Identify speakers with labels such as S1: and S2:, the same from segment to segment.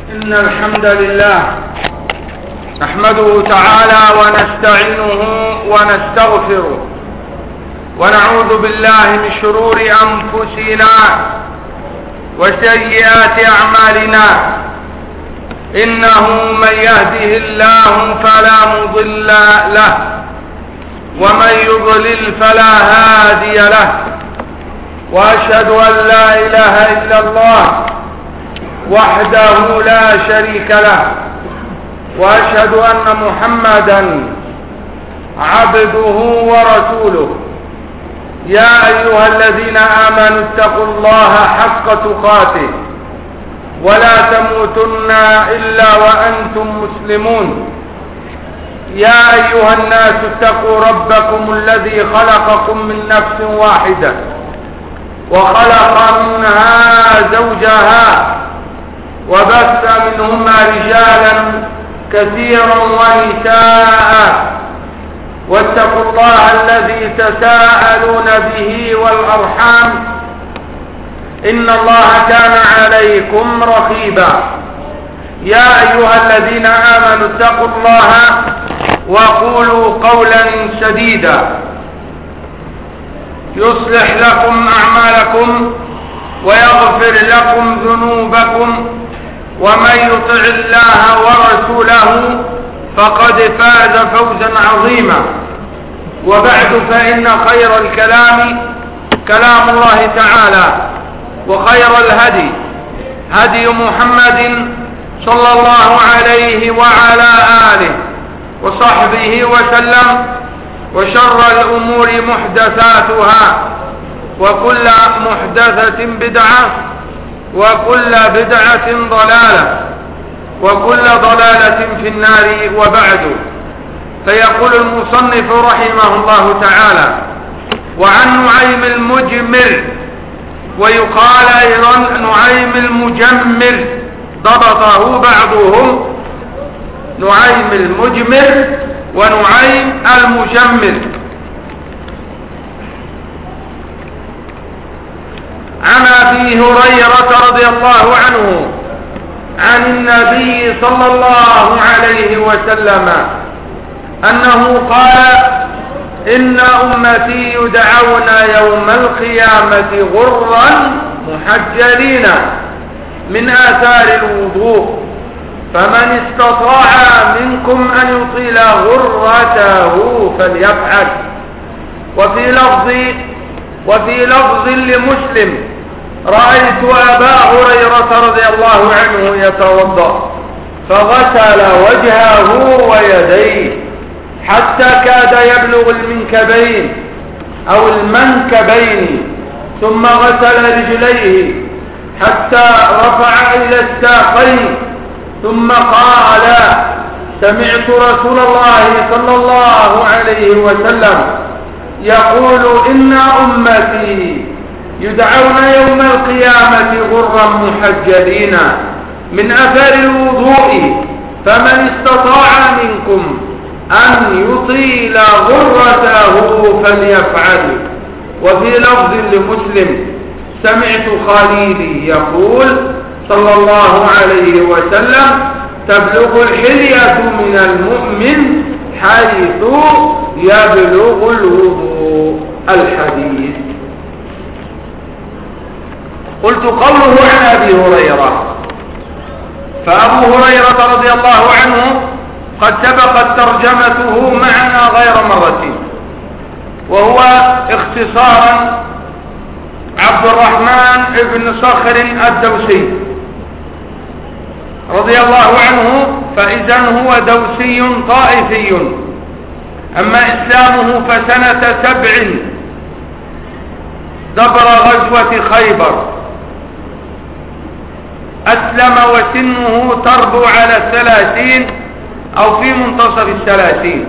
S1: إن الحمد لله نحمده تعالى ونستعينه ونستغفره ونعوذ بالله من شرور أنفسنا وسيئات أعمالنا. إنه من يهده الله فلا مضل له ومن يضلل فلا هادي له، وأشهد أن لا إله إلا الله وحده لا شريك له، وأشهد أن محمدا عبده ورسوله. يا أيها الذين آمنوا اتقوا الله حق تقاته ولا تموتن إلا وأنتم مسلمون. يا أيها الناس اتقوا ربكم الذي خلقكم من نفس واحدة وخلق منها زوجها وبث منهما رجالا كثيرا ونساء، واتقوا الله الذي تساءلون به والأرحام إن الله كان عليكم رقيبا. يا أيها الذين آمنوا اتقوا الله وقولوا قولا سديدا يصلح لكم أعمالكم ويغفر لكم ذنوبكم، ومن يطع الله ورسوله فقد فاز فوزا عظيما. وبعد، فإن خير الكلام كلام الله تعالى، وخير الهدي هدي محمد صلى الله عليه وعلى آله وصحبه وسلم، وشر الأمور محدثاتها، وكل محدثة بدعة، وكل بدعة ضلالة، وكل ضلالة في النار. وبعد، فيقول المصنف رحمه الله تعالى: وعن نعيم المجمر، ويقال أيضا نعيم المجمر، ضبطه بعضهم نعيم المجمر ونعيم المجمر. عن أبي هريرة رضي الله عنه عن النبي صلى الله عليه وسلم أنه قال: إن أمتي يدعون يوم القيامة غرا محجلين من آثار الوضوء، فمن استطاع منكم أن يطيل غرته فليفعل. وفي لفظ لمسلم: رأيت أبا هريرة رضي الله عنه يتوضأ فغسل وجهه ويديه حتى كاد يبلغ المنكبين أو المنكبين، ثم غسل رجليه حتى رفع إلى الساقين، ثم قال: سمعت رسول الله صلى الله عليه وسلم يقول: إن أمتي يدعون يوم القيامة غرا محجلين من أثر الوضوء، فمن استطاع منكم أن يطيل غرته فليفعل. وفي لفظ لمسلم: سمعت خليلي يقول صلى الله عليه وسلم: تبلغ الحلية من المؤمن حيث يبلغ الوضوء. الحديث. قلت: قوله عن أبي هريرة، فأبو هريرة رضي الله عنه قد سبقت ترجمته معنا غير مرة، وهو اختصارا عبد الرحمن بن صخر الدوسي رضي الله عنه، فإذا هو دوسي طائفي. أما إسلامه فسنة 7 دبر غزوة خيبر، أسلم وسنه تربو على 30 أو في منتصف 30،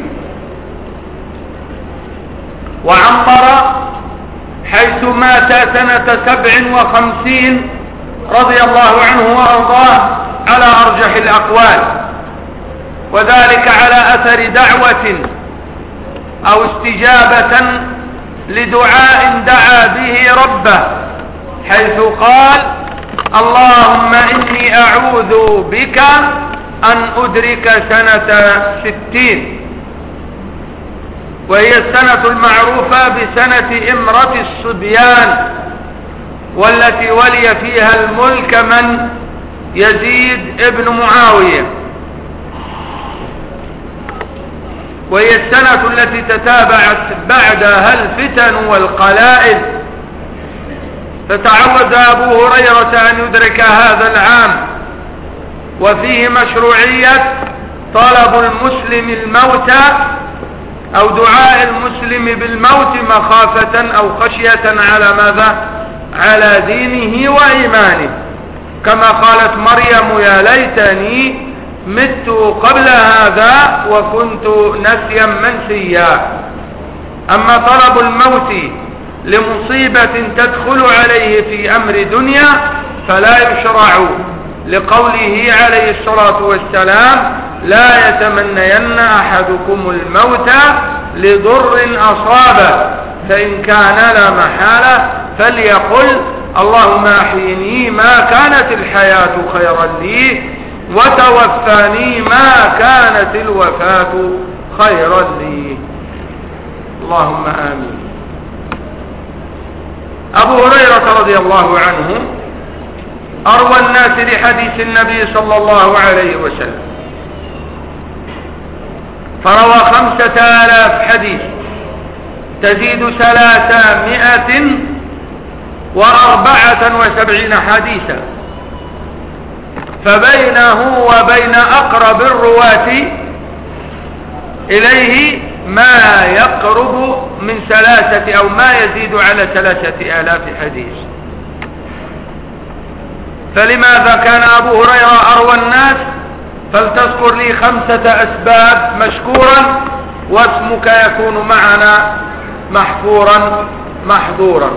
S1: وعمر حيث مات سنة 57 رضي الله عنه وأرضاه على أرجح الأقوال، وذلك على أثر دعوة أو استجابة لدعاء دعا به ربه، حيث قال: اللهم إني أعوذ بك أن أدرك سنة 60، وهي السنة المعروفة بسنة إمرة الصبيان، والتي ولي فيها الملك من؟ يزيد ابن معاوية، وهي السنة التي تتابعت بعدها الفتن والقلائل، فتعود أبو هريرة أن يدرك هذا العام، وفيه مشروعية طلب المسلم الموت أو دعاء المسلم بالموت مخافة أو خشية على ماذا؟ على دينه وإيمانه، كما قالت مريم يا ليتني مت قبل هذا وكنت نسيا منسيا. أما طلب الموت لمصيبة تدخل عليه في أمر دنيا فلا يشرع، لقوله عليه الصلاة والسلام لا يتمنين أحدكم الموت لضر أصابه، فإن كان لا محالة فليقل اللهم أحيني ما كانت الحياة خيرا لي، وتوفاني ما كانت الوفاة خيرا لي. اللهم آمين. أبو هريرة رضي الله عنه أروى الناس لحديث النبي صلى الله عليه وسلم، فروى 5000 حديث تزيد 374 حديثا، فبينه وبين أقرب الرواة إليه ما يقرب من 3 أو ما يزيد على 3000 حديث. فلماذا كان أبو هريرة أروى الناس؟ فلتذكر لي 5 أسباب مشكورا، واسمك يكون معنا محفورا محظورا.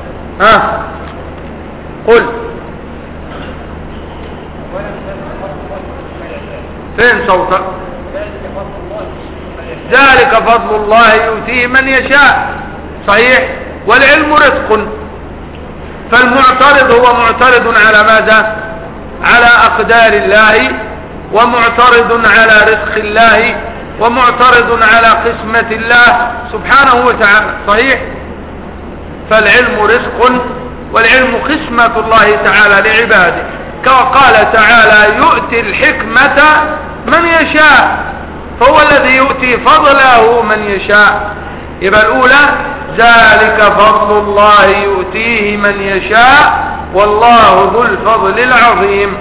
S1: قل فين صوتك؟ ذلك فضل الله يؤتيه من يشاء. صحيح. والعلم رزق، فالمعترض هو معترض على ماذا؟ على أقدار الله، ومعترض على رزق الله، ومعترض على قسمة الله سبحانه وتعالى. صحيح. فالعلم رزق، والعلم قسمة الله تعالى لعباده، كما قال تعالى يؤتي الحكمة من يشاء، فهو الذي يؤتي فضله من يشاء. يبقى الأولى ذلك فضل الله يؤتيه من يشاء والله ذو الفضل العظيم.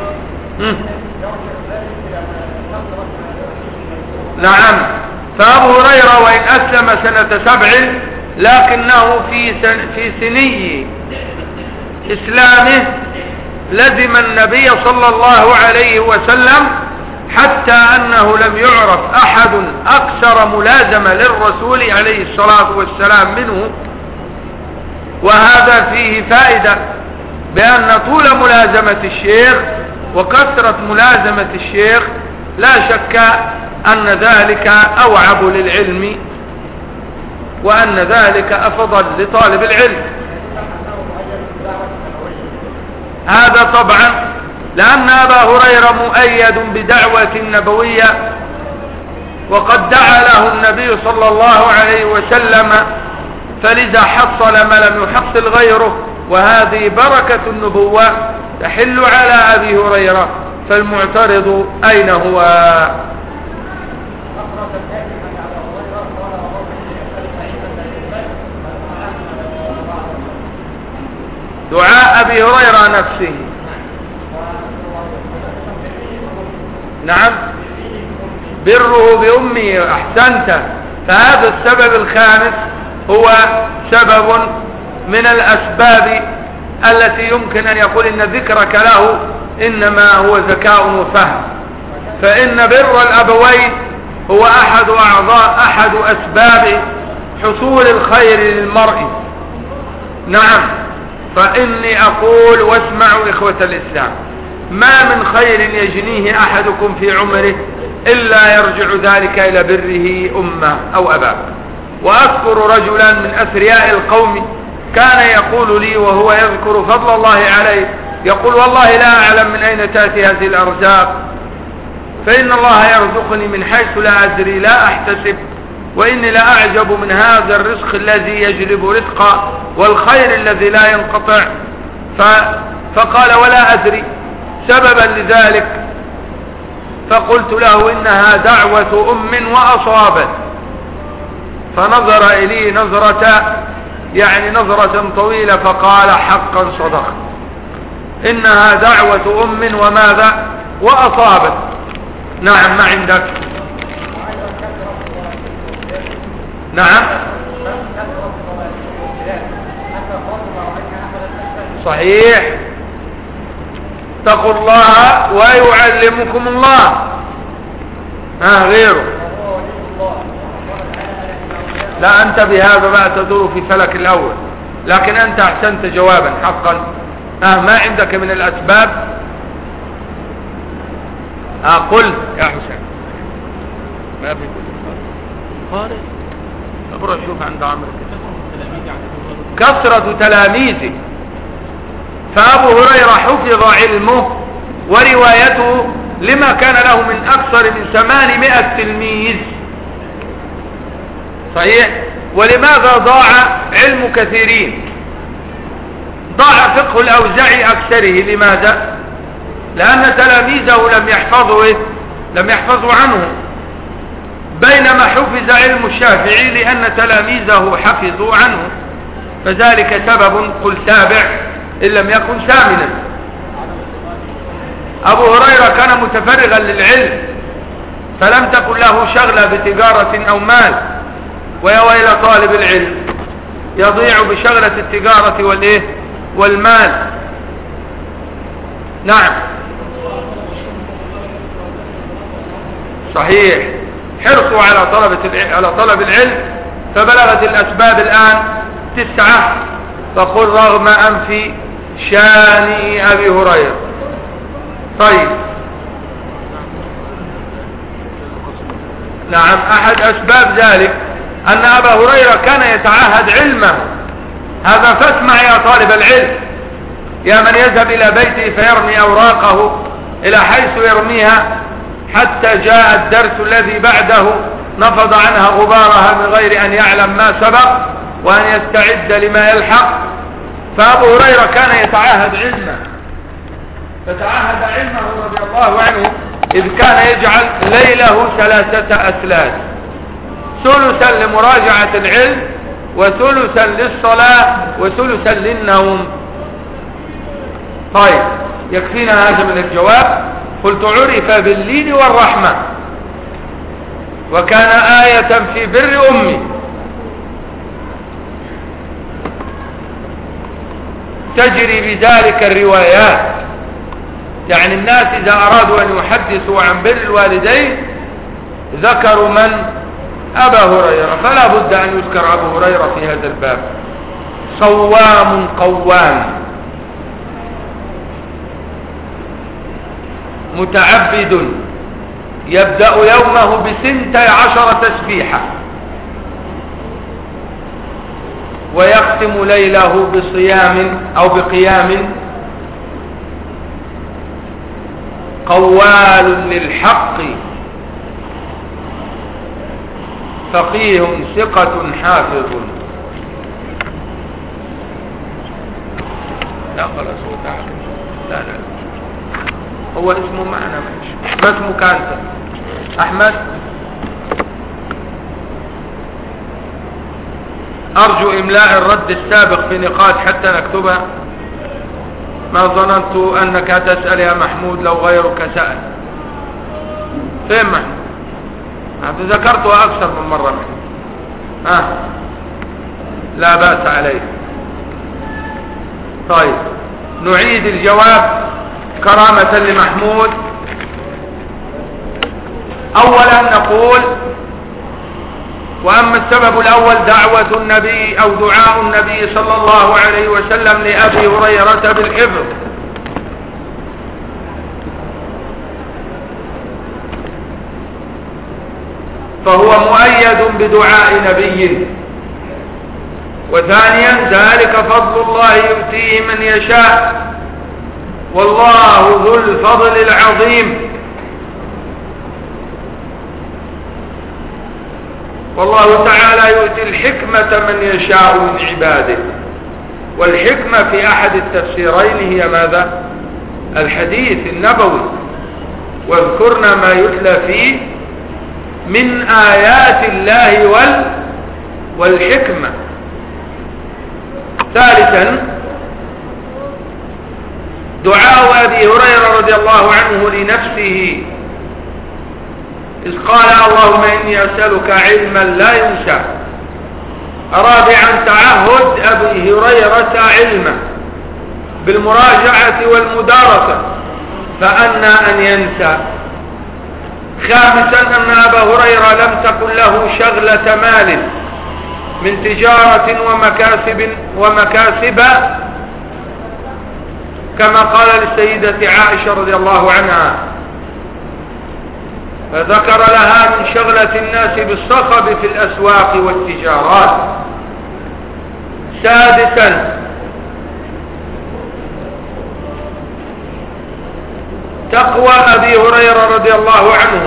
S1: نعم. فأبو هريرة وإن أسلم سنة 7 لكنه في سني إسلامه لزم النبي صلى الله عليه وسلم، حتى أنه لم يعرف أحد أكثر ملازمة للرسول عليه الصلاة والسلام منه. وهذا فيه فائدة، بأن طول ملازمة الشيخ وكثرة ملازمة الشيخ لا شك أن ذلك أوعب للعلم، وأن ذلك أفضل لطالب العلم. هذا طبعا لأن أبا هريرة مؤيد بدعوة نبوية، وقد دعا له النبي صلى الله عليه وسلم، فلذا حصل ما لم يحصل غيره، وهذه بركة النبوة تحل على أبي هريرة. فالمعترض أين هو؟ دعاء أبي هريرة نفسه. نعم. بره بأمه. أحسنت. فهذا السبب الخامس هو سبب من الأسباب التي يمكن أن يقول إن ذكرك له إنما هو ذكاء وفهم، فإن بر الأبوين هو أحد أسباب حصول الخير للمرء. نعم. فإني أقول واسمعوا إخوة الإسلام، ما من خير يجنيه أحدكم في عمره إلا يرجع ذلك إلى بره أمه أو أباه. وأذكر رجلا من أثرياء القوم كان يقول لي وهو يذكر فضل الله عليه، يقول والله لا أعلم من أين تأتي هذه الأرزاق، فإن الله يرزقني من حيث لا أدري لا أحتسب، وإني لا أعجب من هذا الرزق الذي يجلب رزقا والخير الذي لا ينقطع. فقال ولا أدري سببا لذلك، فقلت له إنها دعوة أم وأصابت. فنظر إلي نظرة يعني نظرة طويلة فقال حقا صدقت، إنها دعوة أم وماذا وأصابت. نعم ما عندك؟ نعم صحيح، اتقوا الله ويعلمكم الله. غيره لا، أنت بهذا بقى تدور في فلك الأول، لكن أنت أحسنت جوابا حقا. ما عندك من الأسباب؟ قل يا حسين. ما في خالص. أبرا شوف عند عمرو كثرة تلاميذه. فأبو هريرة حفظ علمه وروايته لما كان له من أكثر من 800 تلميذ. صحيح. ولماذا ضاع علم كثيرين؟ ضاع فقه الأوزاعي أكثره. لماذا؟ لأن تلاميذه لم يحفظوا عنه، بينما حفظ علم الشافعي لأن تلاميذه حفظوا عنه، فذلك سبب قل تابع إن لم يكن ثامنا. أبو هريرة كان متفرغا للعلم، فلم تكن له شغلة بتجارة أو مال، ويا ويل طالب العلم يضيع بشغلة التجارة والمال. نعم صحيح، حرصوا على طلب العلم، فبلغت الأسباب الآن 9. فقل رغم أنف شان أبي هريرة. طيب نعم، أحد أسباب ذلك أن أبا هريرة كان يتعاهد علمه. هذا فاسمع يا طالب العلم، يا من يذهب إلى بيته فيرمي أوراقه إلى حيث يرميها حتى جاء الدرس الذي بعده نفض عنها غبارها من غير أن يعلم ما سبق وأن يستعد لما يلحق. فأبو هريرة كان يتعاهد علمه، فتعاهد علمه رضي الله عنه، إذ كان يجعل ليله 3 أثلاث، ثلثا لمراجعة العلم، وثلثا للصلاة، وثلثا للنوم. طيب يكفينا هذا من الجواب. قلت عرف باللين والرحمة، وكان آية في بر أمي. تجري بذلك الروايات، يعني الناس إذا أرادوا أن يحدثوا عن بر الوالدين ذكروا من؟ أبا هريرة، فلا بد أن يذكر أبو هريرة في هذا الباب. صوام قوام متعبد يبدأ يومه ب12 تسبيحة، ويختم ليله بصيام أو بقيام. قوال للحق فقيه ثقة حافظ. لا خلاص هو تعب. لا هو اسمه معنا ماشي. ما اسمك أنت؟ أحمد. أرجو إملاء الرد السابق في نقاط حتى نكتبها. ما ظننت أنك تسأل يا محمود لو غيرك سأل. فين محمود؟ ذكرتها أكثر من مرة. لا بأس عليه. طيب نعيد الجواب كرامة لمحمود. أولا نقول وأما السبب الأول دعوة النبي أو دعاء النبي صلى الله عليه وسلم لأبي هريرة بالحفظ، فهو مؤيد بدعاء نبي. وثانيا ذلك فضل الله يؤتيه من يشاء، والله ذو الفضل العظيم. والله تعالى يؤتي الحكمة من يشاء من عباده. والحكمة في أحد التفسيرين هي ماذا؟ الحديث النبوي. واذكرنا ما يتلى فيه من آيات الله والحكمة. ثالثا دعاء أبي هريرة رضي الله عنه لنفسه إذ قال اللهم إني أسألك علما لا ينسى. رابعا تعهد أبي هريرة علما بالمراجعة والمدارسة فأنى أن ينسى. خامسا أن أبا هريرة لم تكن له شغلة مال من تجارة ومكاسب كما قال للسيدة عائشة رضي الله عنها، فذكر لها من شغلة الناس بالصخب في الأسواق والتجارات. سادسا تقوى أبي هريرة رضي الله عنه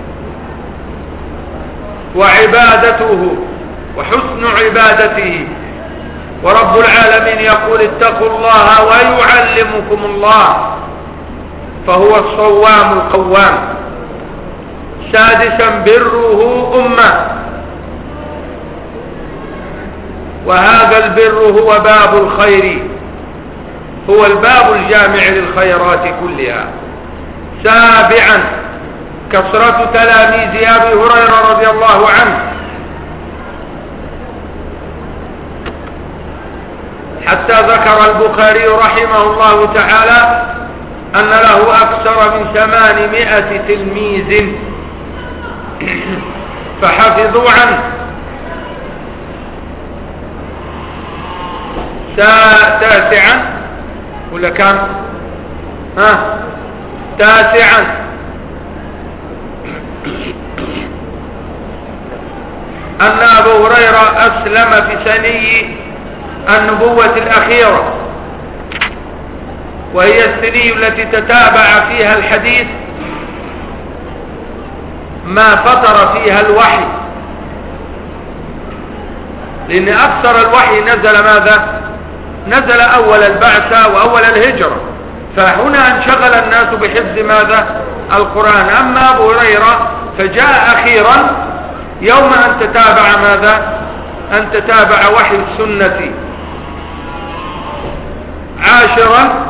S1: وعبادته وحسن عبادته. ورب العالمين يقول اتقوا الله ويعلمكم الله، فهو الصوام القوام. سادسا بره أمة، وهذا البر هو باب الخير، هو الباب الجامع للخيرات كلها. سابعا كثرة تلاميذ أبي هريرة رضي الله عنه، حتى ذكر البخاري رحمه الله تعالى أن له أكثر من 800 تلميذ فحفظوا عنه. تاسعا ولا كم؟ تاسعا أن أبو هريرة أسلم في سني النبوة الأخيرة، وهي السني التي تتابع فيها الحديث ما فتر فيها الوحي، لأن أكثر الوحي نزل ماذا؟ نزل أول البعثة وأول الهجرة، فهنا انشغل الناس بحفظ ماذا؟ القرآن. أما أبو هريرة فجاء أخيرا يوم أن تتابع ماذا؟ أن تتابع وحي السنة. عاشرا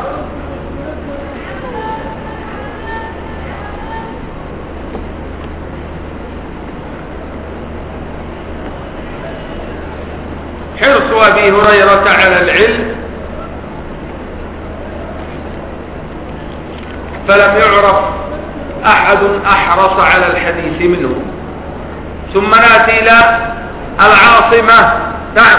S1: حرص أبي هريرة على العلم، فلم يعرف أحد أحرص على الحديث منه. ثم نأتي إلى العاصمة. نعم،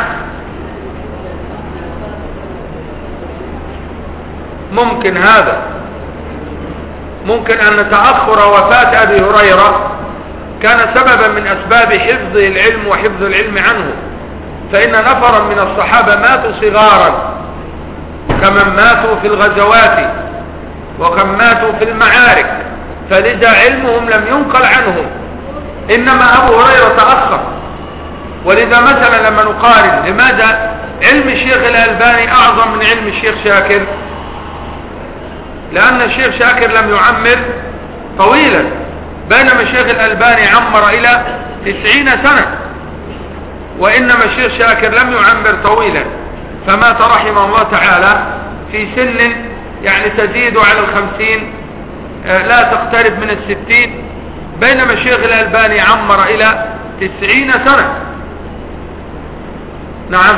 S1: ممكن هذا، ممكن أن تأخر وفاة أبي هريرة كان سببا من أسباب حفظ العلم وحفظ العلم عنه، فإن نفرا من الصحابة ماتوا صغارا كمن ماتوا في الغزوات وكم ماتوا في المعارك، فلذا علمهم لم ينقل عنهم، إنما أبو هريرة تأخر. ولذا مثلا لما نقارن لماذا علم الشيخ الألباني أعظم من علم الشيخ شاكر؟ لأن الشيخ شاكر لم يعمر طويلا، بينما الشيخ الألباني عمر إلى 90 سنة، وإنما الشيخ شاكر لم يعمر طويلا، فمات رحمه الله تعالى في سن يعني تزيد على 50 لا تقترب من 60، بينما الشيخ الألباني عمر إلى 90 سنة. نعم.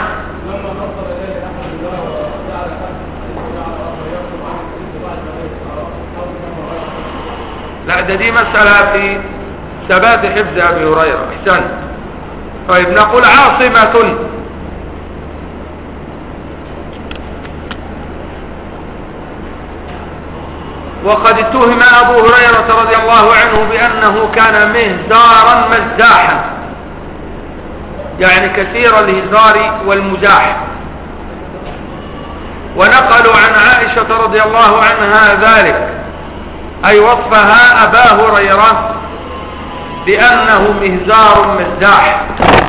S1: لا، دي مسألة في ثبات حفظ أبي هريرة. احسن. طيب نقول عاصمة. وقد اتهم أبو هريرة رضي الله عنه بأنه كان مهزارا مزاحا، يعني كثير الهزار والمزاح، ونقلوا عن عائشة رضي الله عنها ذلك، أي وصفها أبا هريرة بأنه مهزار مزاح،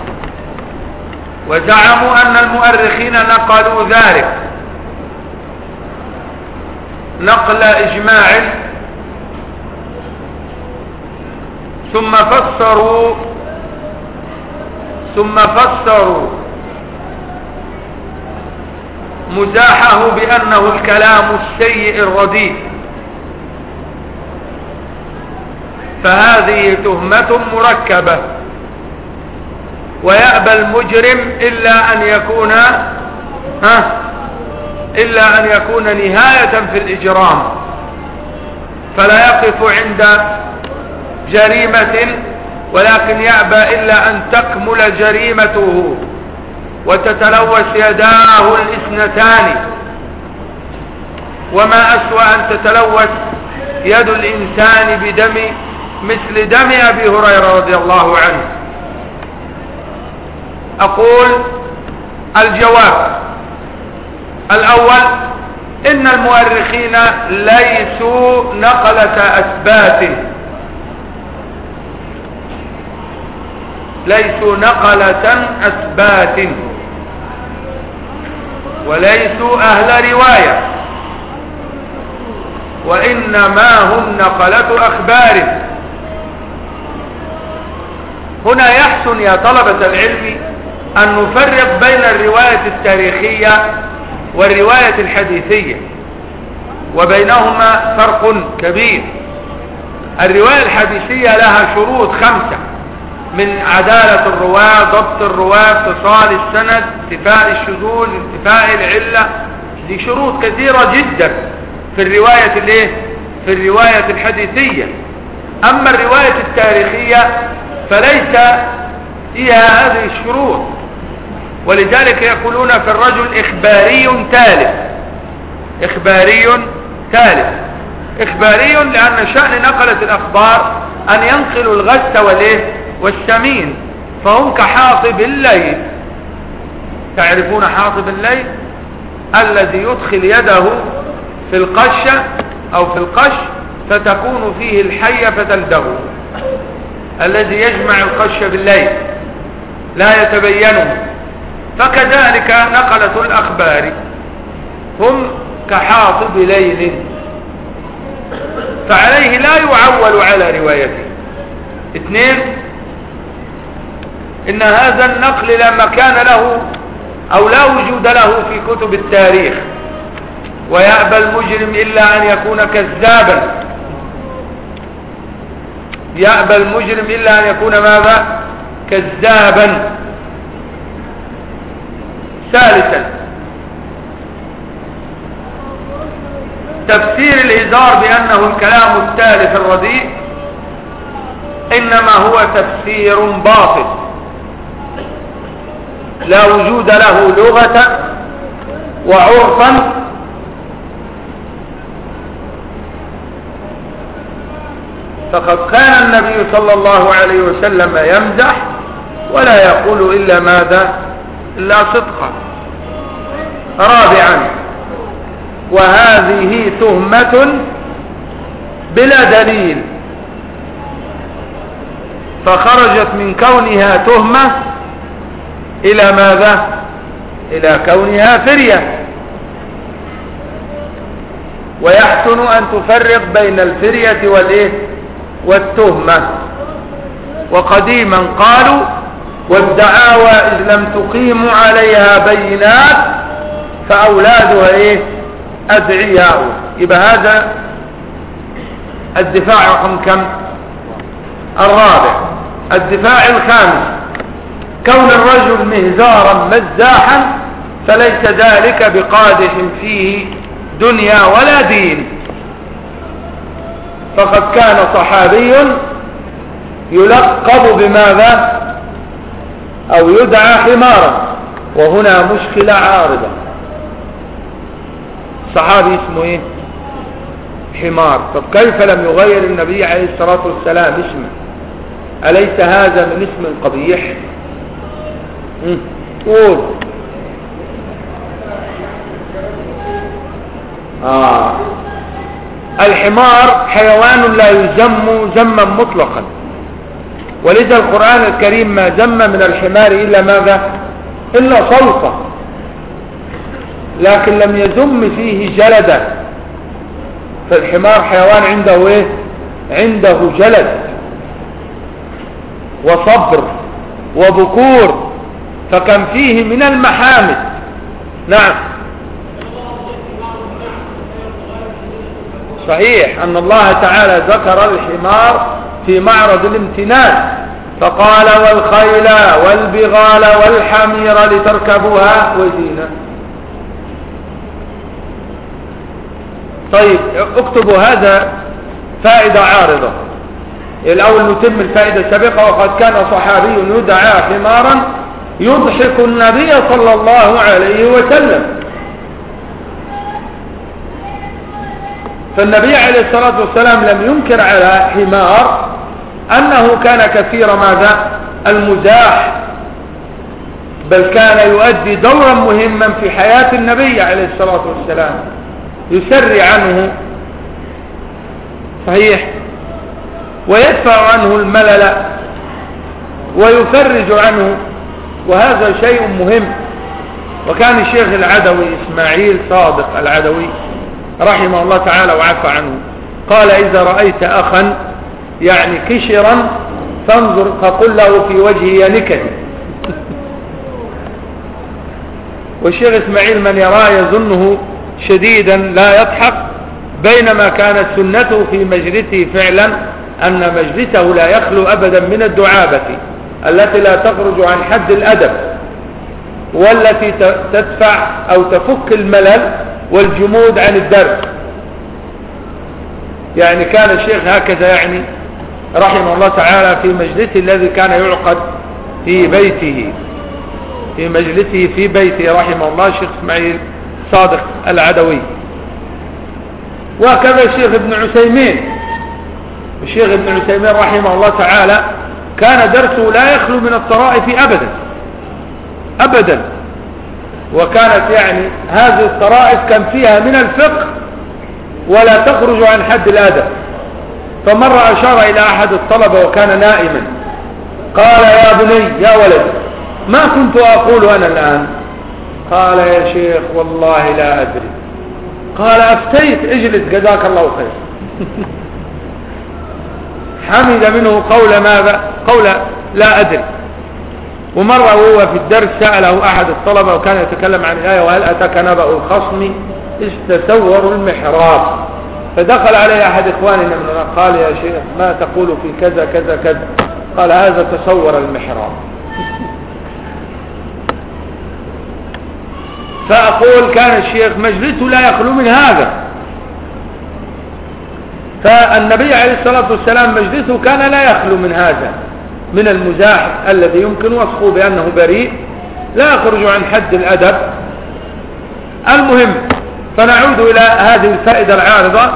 S1: وزعموا أن المؤرخين نقلوا ذلك نقل إجماع، ثم فسروا مزاحه بأنه الكلام السيء الرديء، فهذه تهمة مركبة، ويأبى المجرم إلا أن يكون نهاية في الإجرام، فلا يقف عند جريمة، ولكن يأبى إلا أن تكمل جريمته وتتلوث يداه الاثنتان. وما أسوأ أن تتلوث يد الإنسان بدم مثل دم أبي هريرة رضي الله عنه. أقول الجواب الأول: إن المؤرخين ليسوا نقلة أثبات، وليسوا أهل رواية، وإنما هم نقلة أخبار. هنا يحسن يا طلبة العلم أن نفرق بين الرواية التاريخية والرواية الحديثية، وبينهما فرق كبير. الرواية الحديثية لها شروط 5: من عدالة الرواة، ضبط الرواة، اتصال السند، انتفاء الشذوذ، انتفاء العلة. دي شروط كثيرة جدا في الرواية الحديثية. أما الرواية التاريخية فليس فيها هذه الشروط، ولذلك يقولون في الرجل إخباري لأن شأن نقلة الأخبار أن ينقلوا الغث والسمين، فهم كحاطب الليل. تعرفون حاطب الليل؟ الذي يدخل يده في القشة أو في القش فتكون فيه الحية فتلدغه، الذي يجمع القش بالليل لا يتبينه. فكذلك نقلة الأخبار هم كحاطب ليل، فعليه لا يعول على روايته. 2: إن هذا النقل لا مكان له أو لا وجود له في كتب التاريخ، ويأبى المجرم إلا أن يكون كذابا. يأبى المجرم إلا أن يكون ماذا؟ كذابا. 3: تفسير الهزار بأنه الكلام التالف الرديء إنما هو تفسير باطل لا وجود له لغة وعرفا، فقد كان النبي صلى الله عليه وسلم يمزح ولا يقول إلا ماذا؟ إلا صدقا. 4: وهذه تهمة بلا دليل، فخرجت من كونها تهمة إلى ماذا؟ إلى كونها فرية. ويحسن أن تفرق بين الفرية والتهمة. وقديما قالوا: والدعاوى إذ لم تقيموا عليها بينات فأولادها أدعياء. يبقى هذا الدفاع رقم كم؟ 4. الدفاع 5: كون الرجل مهزارا مزاحا فليس ذلك بقادح فيه دنيا ولا دين، فقد كان صحابي يلقب بماذا؟ أو يدعى حمارا، وهنا مشكلة عارضة. صحابي اسمه حمار، طب كيف لم يغير النبي عليه الصلاة والسلام اسمه؟ أليس هذا من اسم قبيح؟ قول. الحمار حيوان لا يذم ذما مطلقا، ولذا القرآن الكريم ما ذم من الحمار إلا ماذا؟ إلا صلصة، لكن لم يذم فيه جلدا. فالحمار حيوان عنده ايه؟ عنده جلد وصبر وبكور، فكان فيه من المحامد. نعم صحيح أن الله تعالى ذكر الحمار في معرض الامتنان، فقال والخيل والبغال والحمير لتركبوها وزينة. طيب اكتبوا هذا فائدة عارضة. الأول نتم الفائدة السابقة. وقد كان صحابي يدعى حمارا يضحك النبي صلى الله عليه وسلم. فالنبي عليه الصلاة والسلام لم ينكر على حمار أنه كان كثير ماذا؟ المزاح، بل كان يؤدي دورا مهما في حياة النبي عليه الصلاة والسلام، يسري عنه صحيح، ويدفع عنه الملل ويفرج عنه، وهذا شيء مهم. وكان الشيخ العدوي إسماعيل صادق العدوي رحمه الله تعالى وعفى عنه قال إذا رأيت أخا يعني كشرا فانظر فقل له في وجهه نكتي. والشيخ إسماعيل من يراه يظنه شديدا لا يضحك، بينما كانت سنته في مجلسه فعلا أن مجلسه لا يخلو أبدا من الدعابة التي لا تخرج عن حد الأدب، والتي تدفع أو تفك الملل والجمود عن الدرس. يعني كان الشيخ هكذا يعني رحمه الله تعالى في مجلسه الذي كان يعقد في بيته، في مجلسه في بيته رحمه الله الشيخ إسماعيل صادق العدوي. وكذا الشيخ ابن عثيمين، الشيخ ابن عثيمين رحمه الله تعالى كان درسه لا يخلو من الطرائف أبدا أبدا، وكانت يعني هذه الطرائف كان فيها من الفقه ولا تخرج عن حد الأدب. فمرة أشار إلى أحد الطلبة وكان نائما قال يا بني يا ولد ما كنت أقول أنا الآن؟ قال يا شيخ والله لا أدري. قال أفتيت اجلس جزاك الله خير. حمد منه قول ماذا؟ قول لا أدري. ومرة وهو في الدرس سأله أحد الطلبة وكان يتكلم عن الآية وهل أتاك نبأ الخصم إذ تسوروا المحراب، فدخل عليه أحد إخواننا من قال يا شيخ ما تقول في كذا كذا كذا؟ قال هذا تسور المحراب. فأقول كان الشيخ مجلسه لا يخلو من هذا. فالنبي عليه الصلاة والسلام مجلسه كان لا يخلو من هذا، من المزاح الذي يمكن وصفه بأنه بريء لا يخرج عن حد الأدب. المهم، فنعود إلى هذه الفائدة العارضة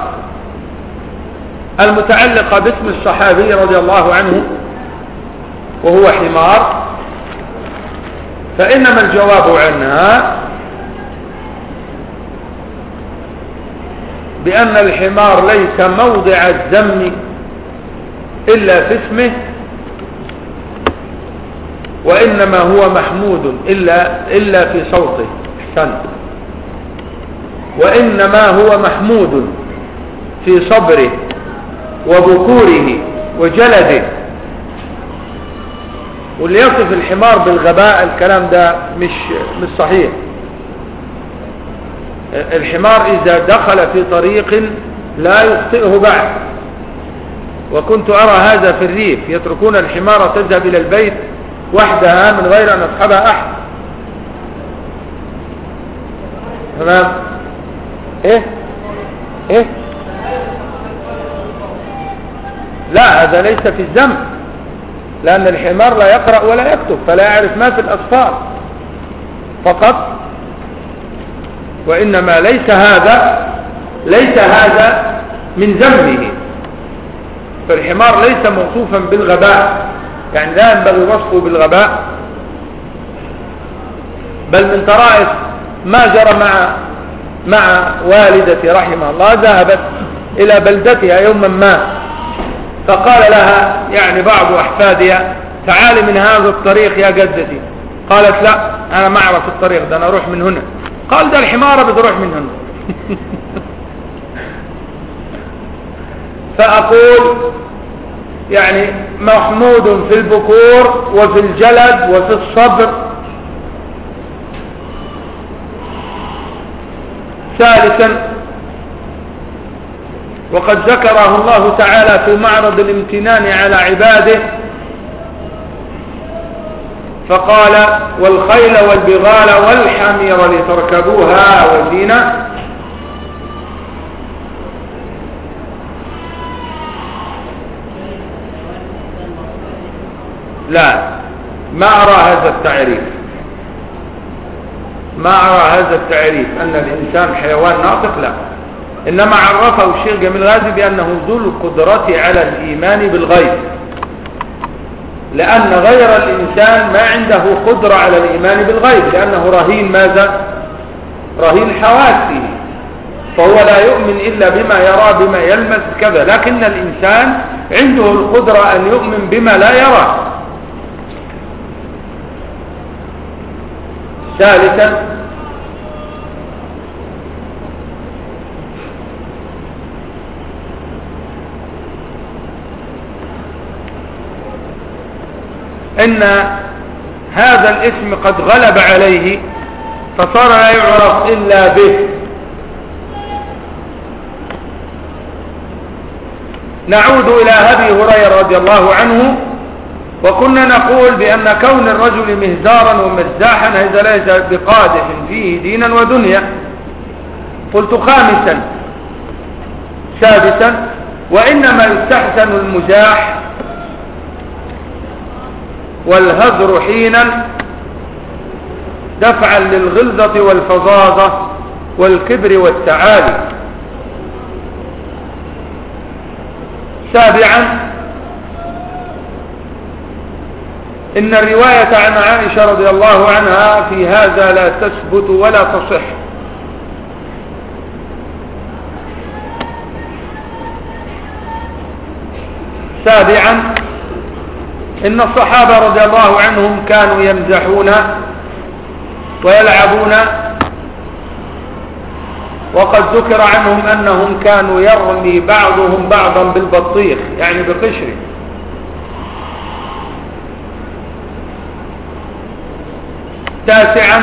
S1: المتعلقة باسم الصحابي رضي الله عنه وهو حمار. فإنما الجواب عنها بأن الحمار ليس موضع الذم إلا في اسمه، وإنما هو محمود إلا في صوته. احسنت. وإنما هو محمود في صبره وبكوره وجلده. واللي يصف الحمار بالغباء الكلام ده مش صحيح. الحمار إذا دخل في طريق لا يخطئه بعد، وكنت أرى هذا في الريف يتركون الحمار تذهب إلى البيت وحدها من غير أن يصحبها أحد. تمام؟ إيه لا، هذا ليس في الذنب، لأن الحمار لا يقرأ ولا يكتب فلا يعرف ما في الأصفار فقط. وإنما ليس هذا من ذنبه. فالحمار ليس موصوفا بالغباء، يعني لا ينبغي وصفه بالغباء، بل من طرائف ما جرى مع مع والدتي رحمها الله، ذهبت إلى بلدتها يوما ما، فقال لها يعني بعض أحفادها تعالي من هذا الطريق يا جدتي. قالت لا أنا ما أعرف الطريق ده، أنا أروح من هنا. قال ده الحمارة بتروح من هنا. فأقول يعني محمود في البكور وفي الجلد وفي الصبر. ثالثا، وقد ذكره الله تعالى في معرض الامتنان على عباده فقال والخيل والبغال والحمير لتركبوها وزينة. لا، ما أرى هذا التعريف، ما أرى هذا التعريف أن الإنسان حيوان ناطق، لا، إنما عرفه الشيخ جميل غازي بأنه ذو القدرة على الإيمان بالغيب، لأن غير الإنسان ما عنده قدرة على الإيمان بالغيب، لأنه رهين ماذا؟ رهين حواسه، فهو لا يؤمن إلا بما يرى بما يلمس كذا، لكن الإنسان عنده القدرة أن يؤمن بما لا يرى. ثالثا، ان هذا الاسم قد غلب عليه فصار لا يعرف الا به. نعود الى ابي هريره رضي الله عنه، وكنا نقول بان كون الرجل مهزارا ومزاحا هذا ليس بقادح فيه دينا ودنيا. قلت خامسا. سادسا، وانما يستحسن المزاح والهزر حينا دفعا للغلظة والفظاظة والكبر والتعالي. سابعا، إن الرواية عن عائشة رضي الله عنها في هذا لا تثبت ولا تصح. سابعا، إن الصحابة رضي الله عنهم كانوا يمزحون ويلعبون، وقد ذكر عنهم أنهم كانوا يرمي بعضهم بعضا بالبطيخ يعني بقشره. تاسعا،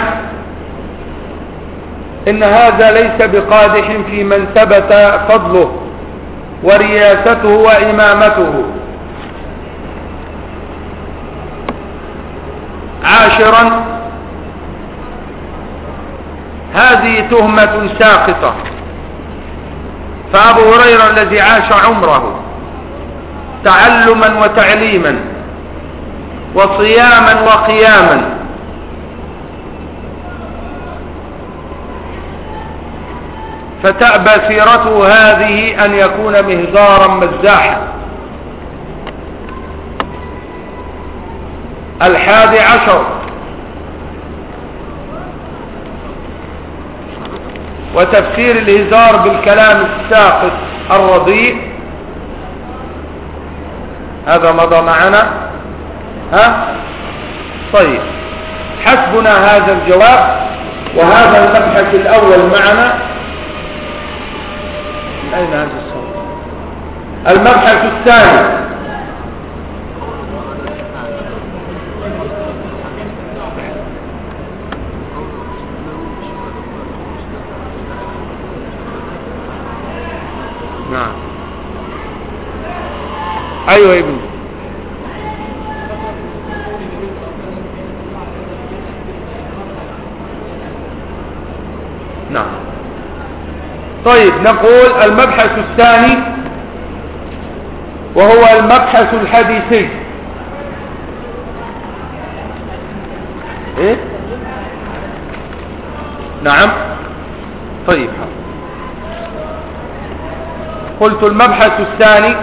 S1: إن هذا ليس بقادح في من ثبت فضله ورياسته وإمامته. عاشرا، هذه تهمة ساقطة، فأبو هريرة الذي عاش عمره تعلما وتعليما وصياما وقياما فتأبى سيرته هذه أن يكون مهزارا مزاحا. 11، وتفسير الهزار بالكلام الساقط الرديء، هذا مضى معنا. طيب، حسبنا هذا الجواب، وهذا المبحث الأول معنا. أين هذا الصوت؟ المبحث الثاني، نعم. أيوة يا ابني. نعم. طيب، نقول المبحث الثاني وهو المبحث الحديثي. ايه؟ نعم. طيب، قلت المبحث الثاني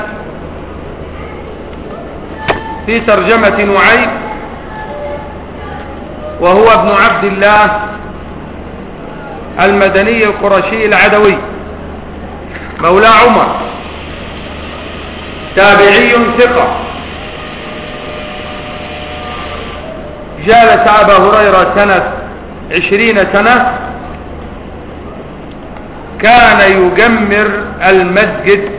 S1: في ترجمة نعيم، وهو ابن عبد الله المدني القرشي العدوي مولى عمر، تابعي ثقة، جالس أبا هريرة سنة 20 سنة، كان يجمر المسجد،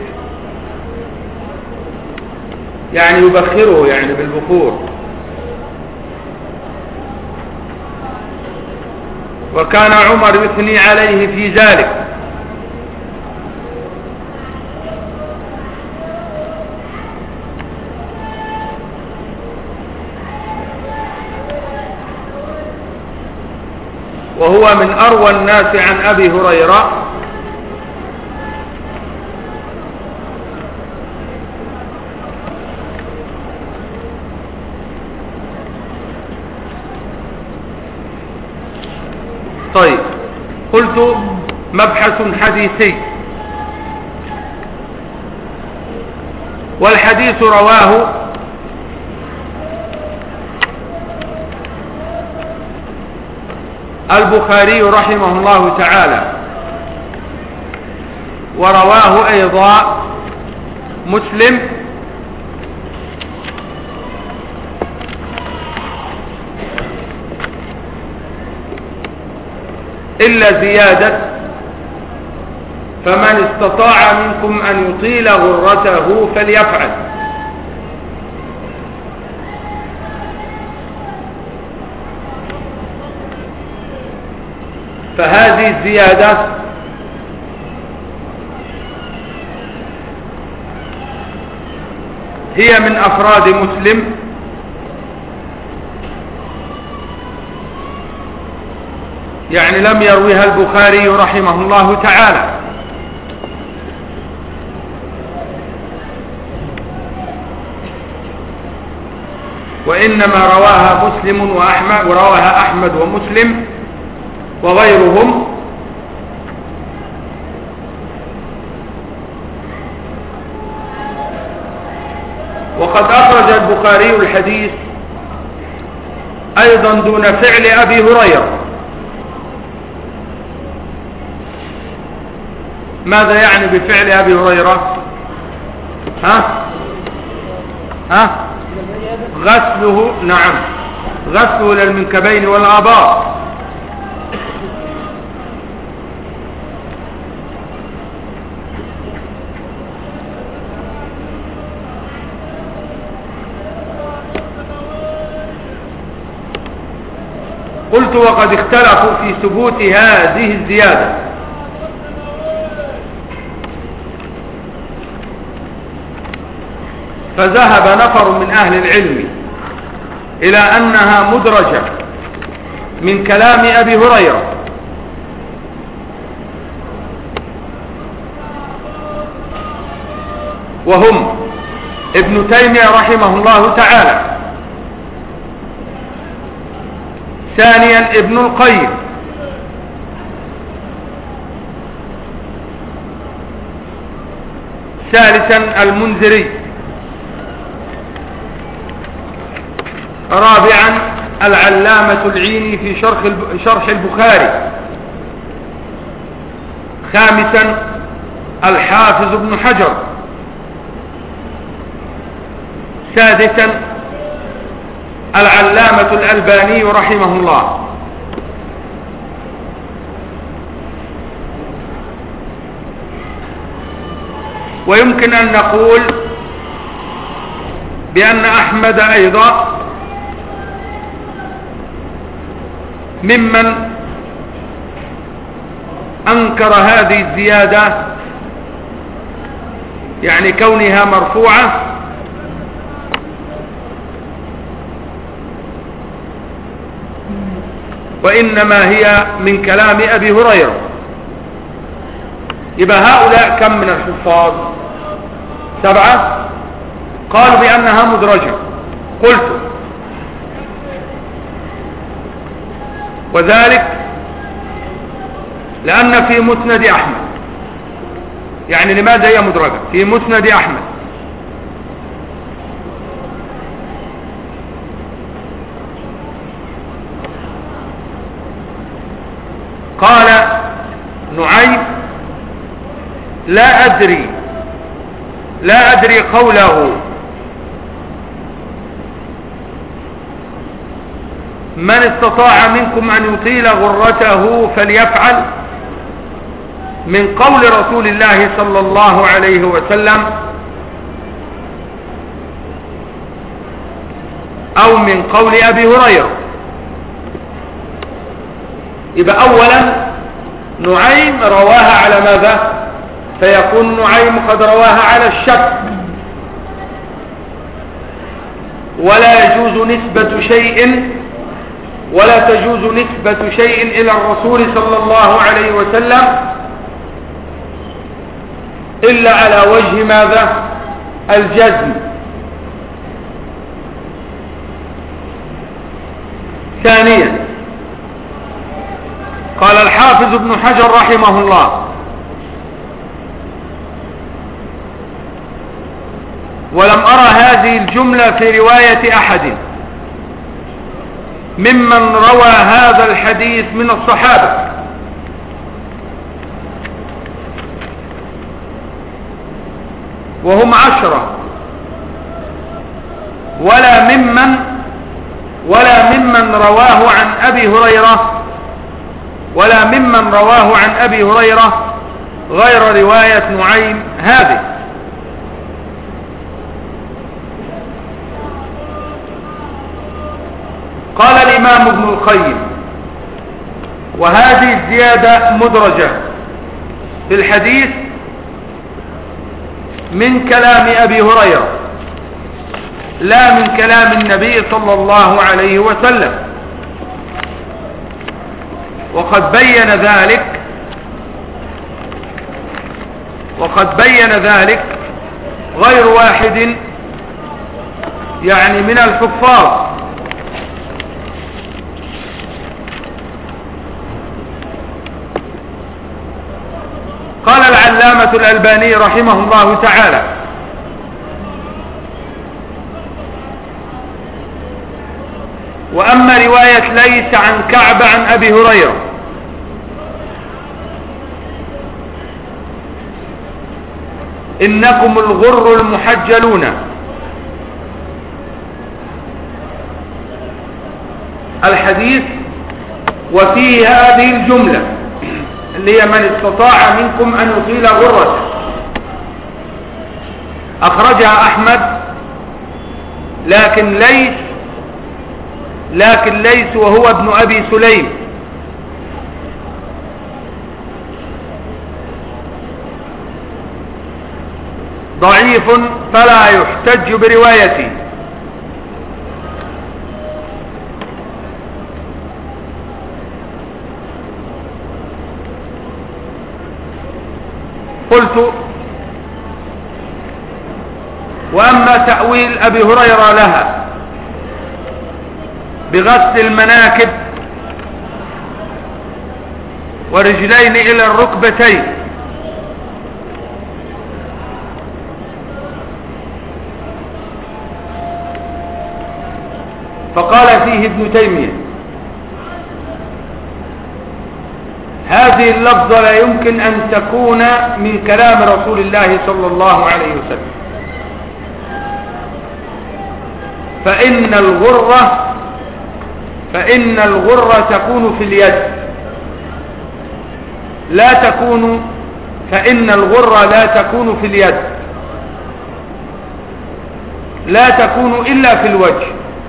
S1: يعني يبخره يعني بالبخور، وكان عمر يثني عليه في ذلك. وهو من أروى الناس عن أبي هريرة، طيب. قلت مبحث حديثي، والحديث رواه البخاري رحمه الله تعالى، ورواه أيضا مسلم، إلا زيادة فمن استطاع منكم أن يطيل غرته فليفعل. فهذه الزيادة هي من أفراد مسلم، يعني لم يرويها البخاري رحمه الله تعالى، وإنما رواها مسلم وأحمد، ورواها أحمد ومسلم وغيرهم، وقد أخرج البخاري الحديث أيضا دون فعل أبي هريرة. ماذا يعني بفعل أبي هريرة؟ غسله، نعم، غسله للمنكبين والآباط. قلت وقد اختلفوا في ثبوت هذه الزيادة، فذهب نفر من أهل العلم إلى أنها مدرجة من كلام أبي هريرة، وهم ابن تيمية رحمه الله تعالى، ثانيا ابن القيم، ثالثا المنذري، رابعا العلامة العيني في شرح البخاري، خامسا الحافظ ابن حجر، سادسا العلامة الألباني رحمه الله. ويمكن أن نقول بأن أحمد أيضا ممن أنكر هذه الزيادة، يعني كونها مرفوعة، وإنما هي من كلام أبي هريرة. يبقى هؤلاء كم من الحفاظ؟ 7 قالوا بأنها مدرجة. قلت وذلك لأن في مسند أحمد، يعني لماذا هي مدرجة؟ في مسند أحمد قال لا أدري قوله من استطاع منكم أن يطيل غرته فليفعل من قول رسول الله صلى الله عليه وسلم أو من قول أبي هريرة. يبقى أولا نعيم رواها على ماذا؟ فيكون نعيم قد رواها على الشك، ولا يجوز نسبة شيء إلى الرسول صلى الله عليه وسلم إلا على وجه ماذا؟ الجزم. ثانيا قال الحافظ ابن حجر رحمه الله: ولم أرى هذه الجملة في رواية أحد ممن روى هذا الحديث من الصحابة، وهم 10، ولا ممن رواه عن أبي هريرة غير رواية نعيم هذه. قال الإمام ابن القيم: وهذه الزيادة مدرجة في الحديث من كلام أبي هريرة لا من كلام النبي صلى الله عليه وسلم، وقد بين ذلك غير واحد يعني من الحفاظ. قال العلامة الألباني رحمه الله تعالى: وأما رواية ليس عن كعب عن أبي هريرة إنكم الغر المحجلون، الحديث وفيه هذه الجملة اللي هي من استطاع منكم أن يطيل غرته، أخرجها أحمد، لكن ليس وهو ابن أبي سليم ضعيف فلا يحتج بروايته. قلت: وأما تأويل أبي هريرة لها بغسل المناكب ورجلين إلى الركبتين فقال فيه ابن تيمية: هذه اللفظة لا يمكن أن تكون من كلام رسول الله صلى الله عليه وسلم، فإن الغرة تكون في اليد، فإن الغرة لا تكون في اليد، لا تكون إلا في الوجه،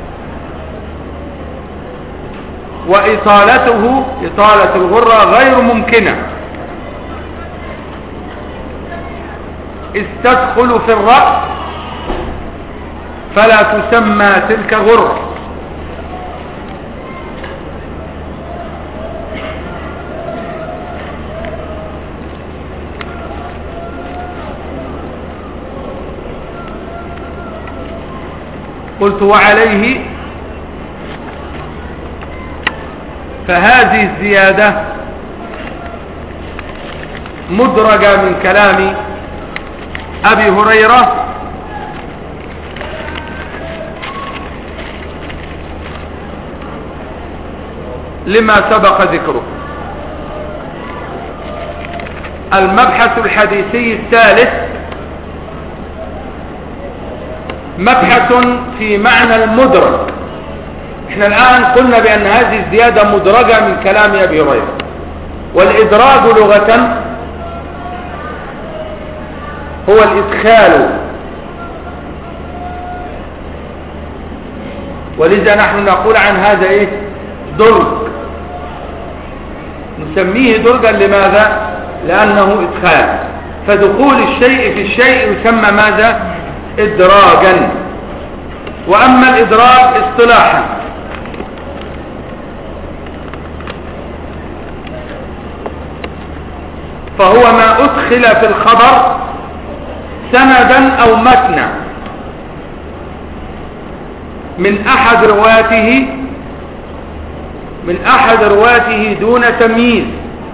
S1: إطالة الغرة غير ممكنة، إذ تدخل في الرأس فلا تسمى تلك غرة. قلت: وعليه فهذه الزيادة مدرجة من كلام أبي هريرة لما سبق ذكره. المبحث الحديثي الثالث مبحث في معنى المدرج. احنا الآن قلنا بأن هذه الزيادة مدرجة من كلام أبي هريرة. والإدراج لغة هو الإدخال، ولذا نحن نقول عن هذا ايه؟ درج. نسميه درجا لماذا؟ لأنه إدخال، فدخول الشيء في الشيء يسمى ماذا؟ إدراجا. وأما الإدراج اصطلاحا فهو ما أدخل في الخبر سندا أو متنا من أحد رواته دون تمييز.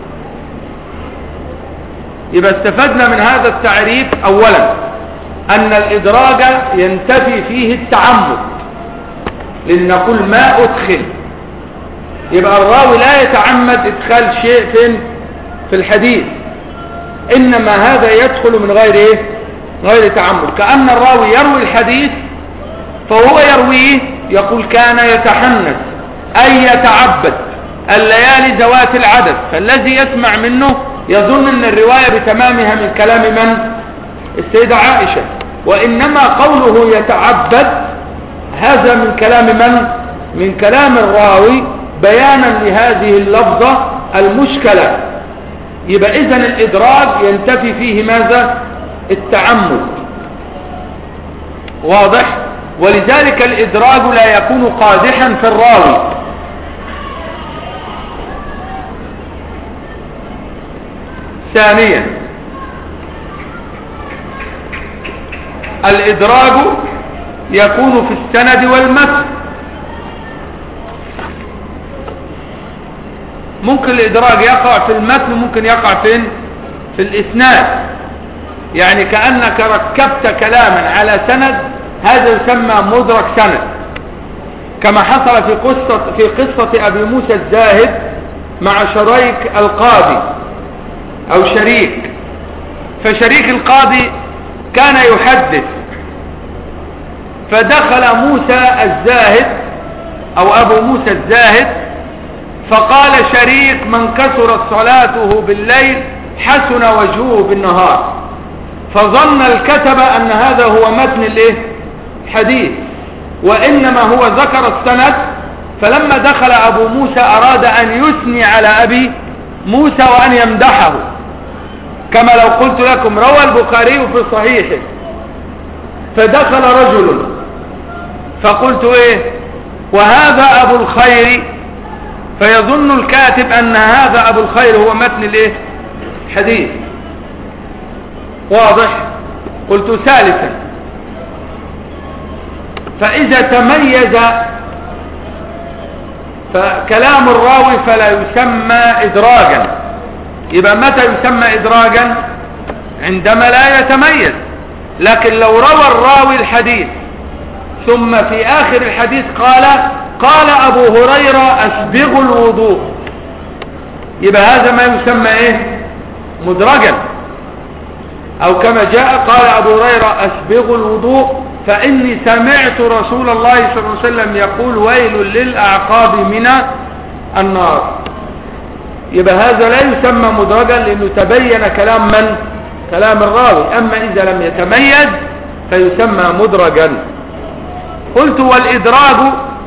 S1: يبقى استفدنا من هذا التعريف أولا أن الإدراج ينتفي فيه التعمد، لنقول ما أدخل، يبقى الراوي لا يتعمد إدخال شيء في الحديث، إنما هذا يدخل من غير إيه؟ غير تعمد. كأن الراوي يروي الحديث فهو يرويه يقول كان يتحنث أي يتعبد الليالي ذوات العدد، فالذي يسمع منه يظن أن الرواية بتمامها من كلام من؟ السيدة عائشة. وإنما قوله يتعبد هذا من كلام من؟ من كلام الراوي بيانا لهذه اللفظة المشكلة. يبقى إذن الإدراج ينتفي فيه ماذا؟ التعمد. واضح؟ ولذلك الإدراج لا يكون قادحا في الراوي. ثانيا الإدراج يكون في السند والمتن. ممكن الإدراج يقع في المتن، ممكن يقع فين؟ في الإسناد. يعني كأنك ركبت كلاما على سند، هذا يسمى مدرك سند، كما حصل في قصة أبي موسى الزاهد مع شريك القاضي أو شريك. فشريك القاضي كان يحدث، فدخل موسى الزاهد أو أبو موسى الزاهد فقال شريك من كثرت صلاته بالليل حسن وجهه بالنهار، فظن الكتب أن هذا هو متن الحديث، وإنما هو ذكر السند. فلما دخل أبو موسى أراد أن يثني على أبي موسى وأن يمدحه، كما لو قلت لكم روى البخاري في صحيحه فدخل رجل فقلت ايه وهذا أبو الخير، فيظن الكاتب أن هذا أبو الخير هو متن الحديث. واضح؟ قلت ثالثا فإذا تميز فكلام الراوي فلا يسمى إدراجا. يبقى متى يسمى إدراجا؟ عندما لا يتميز. لكن لو روى الراوي الحديث ثم في آخر الحديث قال أبو هريرة أسبغ الوضوء، يبقى هذا ما يسمى إيه؟ مدرجا. أو كما جاء قال أبو هريرة أسبغ الوضوء فإني سمعت رسول الله صلى الله عليه وسلم يقول ويل للأعقاب من النار. يبقى هذا لا يسمى مدرجا لأنه تبين كلام من؟ كلام الراوي. أما إذا لم يتميز فيسمى مدرجا. قلت والإدراج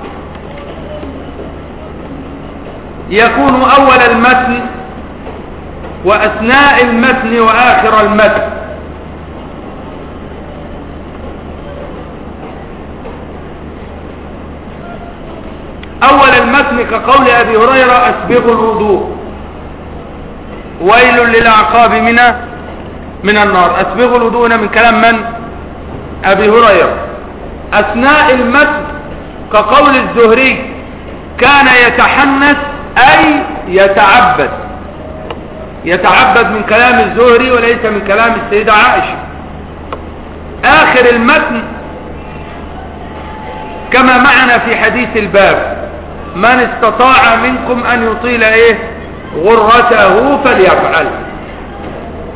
S1: يكون أول المتن وأثناء المتن وآخر المتن. أول المتن كقول أبي هريرة أسبغ الوضوء ويل للأعقاب من النار. أسبغ الوضوء من كلام من؟ أبي هريرة. أثناء المتن كقول الزهري كان يتحنث أي يتعبد من كلام الزهري وليس من كلام السيدة عائشة. آخر المتن كما معنا في حديث الباب من استطاع منكم أن يطيل غرته فليفعل.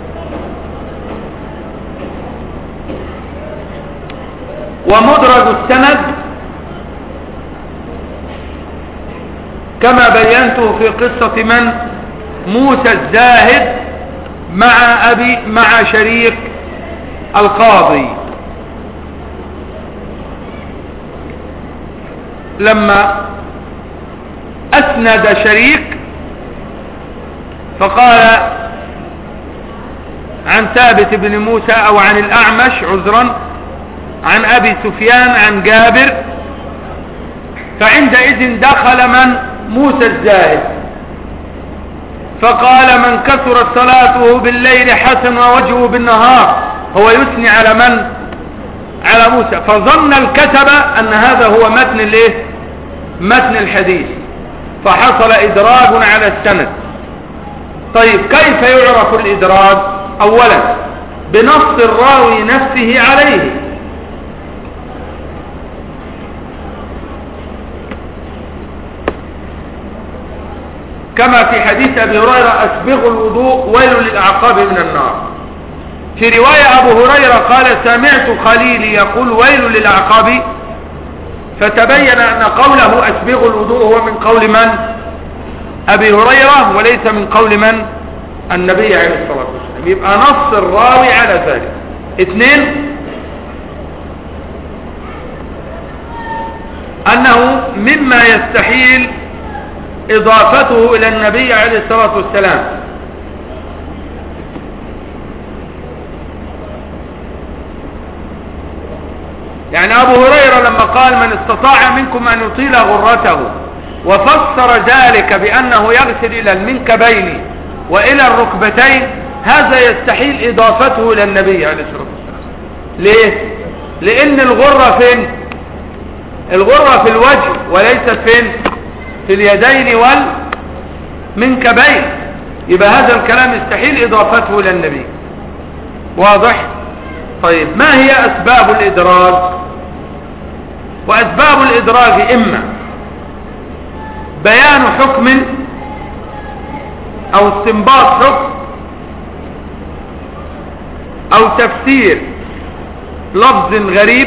S1: ومدرج السند كما بينته في قصة من؟ موسى الزاهد مع شريك القاضي، لما أسند شريك فقال عن ثابت بن موسى أو عن الأعمش عذرا عن أبي سفيان عن جابر، فعندئذ دخل من؟ موسى الزاهد، فقال من كثرت صلاته بالليل حسن ووجهه بالنهار، هو يثني على من؟ على موسى، فظن الكتبة أن هذا هو متن الايه؟ متن الحديث، فحصل إدراج على السند. طيب كيف يعرف الإدراج؟ أولا بنص الراوي نفسه عليه، كما في حديث أبي هريرة أسبغوا الوضوء ويل للأعقاب من النار. في رواية أبو هريرة قال سمعت خليلي يقول ويل للأعقاب، فتبين أن قوله أسبغوا الوضوء هو من قول من؟ أبي هريرة، وليس من قول من؟ النبي عليه الصلاة والسلام. يبقى نص الراوي على ذلك. اثنين، أنه مما يستحيل إضافته إلى النبي عليه الصلاة والسلام، يعني أبو هريرة لما قال من استطاع منكم أن يطيل غرته وفسر ذلك بأنه يغسل إلى المنكبين وإلى الركبتين، هذا يستحيل إضافته إلى النبي عليه الصلاة والسلام. ليه؟ لأن الغرة فين؟ الغرة في الوجه وليست فين؟ في اليدين والمنكبين. يبقى هذا الكلام يستحيل إضافته إلى النبي. واضح؟ طيب ما هي أسباب الإدراج؟ وأسباب الإدراج إما بيان حكم أو استنباط حكم أو تفسير لفظ غريب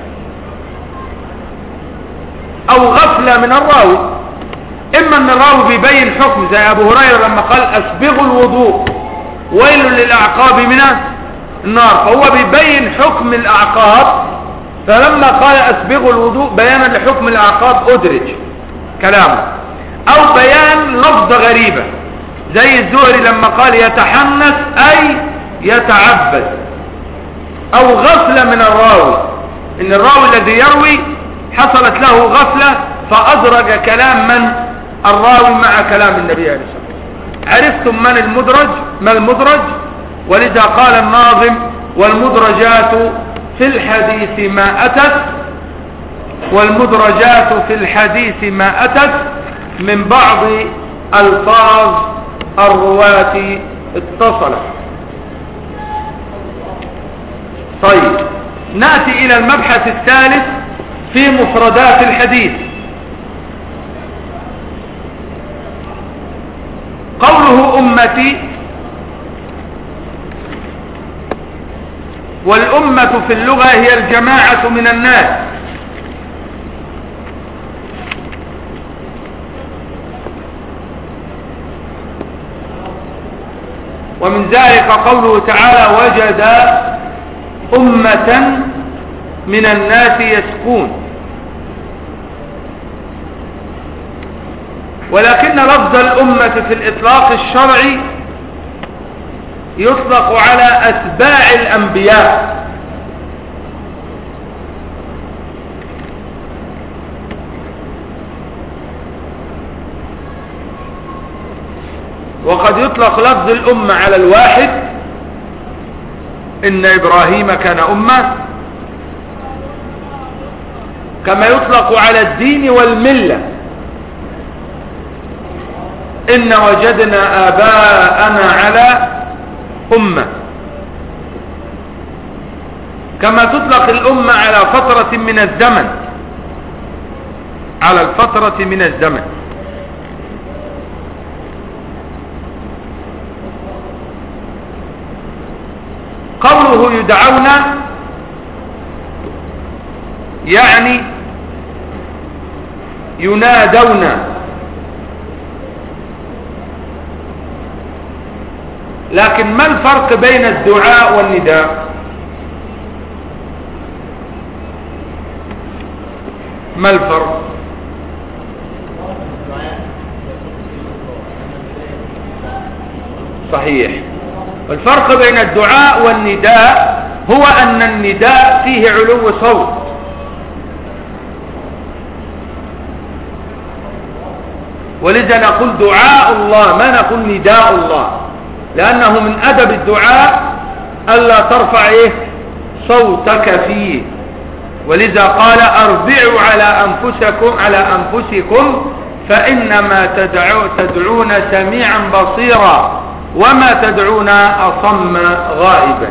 S1: أو غفلة من الراوي. إما أن الراوي بيبين حكم زي أبو هريرة لما قال أسبغوا الوضوء ويل للأعقاب من النار، فهو بيبين حكم الأعقاب، فلما قال أسبغوا الوضوء بيانا لحكم الأعقاب أدرج كلامه. أو بيان لفظة غريبة زي الزهري لما قال يتحنث أي يتعبد. أو غفلة من الراوي، إن الراوي الذي يروي حصلت له غفلة فأدرج كلام من؟ الراوي مع كلام النبي عليه الصلاة والسلام. عرفتم من المدرج؟ ما المدرج؟ ولذا قال الناظم والمدرجات في الحديث ما أتت، والمدرجات في الحديث ما أتت من بعض ألفاظ الرواة اتصلت. طيب نأتي إلى المبحث الثالث في مفردات الحديث. قوله أمتي، والأمة في اللغة هي الجماعة من الناس، ومن ذلك قوله تعالى وجد أمة من الناس يسكون. ولكن لفظ الأمة في الإطلاق الشرعي يطلق على أتباع الأنبياء، وقد يطلق لفظ الأمة على الواحد، إن إبراهيم كان أمة، كما يطلق على الدين والملة، إن وجدنا آباءنا على أمة، كما تطلق الأمة على فترة من الزمن، على الفترة من الزمن. قوله يدعون يعني ينادون. لكن ما الفرق بين الدعاء والنداء؟ ما الفرق؟ صحيح. الفرق بين الدعاء والنداء هو أن النداء فيه علو صوت، ولذا نقول دعاء الله ما نقول نداء الله، لأنه من أدب الدعاء ألا ترفع صوتك فيه. ولذا قال أربعوا على أنفسكم فإنما تدعون سميعا بصيرا وما تدعون أصم غائبا.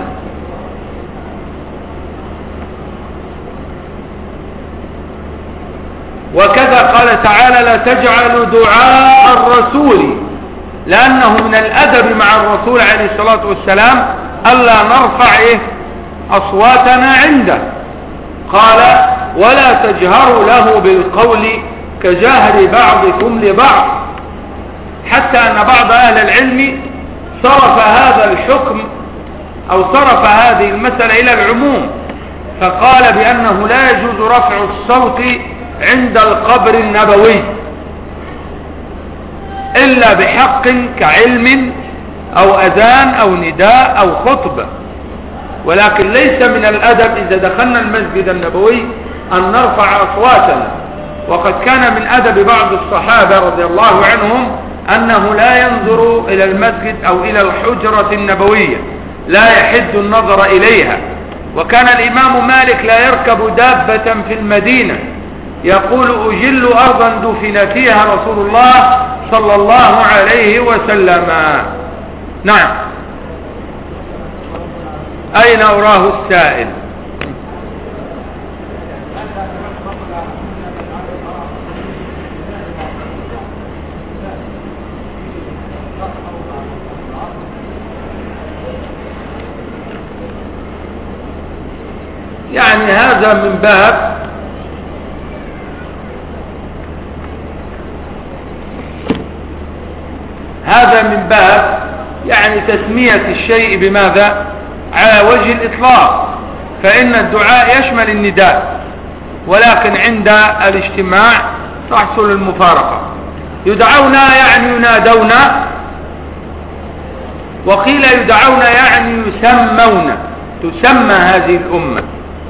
S1: وكذا قال تعالى لا تجعلوا دعاء الرسول، لأنه من الأدب مع الرسول عليه الصلاة والسلام ألا نرفع أصواتنا عنده. قال ولا تجهروا له بالقول كجهر بعضكم لبعض، حتى أن بعض أهل العلم صرف هذا الحكم أو صرف هذه المسألة إلى العموم، فقال بأنه لا يجوز رفع الصوت عند القبر النبوي إلا بحق كعلم أو أذان أو نداء أو خطبة، ولكن ليس من الأدب إذا دخلنا المسجد النبوي أن نرفع أصواتنا. وقد كان من أدب بعض الصحابة رضي الله عنهم أنه لا ينظر إلى المسجد أو إلى الحجرة النبوية، لا يحد النظر إليها. وكان الإمام مالك لا يركب دابة في المدينة، يقول أجل أرضا دفن فيها رسول الله صلى الله عليه وسلم. نعم. أين أراه السائل؟ يعني هذا من باب يعني تسمية الشيء بماذا؟ على وجه الإطلاق، فإن الدعاء يشمل النداء، ولكن عند الاجتماع تحصل المفارقة. يدعون يعني ينادون، وقيل يدعون يعني يسمون، تسمى هذه الأمة،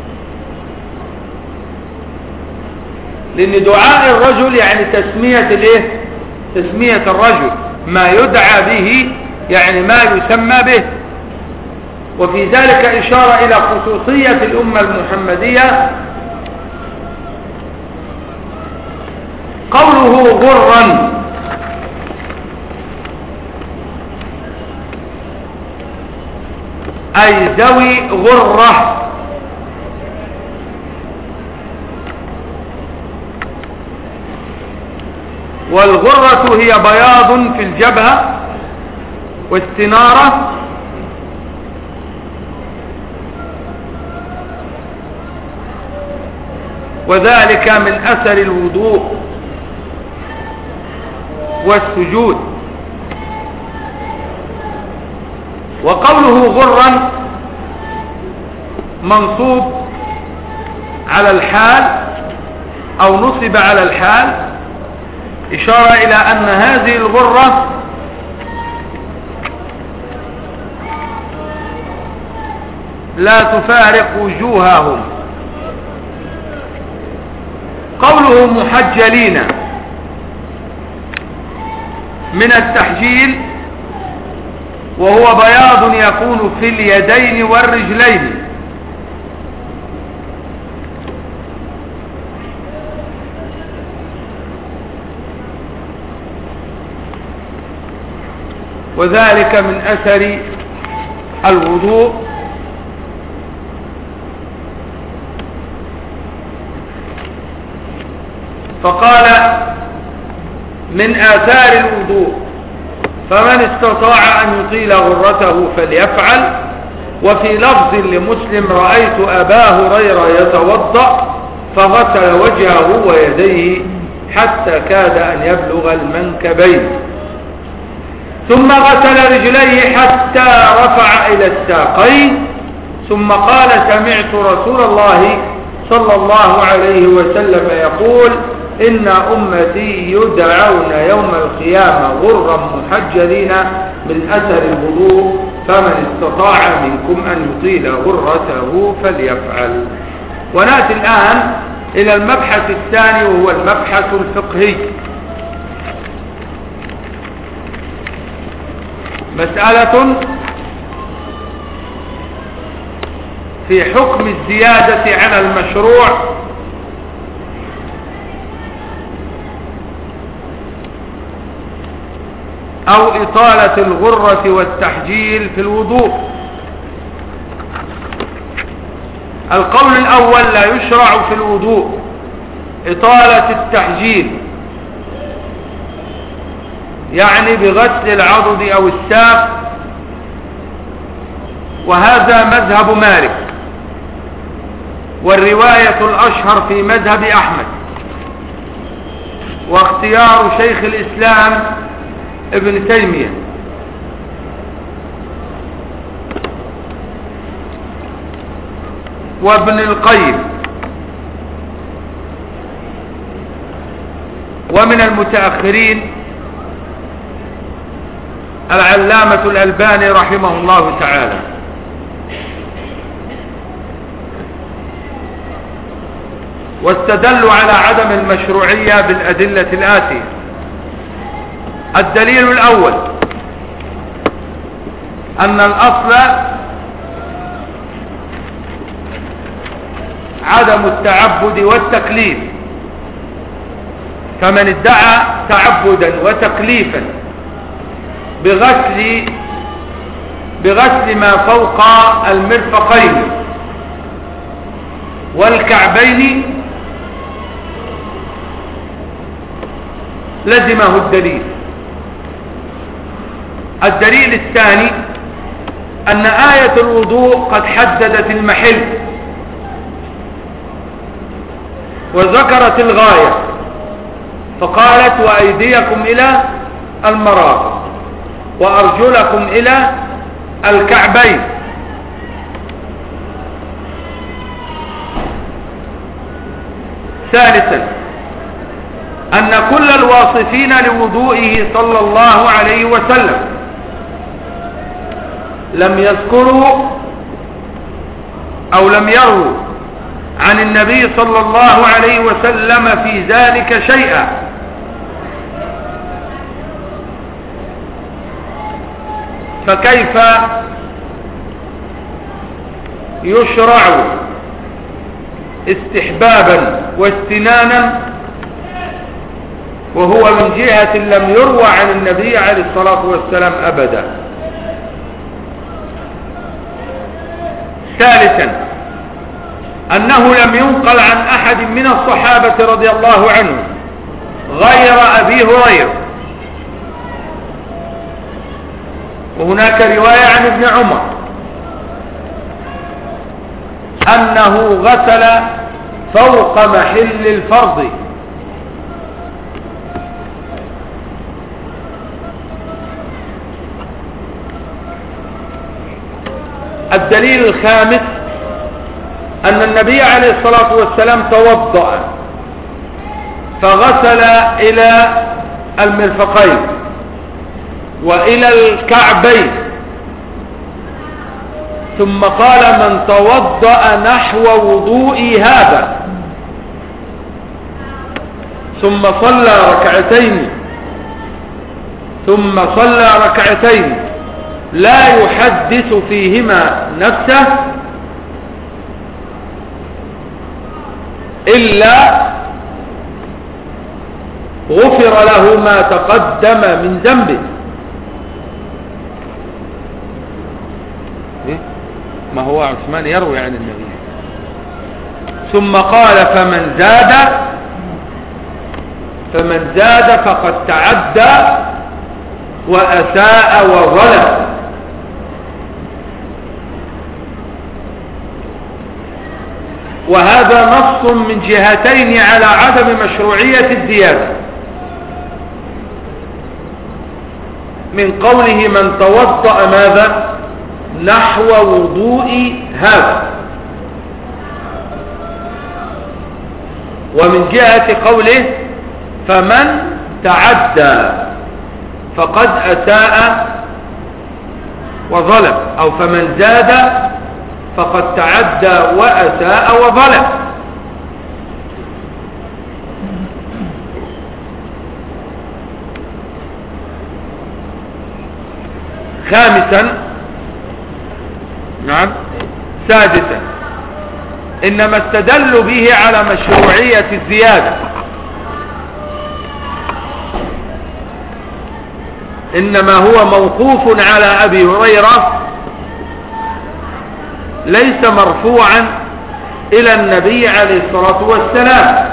S1: لأن دعاء الرجل يعني تسمية الرجل، ما يدعى به يعني ما يسمى به. وفي ذلك إشارة إلى خصوصية الأمة المحمدية. قوله غرا أي ذوي غرة، والغرة هي بياض في الجبهة واستنارة وذلك من أثر الوضوء والسجود. وقوله غرا منصوب على الحال أو نصب على الحال، إشارة إلى أن هذه الغرة لا تفارق وجوههم. قوله محجلين من التحجيل، وهو بياض يكون في اليدين والرجلين، وذلك من أثر الوضوء فقال من آثار الوضوء فمن استطاع أن يطيل غرته فليفعل. وفي لفظ لمسلم رأيت أبا هريرة يتوضأ فغسل وجهه ويديه حتى كاد أن يبلغ المنكبين، ثم غسل رجليه حتى رفع إلى الساقين، ثم قال: سمعت رسول الله صلى الله عليه وسلم يقول: إن أمتي يدعون يوم القيامة غرا محجلين من أثر الوضوء، فمن استطاع منكم أن يطيل غرته فليفعل. ونأتي الآن إلى المبحث الثاني، وهو المبحث الفقهي. مسألة في حكم الزيادة على المشروع أو إطالة الغرة والتحجيل في الوضوء. القول الأول: لا يشرع في الوضوء إطالة التحجيل، يعني بغسل العضد أو الساق، وهذا مذهب مالك، والرواية الأشهر في مذهب أحمد، واختيار شيخ الإسلام ابن تيمية. وابن القيم، ومن المتأخرين العلامة الألباني رحمه الله تعالى. واستدلوا على عدم المشروعية بالأدلة الآتية. الدليل الأول: أن الأصل عدم التعبد والتكليف، فمن ادعى تعبدا وتكليفا بغسل ما فوق المرفقين والكعبين لزمه الدليل. الدليل الثاني: أن آية الوضوء قد حددت المحل وذكرت الغاية، فقالت: وأيديكم إلى المرافق وأرجلكم إلى الكعبين. ثالثا: أن كل الواصفين لوضوئه صلى الله عليه وسلم لم يذكروا أو لم يروا عن النبي صلى الله عليه وسلم في ذلك شيئا، فكيف يشرع استحبابا واستنانا وهو من جهة لم يروى عن النبي عليه الصلاة والسلام أبدا. ثالثا: أنه لم ينقل عن أحد من الصحابة رضي الله عنهم غير أبي هريرة، وهناك رواية عن ابن عمر أنه غسل فوق محل الفرض. الدليل الخامس: أن النبي عليه الصلاة والسلام توضأ فغسل إلى المرفقين وإلى الكعبين، ثم قال: من توضأ نحو وضوئي هذا ثم صلى ركعتين لا يحدث فيهما نفسه إلا غفر له ما تقدم من ذنبه. ما هو عثمان يروي عن النبي. ثم قال: فمن زاد فقد تعدى وأساء وظلم. وهذا نص من جهتين على عدم مشروعية الزيادة، من قوله من توضأ ماذا نحو وضوء هذا، ومن جهة قوله فمن تعدى فقد أساء وظلم، أو فمن زاد فقد تعدى وأساء وظلم. خامسا، نعم سادسا، إنما استدلوا به على مشروعية الزيادة، إنما هو موقوف على أبي هريرة ليس مرفوعا إلى النبي عليه الصلاة والسلام.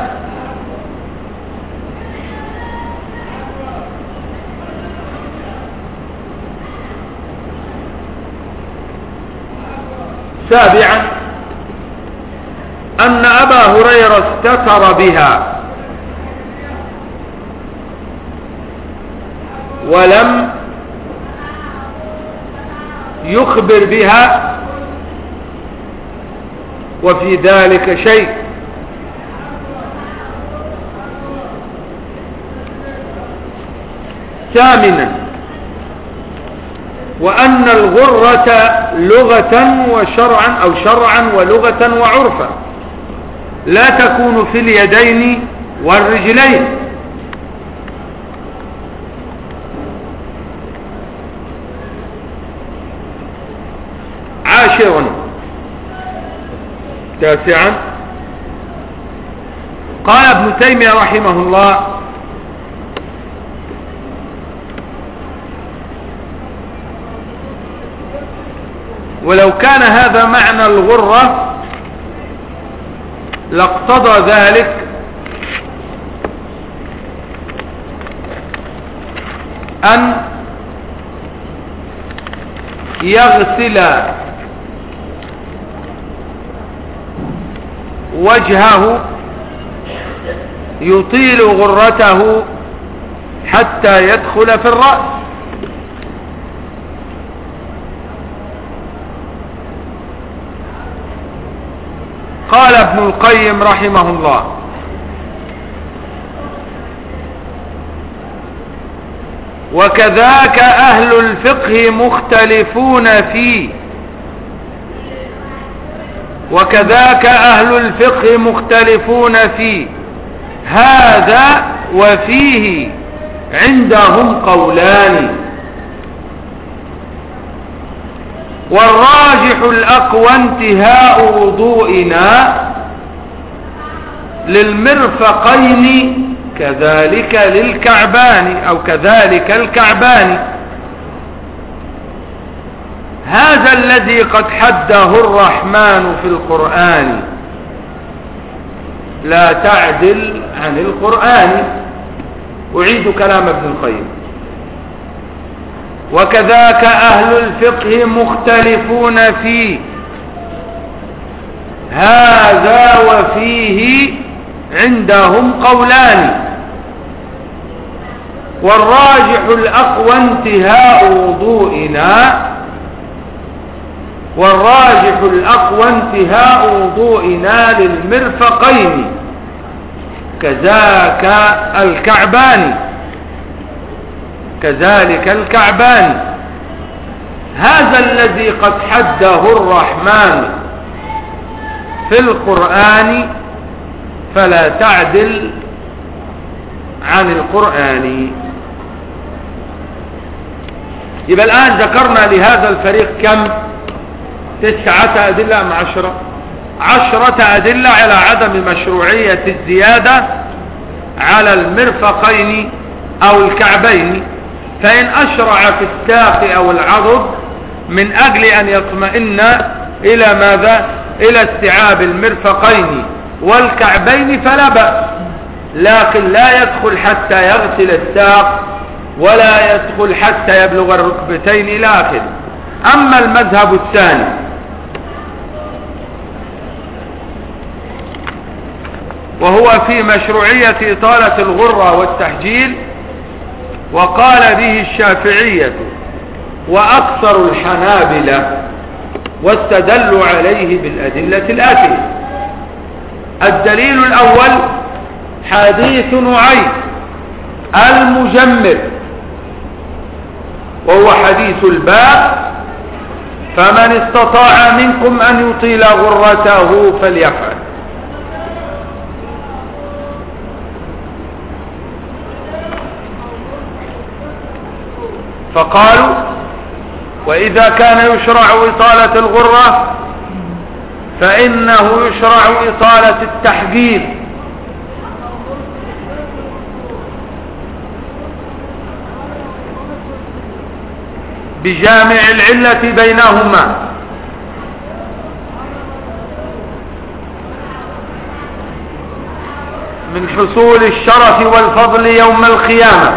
S1: سابعا، أن أبا هريرة استتر بها ولم يخبر بها، وفي ذلك شيء. ثامنا، وأن الغرة لغة وشرعا، أو شرعا ولغة وعرفا، لا تكون في اليدين والرجلين. عاشرا، تاسعا، قال ابن تيمية رحمه الله ولو كان هذا معنى الغرة لاقتضى ذلك أن يغسل وجهه يطيل غرته حتى يدخل في الرأس. قال ابن القيم رحمه الله وكذاك أهل الفقه مختلفون فيه، وكذاك أهل الفقه مختلفون فيه هذا وفيه عندهم قولان، والراجح الأقوى انتهاء وضوئنا للمرفقين كذلك للكعبان، أو كذلك الكعبان. هذا الذي قد حده الرحمن في القرآن، لا تعدل عن القرآن. أعيد كلام ابن القيم وكذاك أهل الفقه مختلفون فيه هذا وفيه عندهم قولان، والراجح الأقوى انتهاء وضوئنا، والراجح الأقوى انتهاء وضوئنا للمرفقين كذاك الكعبان، كذلك الكعبان. هذا الذي قد حده الرحمن في القرآن فلا تعدل عن القرآن. يبقى الآن ذكرنا لهذا الفريق كم؟ 9 أدلة أم 10؟ 10 أدلة على عدم مشروعية الزيادة على المرفقين أو الكعبين. فإن أشرع في الساق أو العضد من أجل أن يطمئن إلى ماذا؟ إلى استيعاب المرفقين والكعبين فلا بأس، لكن لا يدخل حتى يغسل الساق، ولا يدخل حتى يبلغ الركبتين إلى آخره. أما المذهب الثاني وهو في مشروعية إطالة الغرة والتحجيل، وقال به الشافعية وأكثر الحنابلة، واستدلوا عليه بالأدلة الآتية. الدليل الأول حديث نعيم المجمر، وهو حديث الباب: فمن استطاع منكم أن يطيل غرته فليفعل. فقالوا: وإذا كان يشرع إطالة الغرة فإنه يشرع إطالة التحجيل، بجامع العلة بينهما، من حصول الشرف والفضل يوم القيامة.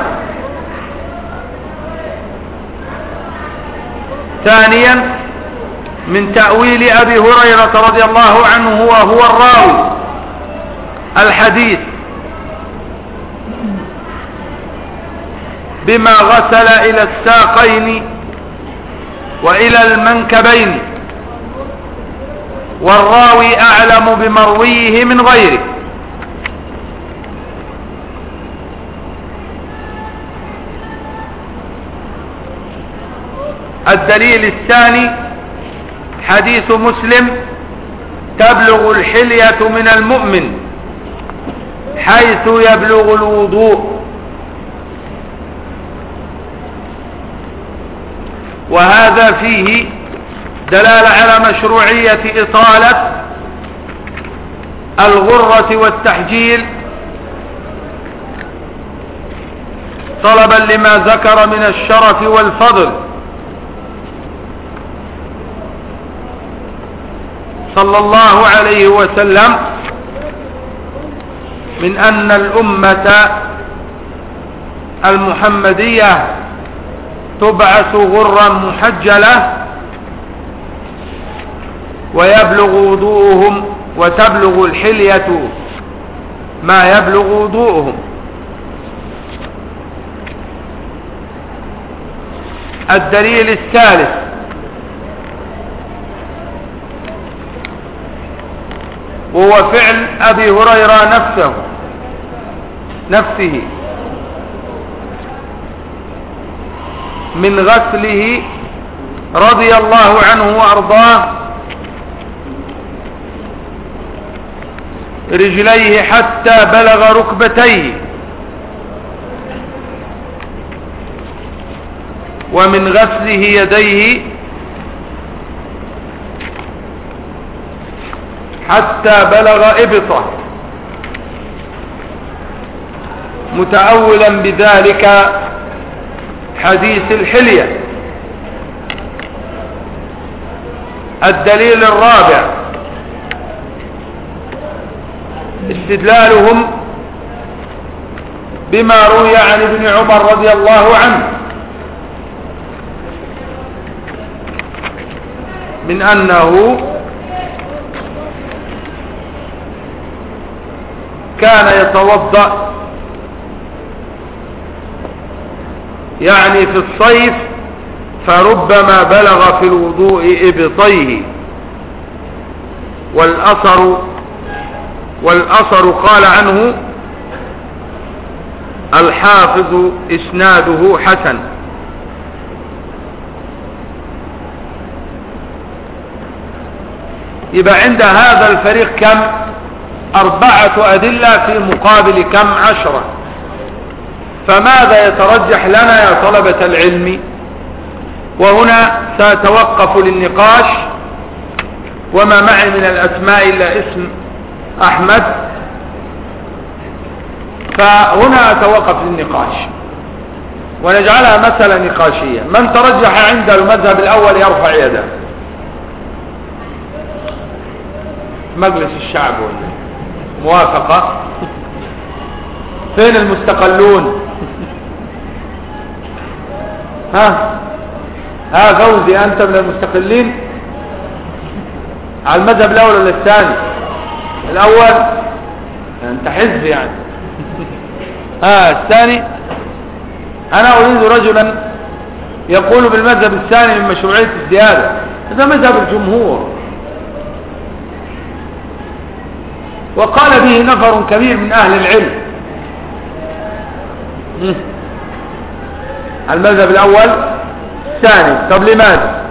S1: ثانيا، من تأويل أبي هريرة رضي الله عنه وهو الراوي الحديث بما غسل إلى الساقين وإلى المنكبين، والراوي أعلم بمرويه من غيره. الدليل الثاني حديث مسلم: تبلغ الحلية من المؤمن حيث يبلغ الوضوء. وهذا فيه دلالة على مشروعية إطالة الغرة والتحجيل، طلبا لما ذكر من الشرف والفضل. صلى الله عليه وسلم من أن الأمة المحمدية تبعث غرا محجلة ويبلغ وضوءهم، وتبلغ الحلية ما يبلغ وضوءهم. الدليل الثالث وهو فعل أبي هريرة نفسه من غسله رضي الله عنه وأرضاه رجليه حتى بلغ ركبتيه، ومن غسله يديه حتى بلغ إبطه، متأولا بذلك حديث الحلية. الدليل الرابع استدلالهم بما روي عن ابن عمر رضي الله عنه من أنه كان يتوضأ يعني في الصيف، فربما بلغ في الوضوء إبطيه. والأثر قال عنه الحافظ إسناده حسن. يبقى عند هذا الفريق كم؟ 4 أدلة في مقابل كم؟ 10. فماذا يترجح لنا يا طلبة العلم؟ وهنا سأتوقف للنقاش، وما معي من الأسماء إلا اسم أحمد، فهنا أتوقف للنقاش ونجعلها مسألة نقاشية. من ترجح عند المذهب الأول يرفع يده. مجلس الشعب موافقة. فين المستقلون؟ ها فوزي، أنت من المستقلين على المذهب الأول ولا الثاني؟ الأول. انت حزب يعني. الثاني انا اريد رجلا يقول بالمذهب الثاني من مشروعية الزيادة، هذا مذهب الجمهور، وقال به نفر كبير من اهل العلم. المذهب الاول ثاني. طب لماذا؟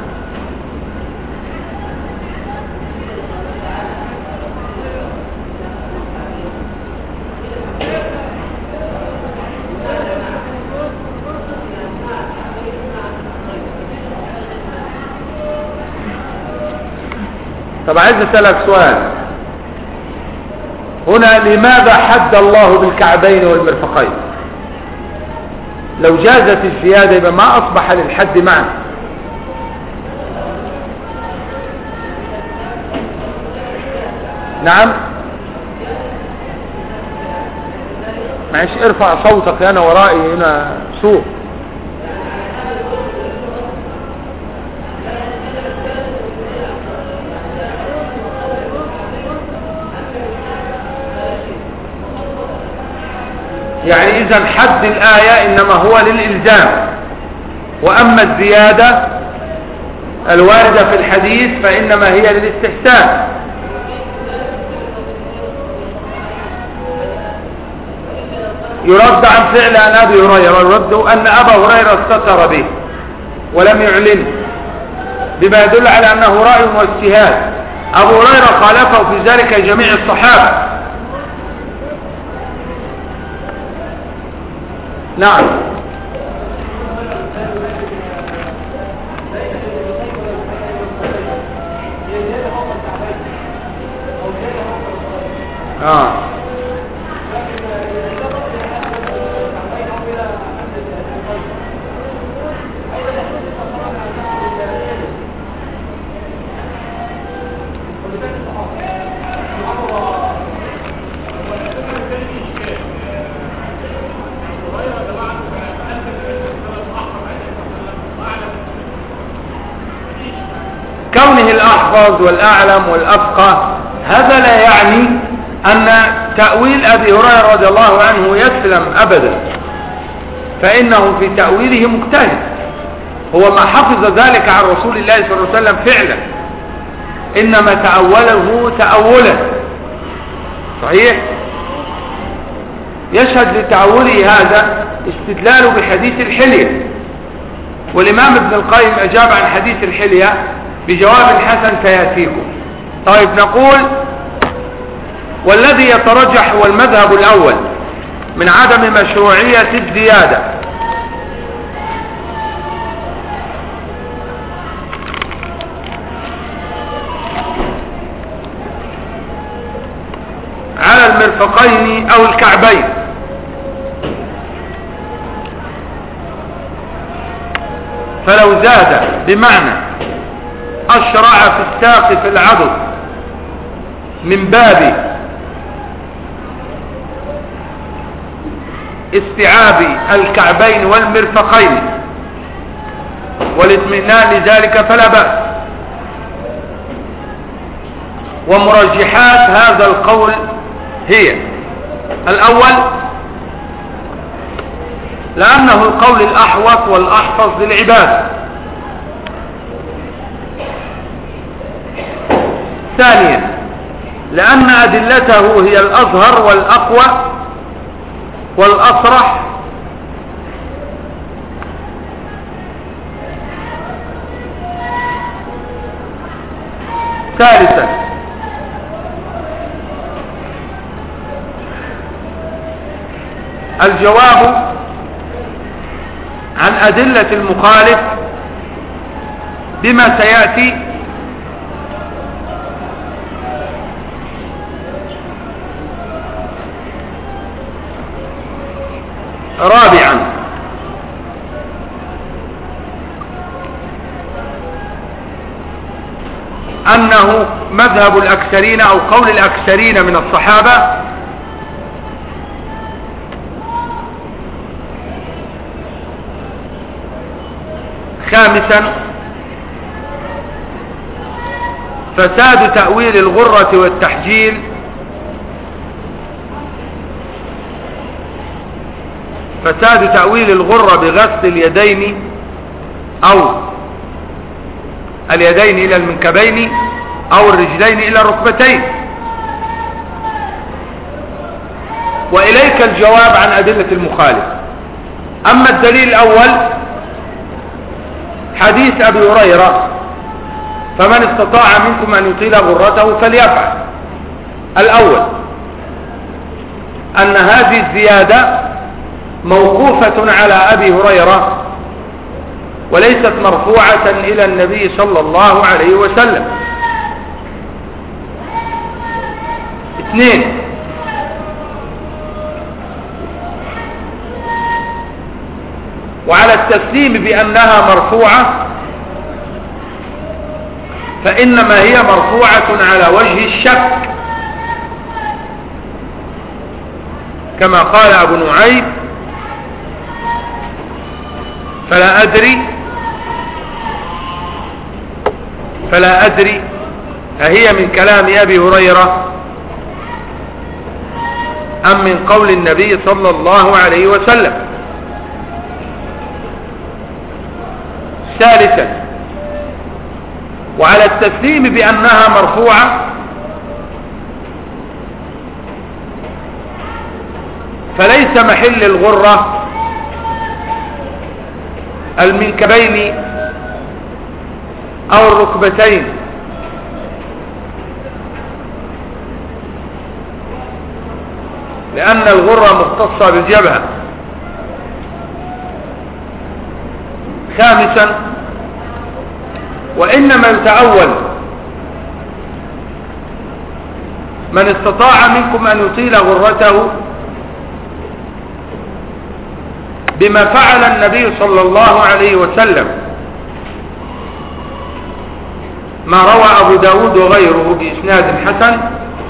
S1: طب عايز اسالك سؤال هنا، لماذا حد الله بالكعبين والمرفقين؟ لو جازت الزيادة يبقى ما اصبح للحد معنى. نعم معلش ارفع صوتك، انا ورائي هنا سوء. يعني اذا حد الآية انما هو للإلزام، واما الزيادة الواردة في الحديث فانما هي للاستحسان. يرد عن فعل عن ابي هريرة، يرد ان ابا هريرة استتر به ولم يعلن، بما يدل على انه رأي واجتهاد. ابو هريرة خالفه في ذلك جميع الصحابة. نعم كونه الأحفظ والأعلم والأفقه هذا لا يعني أن تأويل أبي هريرة رضي الله عنه يسلم أبدا، فإنه في تأويله مجتهد، هو ما حفظ ذلك عن رسول الله صلى الله عليه وسلم فعلا، إنما تأوله تأولا صحيح. يشهد لتأوله هذا استدلاله بحديث الحلية، والإمام ابن القيم أجاب عن حديث الحلية بجواب حسن سيأتيكم. طيب نقول والذي يترجح هو المذهب الأول من عدم مشروعية الزيادة، على المرفقين أو الكعبين، فلو زاد بمعنى أشرع في الساق في العضد من باب استيعاب الكعبين والمرفقين والاطمئنان لذلك فلا بأس. ومرجحات هذا القول هي: الأول لأنه القول الأحوط والأحفظ للعباد. ثانيا لأن أدلته هي الأظهر والأقوى والأصرح. ثالثا الجواب عن أدلة المخالف بما سيأتي. رابعا أنه مذهب الأكثرين أو قول الأكثرين من الصحابة. خامسا فساد تأويل الغرة والتحجيل فساد تأويل الغرة بغسل اليدين أو اليدين إلى المنكبين أو الرجلين إلى الركبتين. وإليك الجواب عن أدلة المخالف. أما الدليل الأول حديث أبي هريرة فمن استطاع منكم أن يطيل غرته فليفعل. الأول أن هذه الزيادة موقوفة على أبي هريرة وليست مرفوعة إلى النبي صلى الله عليه وسلم. اثنين، وعلى التسليم بأنها مرفوعة فإنما هي مرفوعة على وجه الشك كما قال أبو نعيم فلا أدري أهي من كلام أبي هريرة أم من قول النبي صلى الله عليه وسلم. ثالثا، وعلى التسليم بأنها مرفوعة فليس محل الغرة المنكبين أو الركبتين، لأن الغرة مختصة بالجبهة. خامسا، وإنما يتأول من استطاع منكم أن يطيل غرته بما فعل النبي صلى الله عليه وسلم، ما روى أبو داود وغيره بإسناد حسن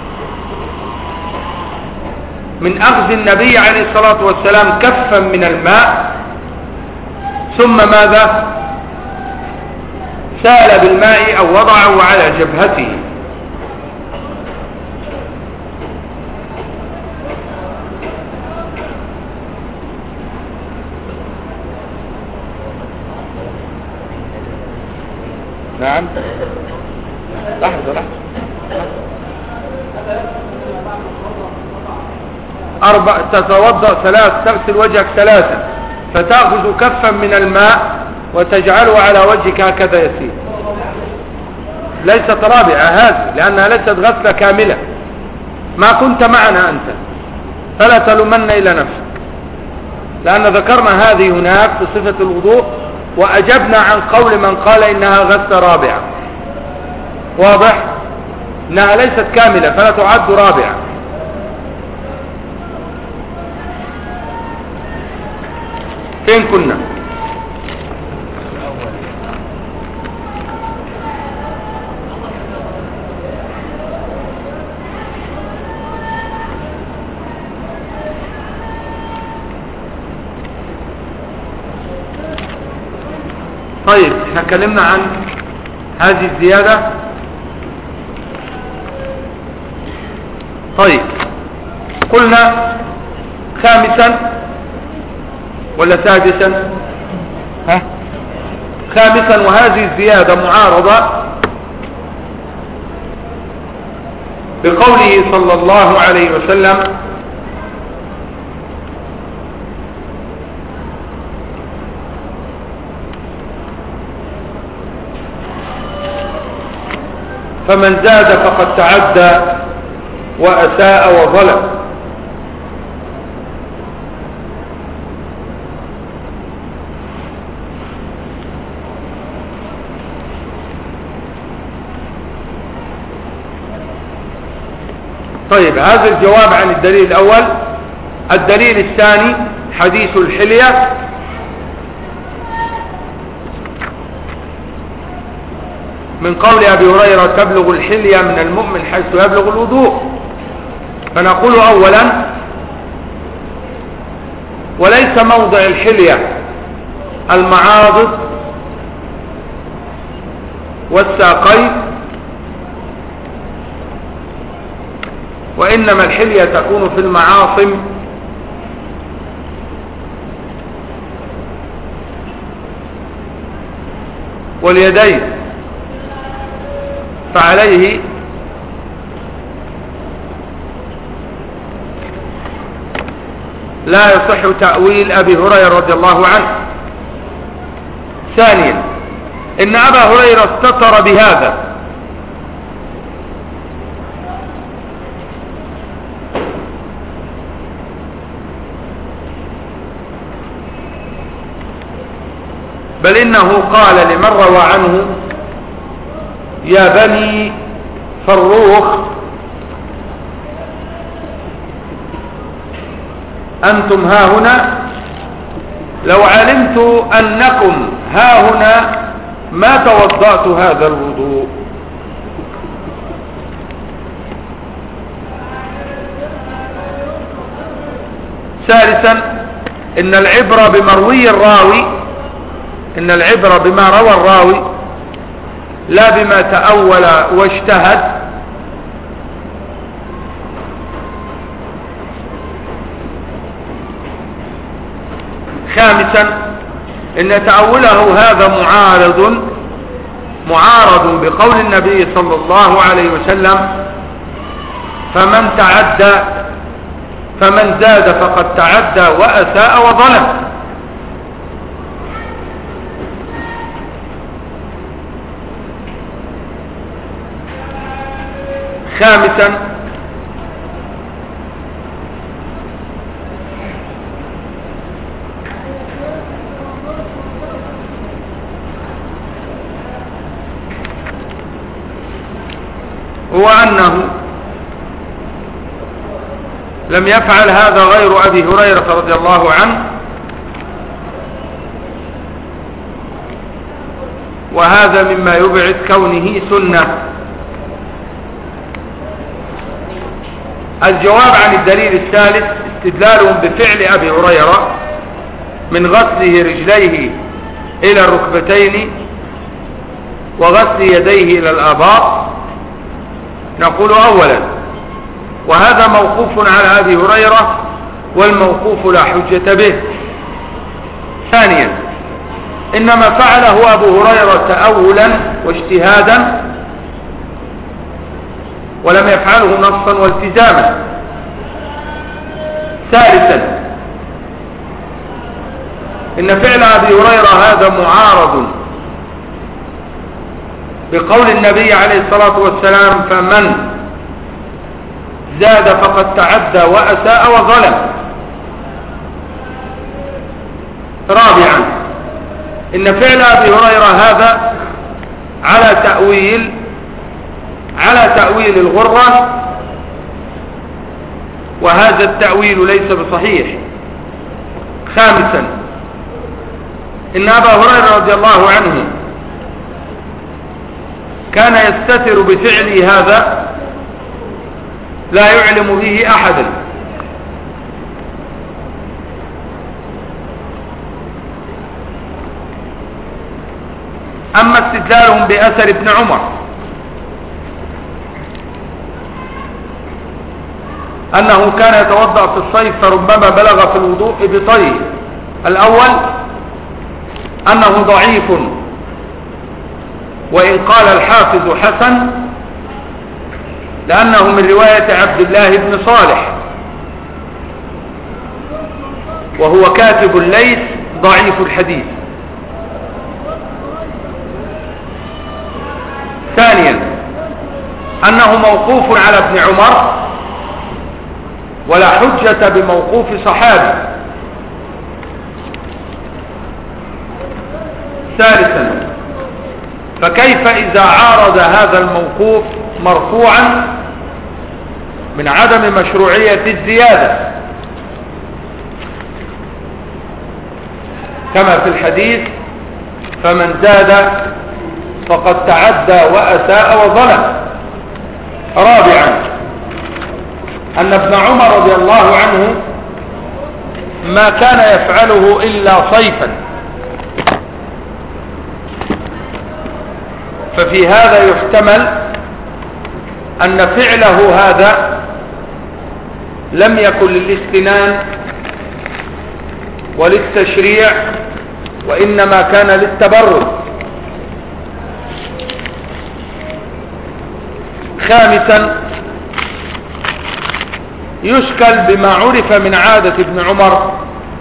S1: من أخذ النبي عليه الصلاة والسلام كفا من الماء ثم ماذا؟ سال بالماء أو وضعه على جبهته. نعم، لحظة تتوضأ ثلاث، تغسل وجهك ثلاثة، فتأخذ كفا من الماء وتجعله على وجهك هكذا يسير. ليست رابعة هذه لأنها ليست غسلة كاملة، ما كنت معنا أنت فلا تلومن إلى نفسك، لأن ذكرنا هذه هناك في صفة الوضوء وأجبنا عن قول من قال إنها غسلة رابعة. واضح؟ إنها ليست كاملة فلا تعد رابعة. فين كنا؟ طيب احنا اتكلمنا عن هذه الزيادة. طيب قلنا خامسا ولا سادسا؟ خامسا، وهذه الزيادة معارضة بقوله صلى الله عليه وسلم فمن زاد فقد تعدى وأساء وظلم. طيب هذا الجواب عن الدليل الأول. الدليل الثاني حديث الحلية، من قول أبي هريرة تبلغ الحلية من المؤمن حيث يبلغ الوضوء. فنقول أولا وليس موضع الحلية المعاضد والساقين، وإنما الحلية تكون في المعاصم واليدين، فعليه لا يصح تأويل أبي هريرة رضي الله عنه. ثانيا إن أبا هريرة استتر بهذا، بل إنه قال لمن روى عنه: يا بني فروخ أنتم هاهنا، لو علمت أنكم هاهنا ما توضأت هذا الوضوء. ثالثا إن العبرة بمروي الراوي، إن العبرة بما روى الراوي لا بما تأول واجتهد. خامسا إن تأوله هذا معارض بقول النبي صلى الله عليه وسلم: فمن زاد فقد تعدى وأساء وظلم. خامسا هو أنه لم يفعل هذا غير أبي هريرة رضي الله عنه، وهذا مما يبعد كونه سنة. الجواب عن الدليل الثالث استدلالهم بفعل أبي هريرة من غسله رجليه إلى الركبتين وغسل يديه إلى الآباط. نقول أولا: وهذا موقوف على أبي هريرة، والموقوف لا حجة به. ثانيا إنما فعله أبو هريرة تأولا واجتهادا، ولم يفعله نصا والتزاما. ثالثا إن فعل أبي هريرة هذا معارض بقول النبي عليه الصلاة والسلام: فمن زاد فقد تعدى وأساء وظلم. رابعا إن فعل أبي هريرة هذا على تأويل الغرة، وهذا التأويل ليس بصحيح. خامسا إن أبا هريرة رضي الله عنه كان يستتر بفعل هذا لا يعلم به أحدا. أما استدلالهم بأثر ابن عمر أنه كان يتوضأ في الصيف فربما بلغ في الوضوء بطيه، الأول أنه ضعيف، وإن قال الحافظ حسن لأنه من رواية عبد الله بن صالح، وهو كاتب الليث ضعيف الحديث. ثانيا أنه موقوف على ابن عمر، ولا حجة بموقوف صحابي. ثالثا فكيف إذا عارض هذا الموقوف مرفوعا من عدم مشروعية الزيادة، كما في الحديث: فمن زاد فقد تعدى وأساء وظلم. رابعا أن ابن عمر رضي الله عنه ما كان يفعله إلا صيفا، ففي هذا يحتمل أن فعله هذا لم يكن للاستنان وللتشريع، وإنما كان للتبرد. خامسا يشكل بما عرف من عادة ابن عمر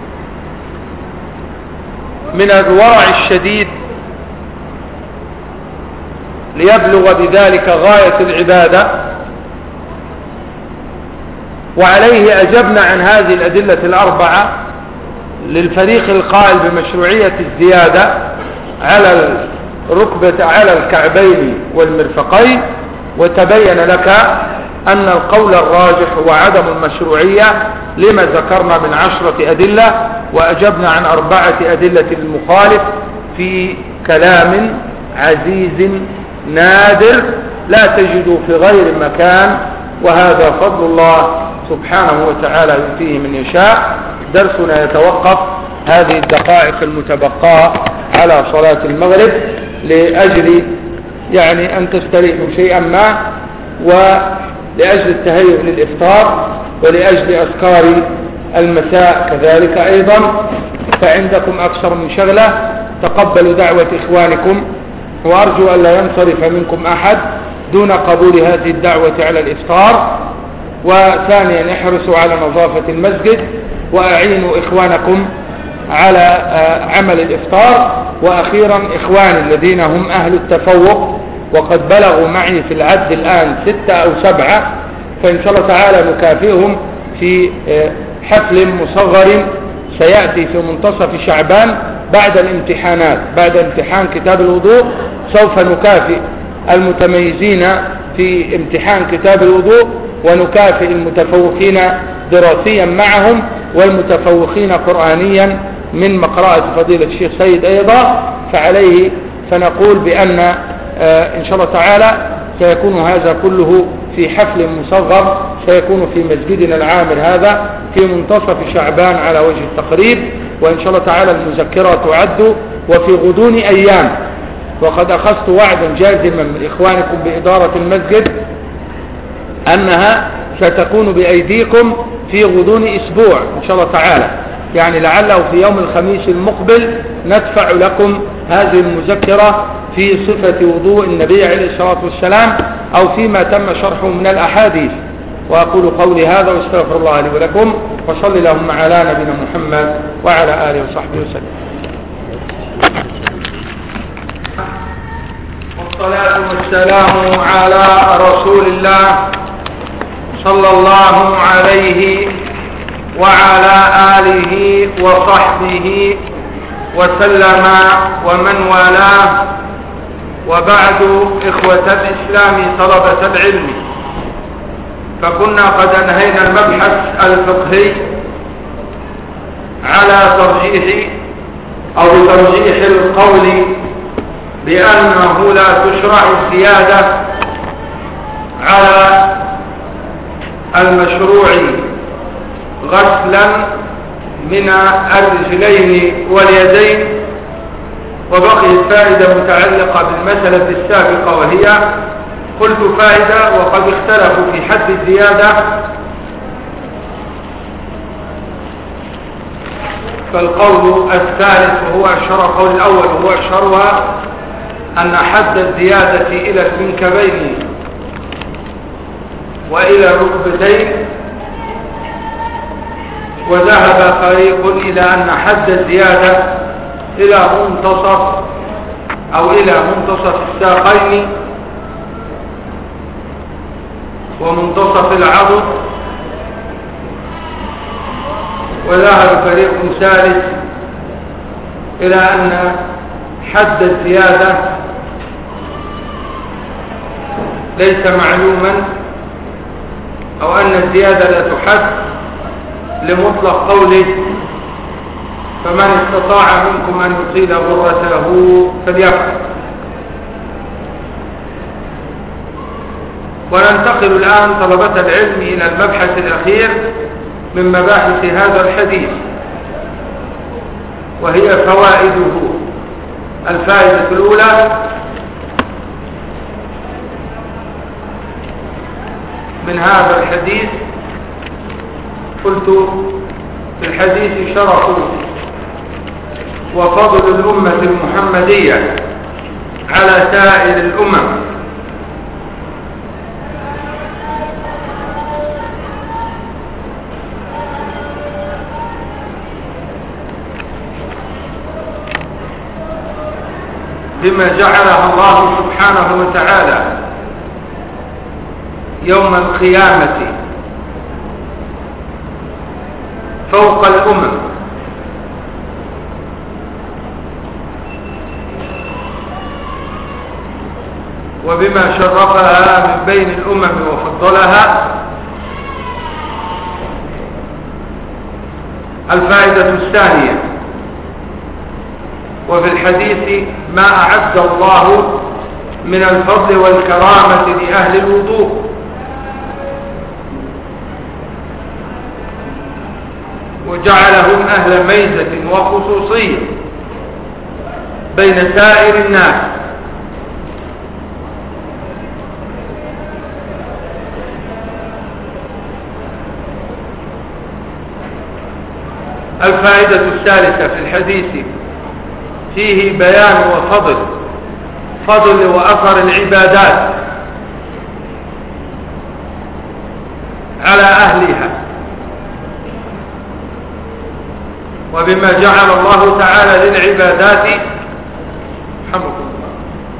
S1: من الورع الشديد ليبلغ بذلك غاية العبادة، وعليه أجبنا عن هذه الأدلة الأربعة للفريق القائل بمشروعية الزيادة على الركبة على الكعبين والمرفقين، وتبين لك أن القول الراجح هو عدم المشروعية لما ذكرنا من 10 أدلة، وأجبنا عن 4 أدلة المخالف في كلام عزيز نادر لا تجد في غير مكان، وهذا فضل الله سبحانه وتعالى يؤتيه من يشاء. درسنا يتوقف هذه الدقائق المتبقاة على صلاة المغرب لأجل أن تستريحوا شيئا ما، ولأجل التهيئ للإفطار، ولأجل أذكار المساء كذلك أيضا، فعندكم أكثر من شغلة. تقبلوا دعوة إخوانكم، وأرجو أن لا ينصرف منكم أحد دون قبول هذه الدعوة على الإفطار. وثانيا احرصوا على نظافة المسجد، وأعينوا إخوانكم على عمل الإفطار. وأخيرا إخواني الذين هم أهل التفوق وقد بلغوا معي في العد الآن 6 أو 7، فإن شاء الله تعالى نكافئهم في حفل مصغر سيأتي في منتصف شعبان بعد الامتحانات، بعد امتحان كتاب الوضوء سوف نكافئ المتميزين في امتحان كتاب الوضوء، ونكافئ المتفوقين دراسيا معهم، والمتفوقين قرآنيا من مقرأة فضيلة الشيخ سيد أيضا. فعليه فنقول بأن إن شاء الله تعالى سيكون هذا كله في حفل مصغر سيكون في مسجدنا العامر هذا في منتصف شعبان على وجه التقريب، وإن شاء الله تعالى المذكرة تعد وفي غضون أيام. وقد أخذت وعدا جازما من إخوانكم بإدارة المسجد أنها ستكون بأيديكم في غضون أسبوع إن شاء الله تعالى، لعله في يوم الخميس المقبل ندفع لكم هذه المذكرة في صفة وضوء النبي عليه الصلاة والسلام أو فيما تم شرحه من الأحاديث. وأقول قولي هذا واستغفر الله لي ولكم، وصل اللهم على نبينا محمد وعلى آله وصحبه وسلم. والصلاة والسلام على رسول الله صلى الله عليه وعلى آله وصحبه وسلم ومن والاه. وبعد، إخوة الإسلام طلبة العلم، فكنا قد أنهينا المبحث الفقهي على ترجيح القول بأنه لا تشرع الزيادة على المشروع غسلا من الرجلين واليدين. وبقيت فائدة متعلقة بالمسألة السابقة، وهي قلت فائدة وقد اختلفوا في حد الزيادة. فالقول الثالث وهو أشهر القول الأول وهو أشهرها أن حد الزيادة إلى المنكبين وإلى الركبتين، وذهب فريق إلى أن حد الزيادة إلى منتصف الساقين ومنتصف العضد. وذهب فريق ثالث إلى أن حد الزيادة ليس معلوما، أو أن الزيادة لا تحد لمطلق قوله فمن استطاع منكم أن يطيل غرته فليفعل. وننتقل الآن طلبة العلم إلى المبحث الأخير من مباحث هذا الحديث، وهي فوائده. الفائدة الأولى: من هذا الحديث قلت في الحديث شرف وفضل الأمة المحمدية على سائر الأمم، بما جعلها الله سبحانه وتعالى يوم القيامة فوق الأمم، وبما شرفها من بين الأمم وفضلها. الفائدة الثانية: وفي الحديث ما أعد الله من الفضل والكرامة لأهل الوضوء، وجعلهم أهل ميزة وخصوصية بين سائر الناس. الفائدة الثالثة في الحديث فيه بيان فضل وأثر العبادات على أهلها، وبما جعل الله تعالى للعبادات رحمكم الله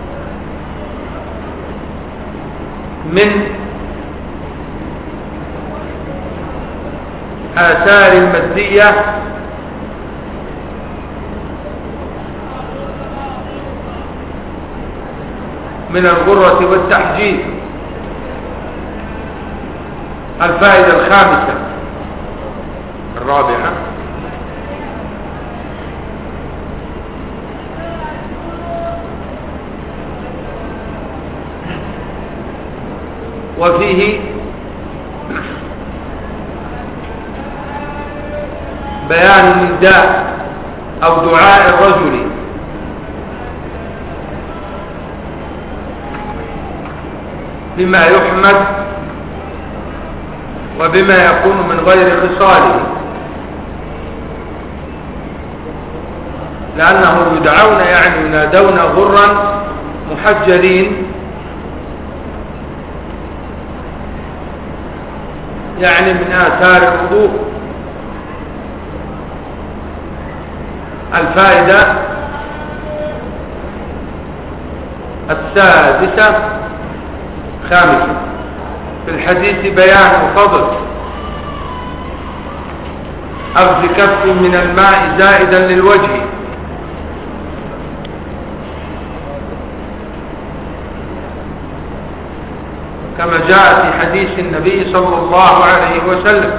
S1: من آثار المادية من الغرة والتحجيل. الفائدة الخامسة الرابعة: وفيه بيان النداء أو دعاء الرجل بما يحمد وبما يكون من غير خصاله، لأنهم يدعون يعني ينادون غرا محجلين، يعني من آثار الوضوء. الفائدة السادسة خامسة: في الحديث بيان فضل أخذ كف من الماء زائدا للوجه، كما جاء في حديث النبي صلى الله عليه وسلم.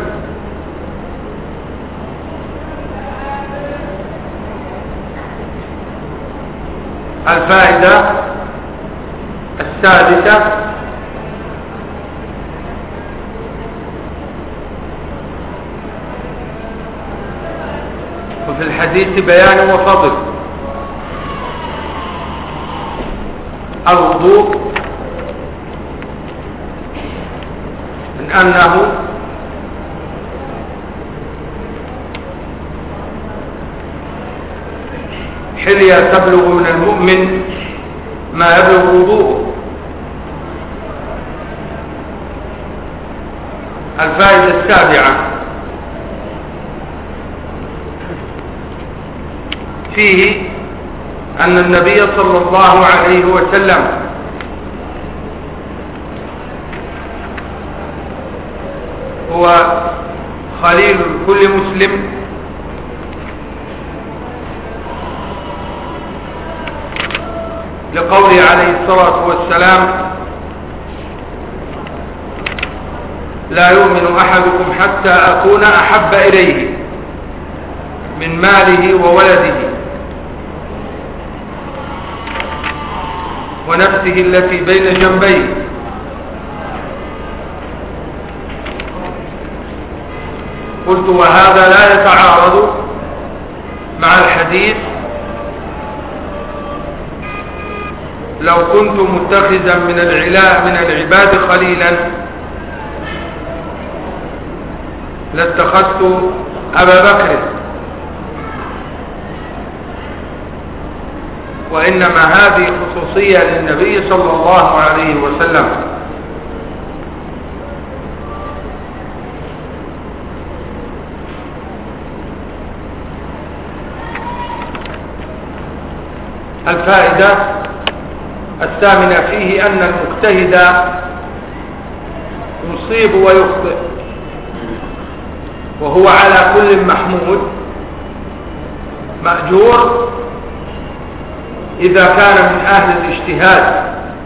S1: الفائدة السادسة: وفي الحديث بيان وفضل الوضوء، من أنه حلية تبلغ من المؤمن ما يبلغ وضوءه. الفائدة السابعة: فيه أن النبي صلى الله عليه وسلم هو خليل كل مسلم، لقوله عليه الصلاة والسلام: لا يؤمن أحدكم حتى أكون أحب إليه من ماله وولده ونفسه التي بين جنبيه. قلت: وهذا لا يتعارض مع الحديث: لو كنت متخذا من العباد خليلا لاتخذت أبا بكر، وإنما هذه خصوصية للنبي صلى الله عليه وسلم. الفائدة الثامنة فيه أن المجتهد يصيب ويخطئ، وهو على كل محمود مأجور إذا كان من أهل الاجتهاد.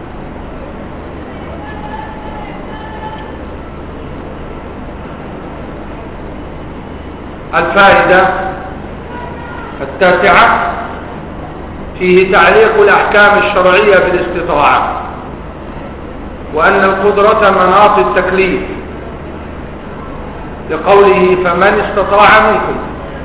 S1: الفائدة التاسعة فيه تعليق الأحكام الشرعية بالاستطاعة، وأن القدرة مناط التكليف، لقوله فمن استطاع منكم.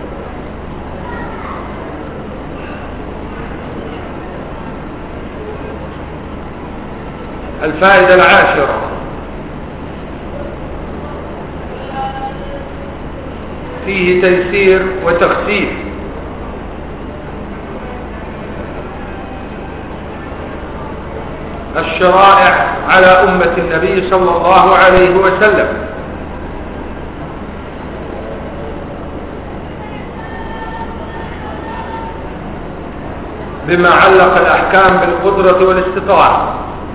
S1: الفائدة العاشرة فيه تيسير وتخفيف الشرائع على أمة النبي صلى الله عليه وسلم، بما علق الأحكام بالقدرة والاستطاعة.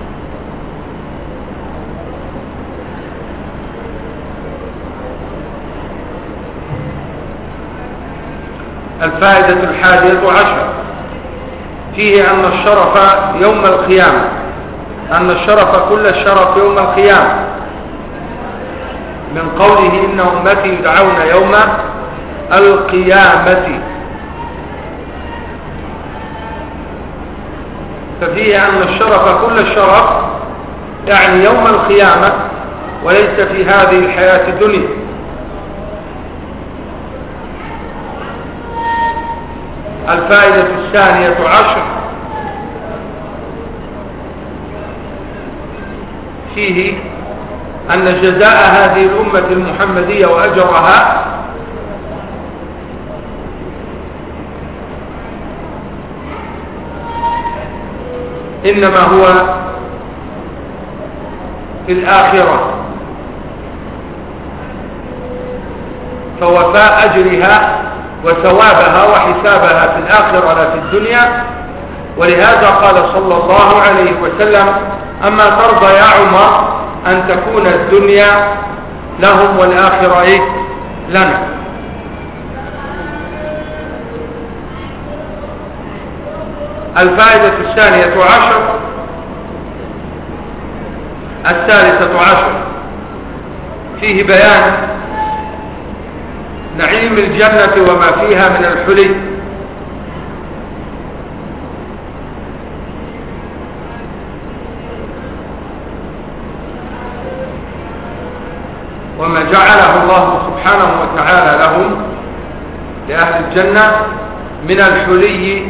S1: الفائدة 11 فيه أن الشرف يوم القيامة، أن الشرف كل الشرف يوم القيامة، من قوله إن أمتي يدعون يوم القيامة، ففيه أن الشرف كل الشرف يعني يوم القيامة وليس في هذه الحياة الدنيا. الفائدة 12 فيه أن جزاء هذه الأمة المحمدية وأجرها إنما هو في الآخرة، فوفاء أجرها وثوابها وحسابها في الآخرة لا في الدنيا. ولهذا قال صلى الله عليه وسلم أما ترضى يا عمر أن تكون الدنيا لهم والآخرة لنا. الفائدة 13 فيه بيان نعيم الجنة وما فيها من الحلي، وما جعله الله سبحانه وتعالى لهم لأهل الجنة من الحلي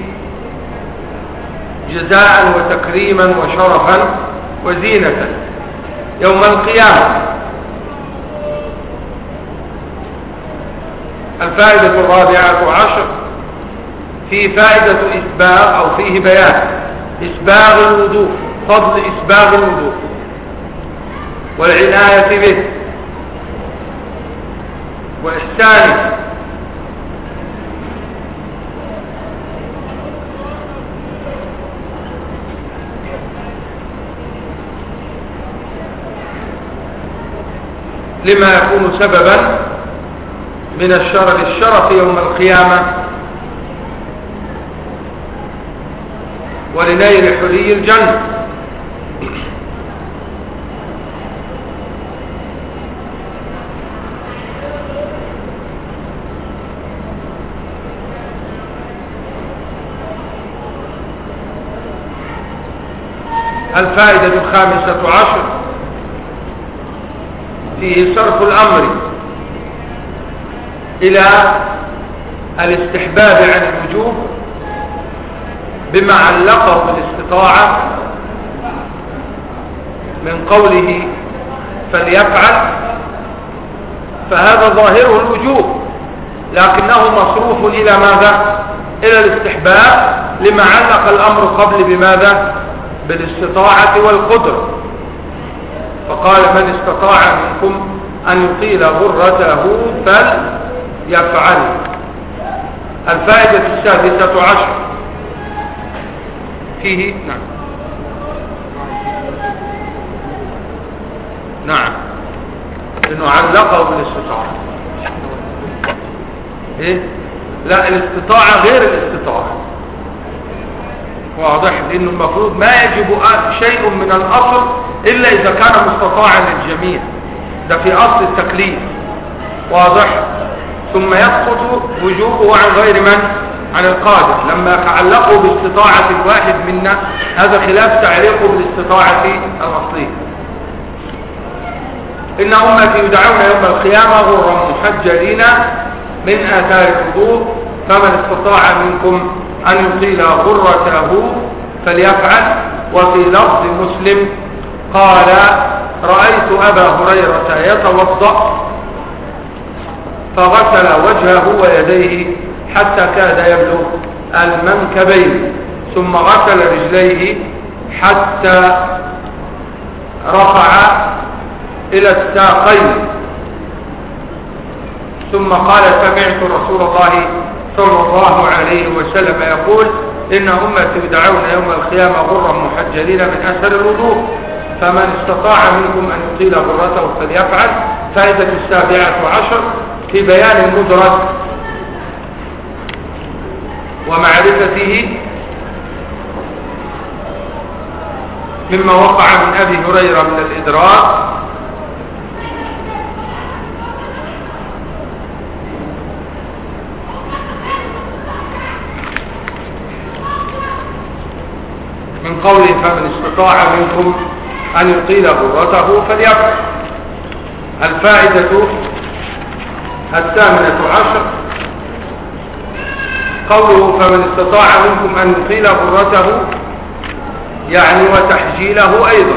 S1: جزاء وتكريما وشرفا وزينة يوم القيامة. الفائدة 14 في فائدة إسباغ أو فيه بيان إسباغ الوضوء، فضل إسباغ الوضوء والعناية به وإحسانه، لما يكون سببا من الشرف يوم القيامة ولنيل حلي الجنة. الفائدة 15 فيه صرف الأمر إلى الاستحباب عن الوجوب بما علقه بالاستطاعة من قوله فليفعل، فهذا ظاهره الوجوب لكنه مصروف إلى ماذا؟ إلى الاستحباب لما علق الأمر قبل بماذا؟ بالاستطاعة والقدرة، فقال من استطاع منكم أن يطيل غرته فليفعل. الفائدة 16 فيه. نعم نعم، لأنه علقه بالاستطاعة. ايه لا، الاستطاعة غير الاستطاعة، واضح، لأنه المفروض ما يجب شيء من الأصل إلا إذا كان مستطاعا للجميع، ده في أصل التكليف، واضح. ثم يسقط وجوبه عن غير من؟ عن القادر، لما تعلقوا باستطاعة الواحد منا، هذا خلاف تعليقه بالاستطاعة الأصلية. إن أمتي يدعون يوم القيامة غرا محجلين من آثار الوضوء، فمن استطاع منكم أن يطيل غرته فليفعل. وفي لفظ مسلم قال: رأيت أبا هريرة يتوضأ فغسل وجهه ويديه حتى كاد يبلغ المنكبين، ثم غسل رجليه حتى رفع إلى الساقين، ثم قال: سمعت رسول الله صلى الله عليه وسلم يقول: إن أمتي يدعون يوم القيامة غرا محجلين من أثر الوضوء، فمن استطاع منكم أن يطيل غرته فليفعل. فائدة 17 في بيان المدرك ومعرفته مما وقع من أبي هريرة من الإدراك، من قوله: فمن استطاع منكم أن يطيل غرته فليفعل. الفائدة 18 قوله: فمن استطاع منكم أن يطيل غرته، يعني وتحجيله أيضا،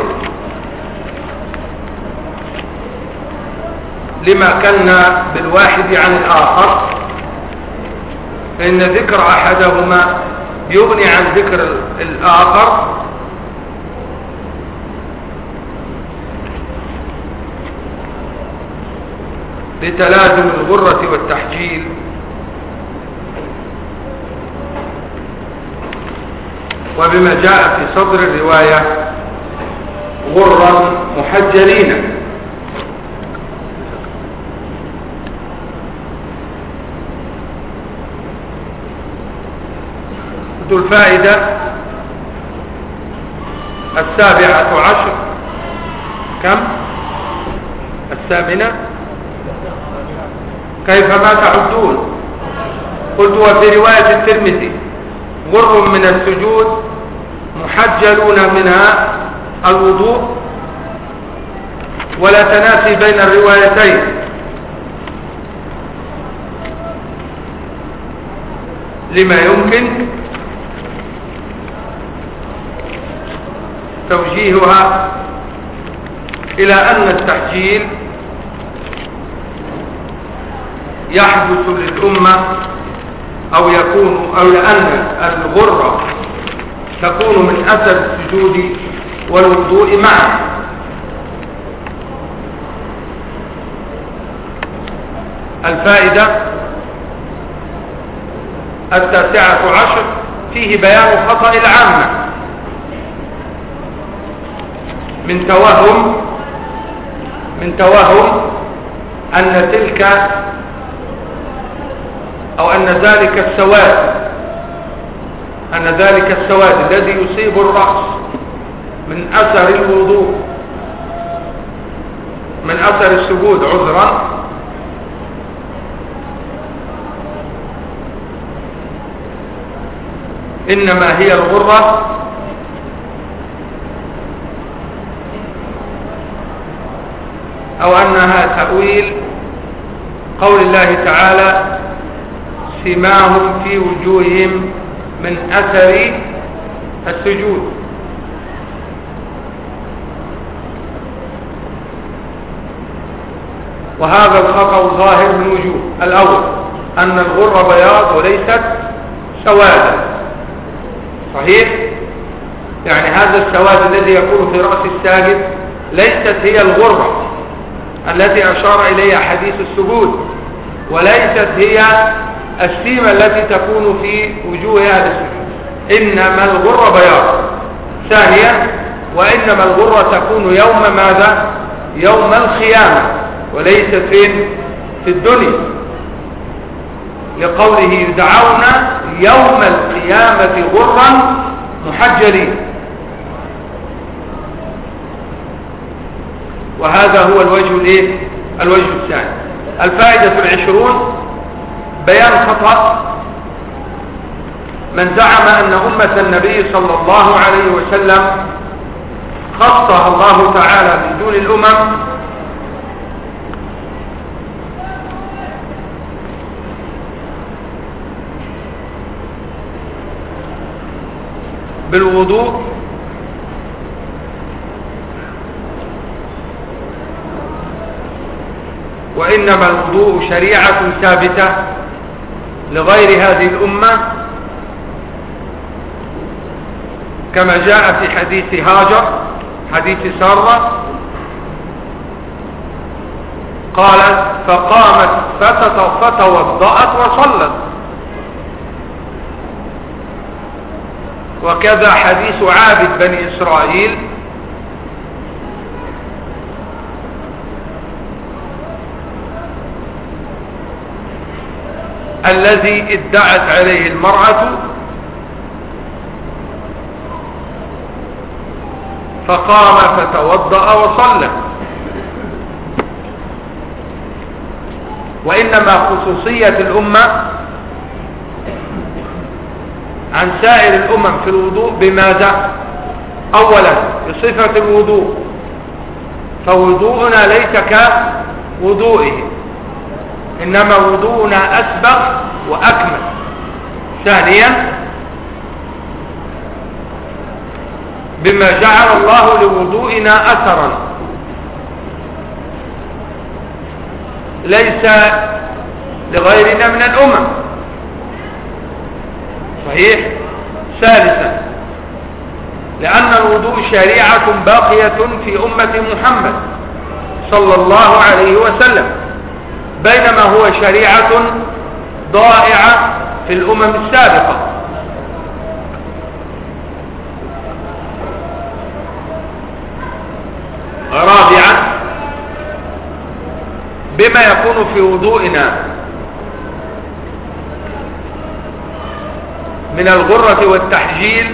S1: لما كان بالواحد عن الآخر، فإن ذكر أحدهما يغني عن ذكر الآخر، لتلازم الغرة والتحجيل. وبما جاء في صدر الرواية: غرا محجلين. الفائدة 17 كم؟ 8 كيفما تعدون. قلت: وفي رواية الترمذي: غر من السجود محجلون منها الوضوء. ولا تنافي بين الروايتين، لما يمكن توجيهها إلى أن التحجيل يحدث للأمة أو لأن الغرة تكون من أثر السجود والوضوء معا. الفائدة 19 فيه بيان خطأ العامة من توهم أن تلك أو أن ذلك السواد الذي يصيب الرأس من أثر الوضوء، من أثر السجود عذرا، إنما هي الغرة أو أنها تأويل قول الله تعالى: سماهم في وجوههم من أثر السجود. وهذا الخطأ ظاهر من وجوه: الأول أن الغرة بياض وليست سوادا، صحيح؟ يعني هذا السواد الذي يكون في رأس الساجد ليست هي الغرة التي أشار إليها حديث السجود، وليست هي السيمة التي تكون في وجوه أهل السجود. إنما الغرة بياض. ثانيا وإنما الغرة تكون يوم ماذا؟ يوم القيامة، وليس في الدنيا، لقوله يدعون يوم القيامة غرا محجلين. وهذا هو الوجه الثاني. الفائدة 20 بيان خطأ من زعم أن أمة النبي صلى الله عليه وسلم خصها الله تعالى من دون الأمم بالوضوء وإنما الوضوء شريعة ثابتة لغير هذه الأمة، كما جاء في حديث هاجر، حديث سارة، قالت فقامت فتوضأت وصلت. وكذا حديث عابد بني إسرائيل الذي ادعت عليه المرأة فقام فتوضأ وصلى. وإنما خصوصية الأمة عن سائر الأمم في الوضوء بماذا؟ أولا بصفة الوضوء، فوضوءنا ليس كوضوئه، إنما وضوءنا أسبغ وأكمل. ثانيا بما جعل الله لوضوئنا أثرا ليس لغيرنا من الأمم. صحيح. ثالثا لأن الوضوء شريعة باقية في أمة محمد صلى الله عليه وسلم، بينما هو شريعة ضائعة في الأمم السابقة. رابعا بما يكون في وضوئنا من الغرة والتحجيل،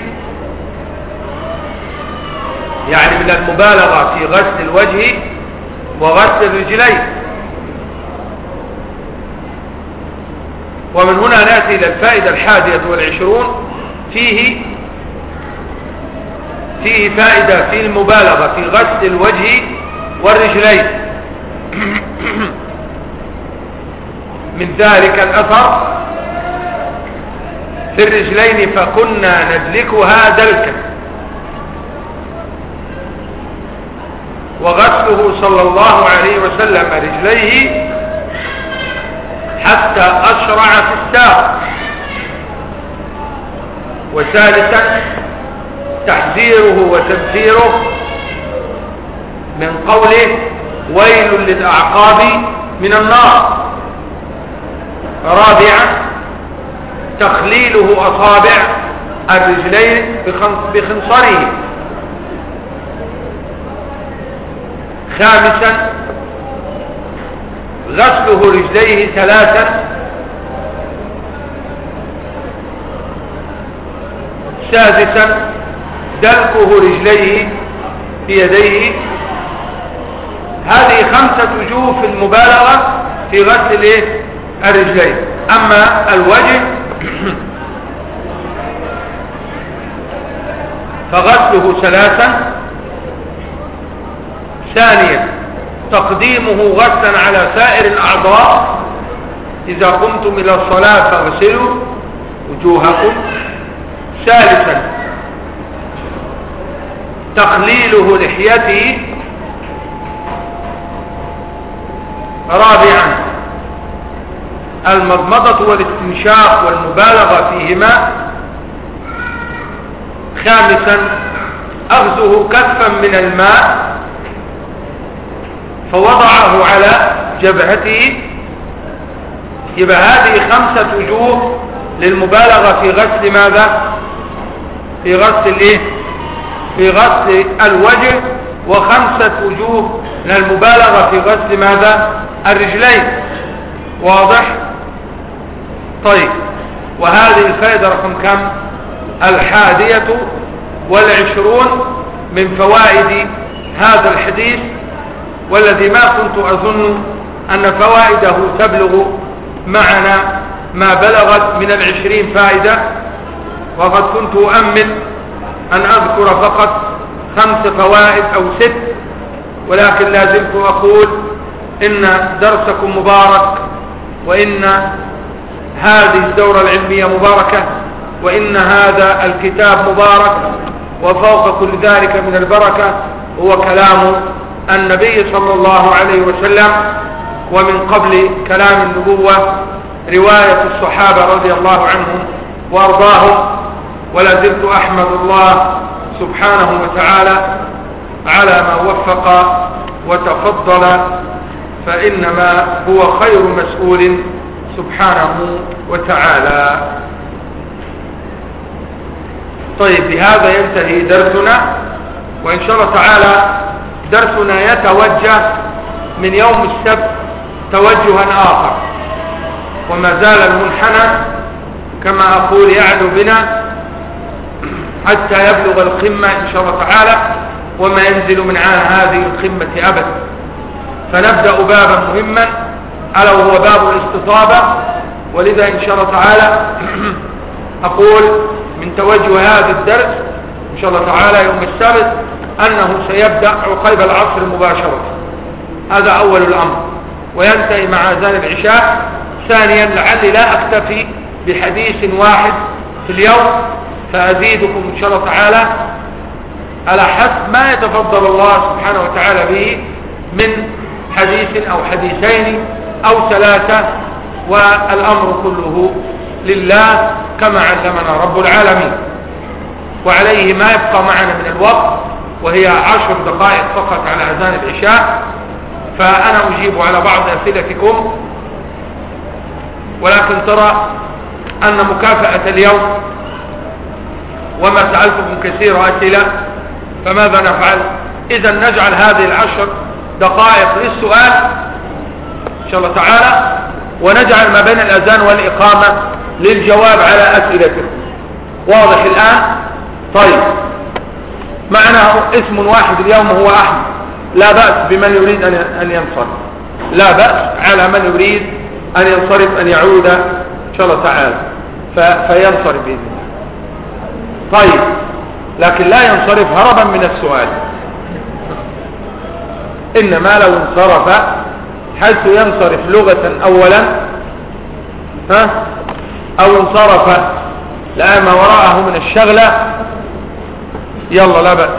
S1: يعني من المبالغة في غسل الوجه وغسل الرجلين. ومن هنا نأتي إلى الفائدة 21. فيه فائدة في المبالغة في غسل الوجه والرجلين. من ذلك الأثر في الرجلين فكنا ندلكها دلكا، وغسله صلى الله عليه وسلم رجليه حتى أشرع في الساق. وثالثا تحذيره وتنفيره من قوله ويل للأعقاب من النار. رابعا تخليله أصابع الرجلين بخنصره. خامسا غسله رجليه 3. سادسا دلكه رجليه بيديه. هذه 5 وجوه في المبالغة في غسل الرجلين. أما الوجه فغسله 3. ثانيا تقديمه غسلا على سائر الأعضاء. إذا قمتم إلى الصلاة فاغسلوا وجوهكم. ثالثا تخليله لحيته. رابعا المضمضة والاستنشاق والمبالغة فيهما. خامسا أخذه كفا من الماء فوضعه على جبهته. يبقى هذه 5 وجوه للمبالغة في غسل ماذا؟ في غسل الايه؟ في غسل الوجه، وخمسة وجوه من المبالغة في غسل ماذا؟ الرجلين. واضح؟ طيب، وهذه الفائدة رقم كم؟ 21 من فوائد هذا الحديث، والذي ما كنت أظن أن فوائده تبلغ معنا ما بلغت من 20 فائدة، وقد كنت أؤمل أن أذكر فقط 5 فوائد أو 6، ولكن لا زلت أقول إن درسكم مبارك، وإن هذه الدورة العلمية مباركة، وإن هذا الكتاب مبارك، وفوق كل ذلك من البركة هو كلام النبي صلى الله عليه وسلم، ومن قبل كلام النبوة رواية الصحابة رضي الله عنهم وأرضاهم. ولا زلت أحمد الله سبحانه وتعالى على ما وفق وتفضل، فإنما هو خير مسؤول سبحانه وتعالى. طيب، بهذا ينتهي درسنا، وإن شاء الله تعالى درسنا يتوجه من يوم السبت توجها آخر، وما زال المنحنى كما أقول يعلو بنا حتى يبلغ القمة إن شاء الله تعالى، وما ينزل من عن هذه القمة أبدا. فنبدأ بابا مهما ألا وهو باب الاستطابة، ولذا إن شاء الله تعالى أقول من توجه هذا الدرس إن شاء الله تعالى يوم السبت أنه سيبدأ عقيب العصر مباشرة، هذا أول الأمر، وينتهي مع أذان العشاء. ثانيا، لعلي لا أكتفي بحديث واحد في اليوم، فأزيدكم إن شاء الله تعالى على حسب ما يتفضل الله سبحانه وتعالى به من حديث أو حديثين أو 3، والأمر كله لله كما علمنا رب العالمين. وعليه ما يبقى معنا من الوقت، وهي 10 دقائق فقط على أذان العشاء، فأنا أجيب على بعض أسئلتكم، ولكن ترى أن مكافأة اليوم وما سألتكم كثير أسئلة، فماذا نفعل؟ إذا نجعل هذه 10 دقائق للسؤال إن شاء الله تعالى، ونجعل ما بين الأذان والإقامة للجواب على أسئلتكم. واضح الآن؟ طيب، معنا اسم واحد اليوم هو أحمد، لا بأس بمن يريد أن ينصرف، لا بأس على من يريد أن ينصرف أن يعود إن شاء الله تعالى فينصرف بإذن الله. طيب، لكن لا ينصرف هربا من السؤال، إنما لو انصرف حيث ينصرف لغة أولا أو انصرف لا ما وراءه من الشغلة، يلا لا بأس.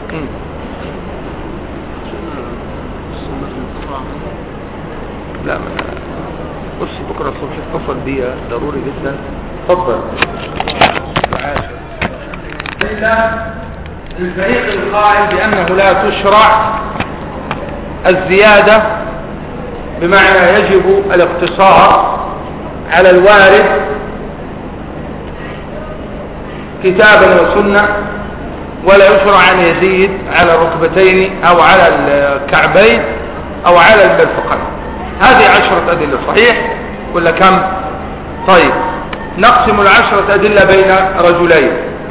S1: لا، بص بكرة الصبح اتصل بي ضروري جدا. تفضل. الفريق القائل بأنه لا تشرع الزيادة، بمعنى يجب الاقتصار على الوارد كتابا وسنة، ولا يشرع أن يزيد على الركبتين أو على الكعبين أو على المرفقين. هذه 10 أدلة، صحيح ولا كم؟ طيب، نقسم 10 أدلة بين رجلين.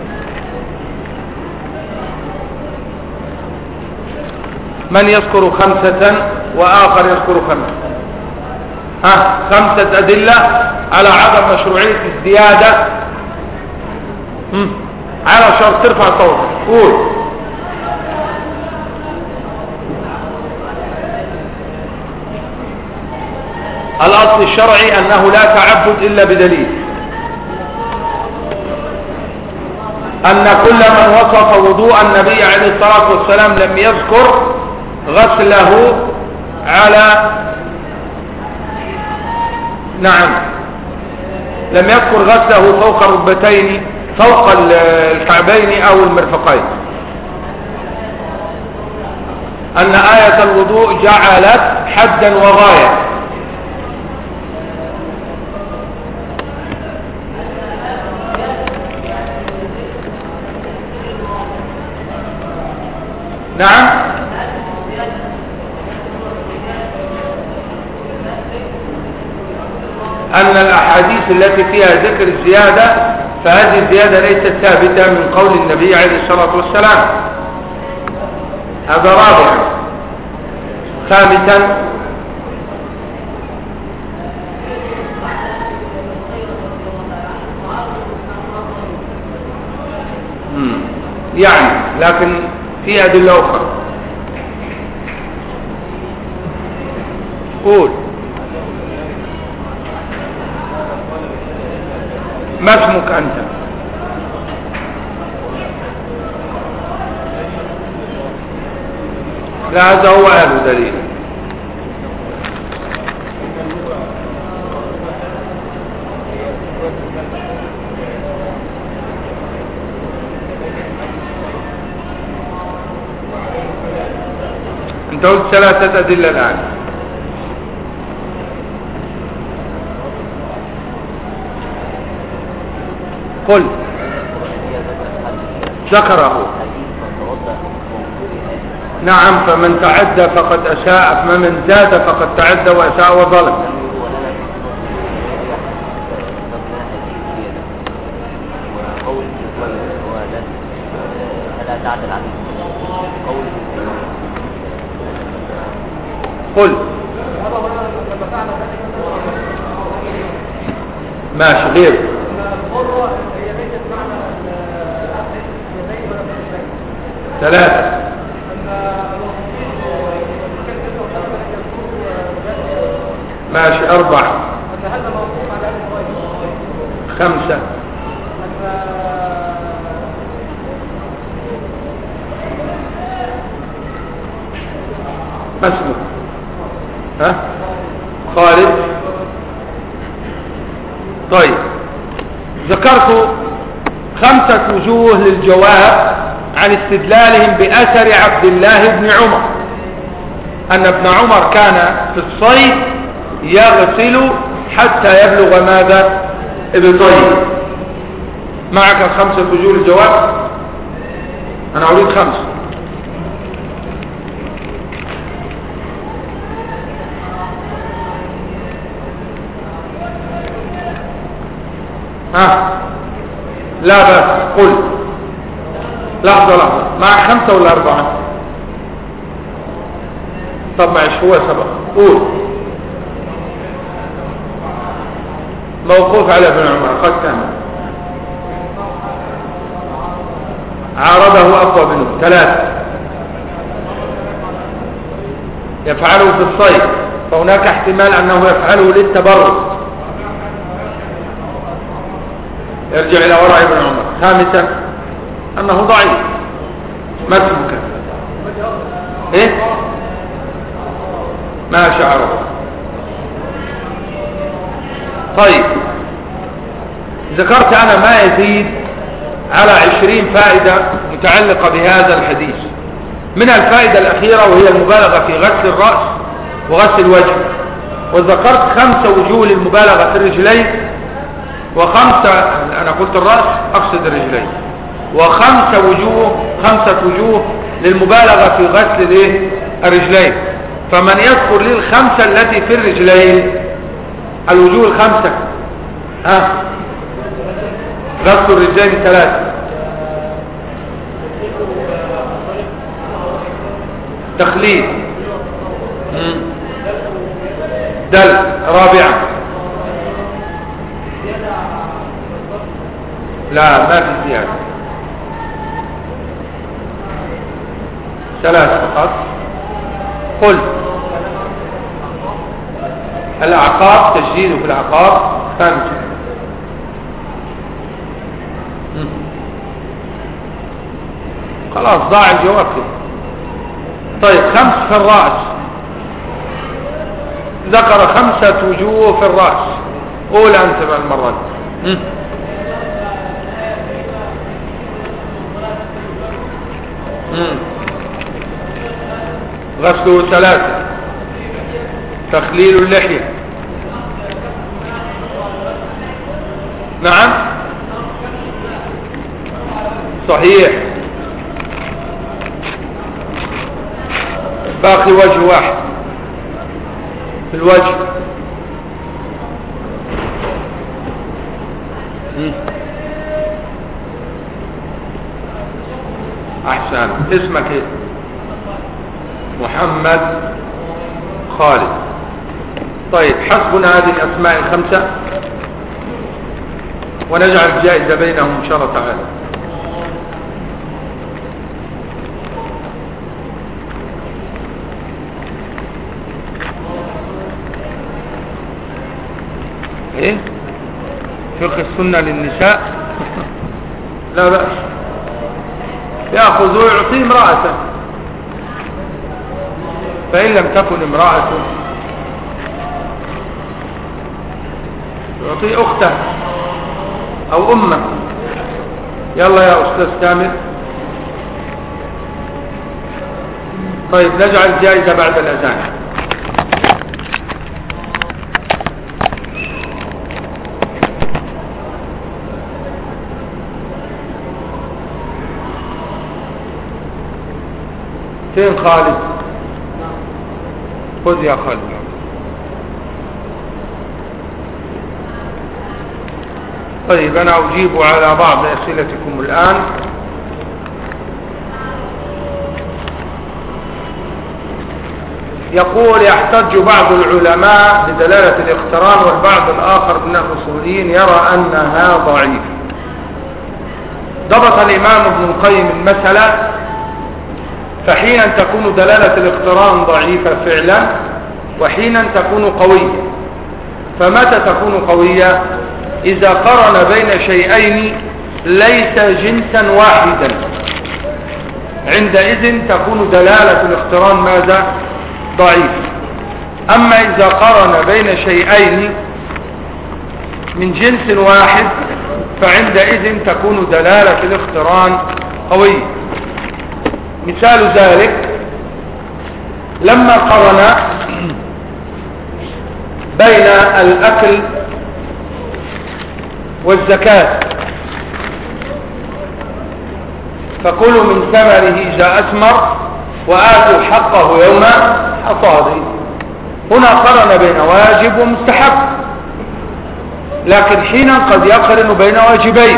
S1: من يذكر 5 وآخر يذكر 5؟ 5 أدلة على عدم مشروعية الزيادة على شرط ترفع صوتك. قول. الأصل الشرعي أنه لا تعبد إلا بدليل، أن كل من وصف وضوء النبي عليه الصلاة والسلام لم يذكر غسله على لم يذكر غسله فوق الركبتين، فوق الكعبين أو المرفقين. أن آية الوضوء جعلت حدا وغاية، الأحاديث التي فيها ذكر الزيادة فهذه الزيادة ليست ثابتة من قول النبي عليه الصلاة والسلام. هذا رابعا. خامسا يعني لكن في أدلة أخرى. قول. ما اسمك أنت؟ لا هذا هو أهل دليل. انت قلت 3 أدلة الآن. قل. ذكره. نعم فمن تعدى فقد أساء، فمن زاد فقد تعدى وأساء وظلم. قل. ماشي غير. ثلاثة. ماشي 4. 5. ما اسمه؟ ها؟ خالد. طيب ذكرت 5 وجوه للجواب عن استدلالهم بأثر عبد الله بن عمر أن ابن عمر كان في الصيد يغسل حتى يبلغ ماذا؟ ابطيه. معك 5 وجوه للجواب. أنا أريد 5. ها لا بس قل. لحظة معك 5 ولا 4؟ طب معش هو سبق. قول. موقوف على ابن عمر. قد كان عارضه أقوى منه. 3 يفعله في الصيد فهناك احتمال أنه يفعله للتبرد. يرجع إلى وراء ابن عمر. 5 أنه ضعيف. ما اسمك؟ إيه؟ ما شعره. طيب ذكرت أنا ما يزيد على 20 فائدة متعلقة بهذا الحديث. من الفائدة الأخيرة وهي المبالغة في غسل الرأس وغسل الوجه. وذكرت 5 وجوه للمبالغة في الرجلين، و5 أنا قلت الرأس أقصد الرجلين، و5 وجوه للمبالغة في غسل الرجلين. فمن يذكر لي ال5 التي في الرجلين، الوجوه ال5. ها غسل الرجلين 3. تخليل. دل. 4. لا ما في زيادة. 3 فقط. قل. الأعقاب تجديد في الأعقاب 5. خلاص ضاع الجواب كده. طيب 5 في الرأس. ذكر 5 وجوه في الرأس. قول أنت بالمرة دي. غسله 3. تخليل اللحية. نعم صحيح. باقي وجه واحد في الوجه. احسن. اسمك ايه؟ محمد خالد. طيب حسبنا هذه الاسماء الخمسة ونجعل الجائزة بينهم ان شاء الله تعالى. ايه فقه السنة للنساء لا بأس، يأخذ ويعطي امرأته، فإن لم تكن امرأته يعطي أخته أو أمه. يلا يا أستاذ كامل. طيب نجعل الجائزة بعد الأذان. فين خالد؟ خذ يا خالد. طيب أنا أجيب على بعض أسئلتكم الآن. يقول يحتج بعض العلماء بدلالة الاقتران والبعض الآخر من الأصوليين يرى أنها ضعيف. ضبط الإمام ابن القيم المسألة، فحينا تكون دلالة الاقتران ضعيفة فعلا وحينا تكون قوية. فمتى تكون قوية؟ إذا قرن بين شيئين ليس جنسا واحدا، عندئذ تكون دلالة الاقتران ماذا؟ ضعيف. أما إذا قرن بين شيئين من جنس واحد فعندئذ تكون دلالة الاقتران قوية. مثال ذلك لما قرن بين الأكل والزكاة، فكلوا من ثمره إذا أثمر وآتوا حقه يوم حصاده. هنا قرن بين واجب ومستحب، لكن حينا قد يقرن بين واجبين،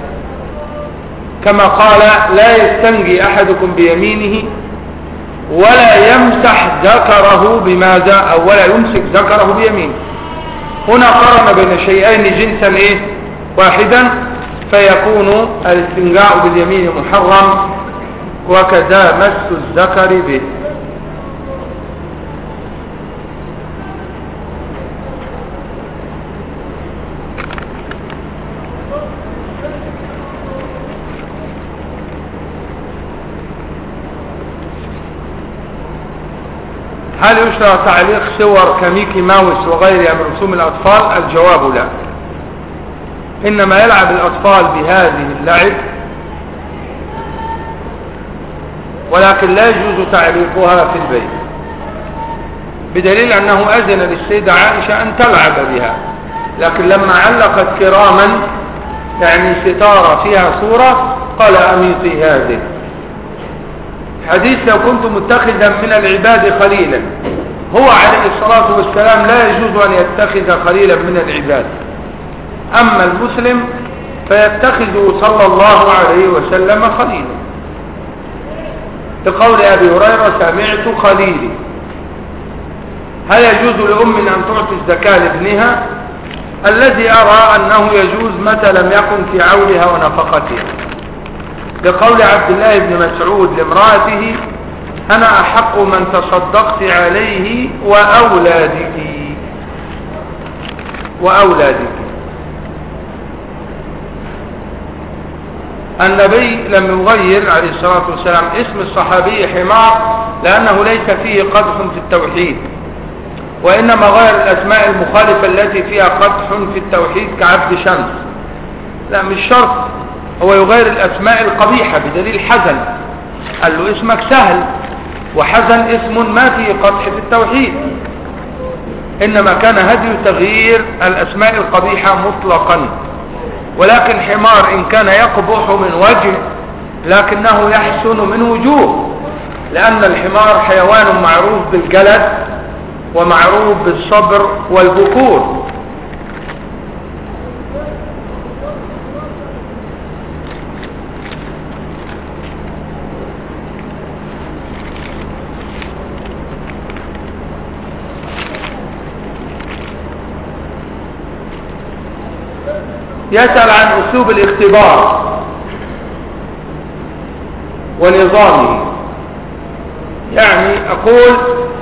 S1: كما قال لا يستنجي أحدكم بيمينه ولا يمسح ذكره بماذا، أو ولا يمسك ذكره بيمينه. هنا قرن بين شيئين جنسا إيه؟ واحدا، فيكون الاستنجاء باليمين محرم، وكذا مس الذكر به. هل يشرع تعليق صور كميكي ماوس وغيرها من رسوم الأطفال؟ الجواب لا. إنما يلعب الأطفال بهذه اللعب، ولكن لا يجوز تعليقها في البيت، بدليل أنه أذن للسيدة عائشة أن تلعب بها، لكن لما علقت كراما يعني ستارة فيها صورة قال أميطي هذه. حديث لو كنت متخذا من العباد خليلا، هو عليه الصلاة والسلام لا يجوز أن يتخذ خليلا من العباد. أما المسلم فيتخذ صلى الله عليه وسلم خليلا، لقول أبي هريرة سمعت خليلي. هل يجوز لأم أن تعطي الزكاة لابنها؟ الذي أرى أنه يجوز متى لم يكن في عولها ونفقتها، لقول عبد الله بن مسعود لامرأته أنا أحق من تصدقت عليه وأولادك. النبي لم يغير عليه الصلاة والسلام اسم الصحابي حمار لأنه ليس فيه قدح في التوحيد، وإنما غير الأسماء المخالفة التي فيها قدح في التوحيد كعبد شمس. لا مش شرط، هو يغير الأسماء القبيحة بدليل حزن، قال له اسمك سهل، وحزن اسم ما فيه قدح في التوحيد، إنما كان هدي تغيير الأسماء القبيحة مطلقا. ولكن حمار إن كان يقبح من وجه لكنه يحسن من وجوه، لأن الحمار حيوان معروف بالجلد ومعروف بالصبر والبكور. يسأل عن أسلوب الاختبار ونظامه. يعني أقول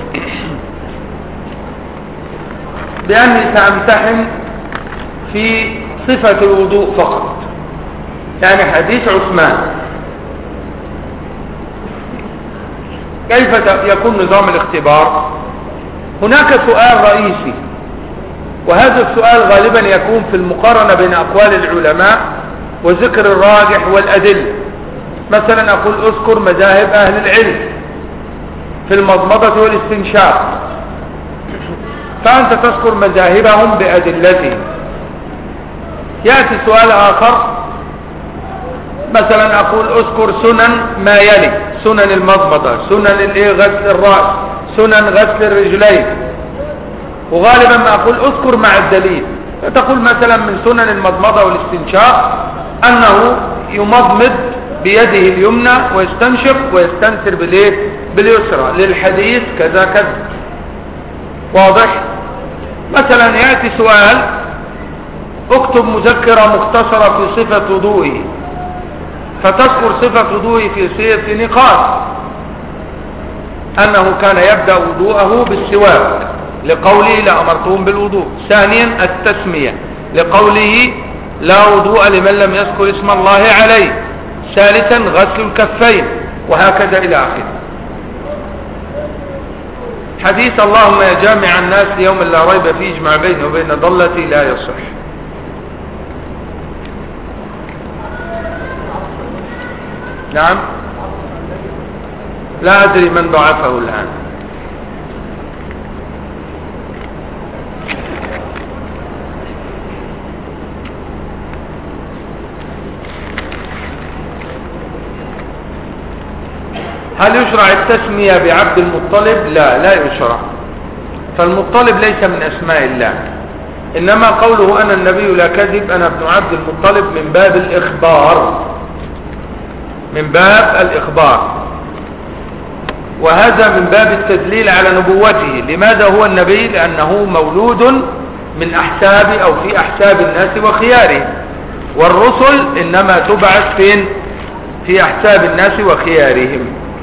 S1: بأني سأمتحن في صفة الوضوء فقط، يعني حديث عثمان، كيف يكون نظام الاختبار؟ هناك سؤال رئيسي، وهذا السؤال غالبا يكون في المقارنة بين أقوال العلماء وذكر الراجح والأدلة. مثلا أقول أذكر مذاهب أهل العلم في المضمضة والاستنشاق، فأنت تذكر مذاهبهم بأدلتهم. يأتي سؤال آخر، مثلا أقول أذكر سنن ما يلي: سنن المضمضة، سنن غسل الرأس، سنن غسل الرجلين، وغالبا ما أقول أذكر مع الدليل. فتقول مثلا من سنن المضمضة والاستنشاق أنه يمضمض بيده اليمنى ويستنشق ويستنثر باليسرى للحديث كذا كذا. واضح؟ مثلا يأتي سؤال: اكتب مذكرة مختصرة في صفة وضوئه، فتذكر صفة وضوئه في نقاط: أنه كان يبدأ وضوءه بالسواك لقوله لأمرتهم بالوضوء. ثانيا التسمية لقوله لا وضوء لمن لم يذكر اسم الله عليه. ثالثا غسل الكفين، وهكذا إلى آخره. حديث اللهم يا جامع الناس يوم لا ريب فيه اجمع بيني وبين ضلتي لا يصح. نعم، لا أدري من ضعفه الآن. هل يشرع التسمية بعبد المطلب؟ لا يشرع، فالمطلب ليس من أسماء الله، إنما قوله أنا النبي لا كذب أنا ابن عبد المطلب من باب الإخبار، من باب الإخبار، وهذا من باب التدليل على نبوته. لماذا هو النبي؟ لأنه مولود من أحساب أو في أحساب الناس وخيارهم، والرسل إنما تبعث في أحساب الناس وخيارهم.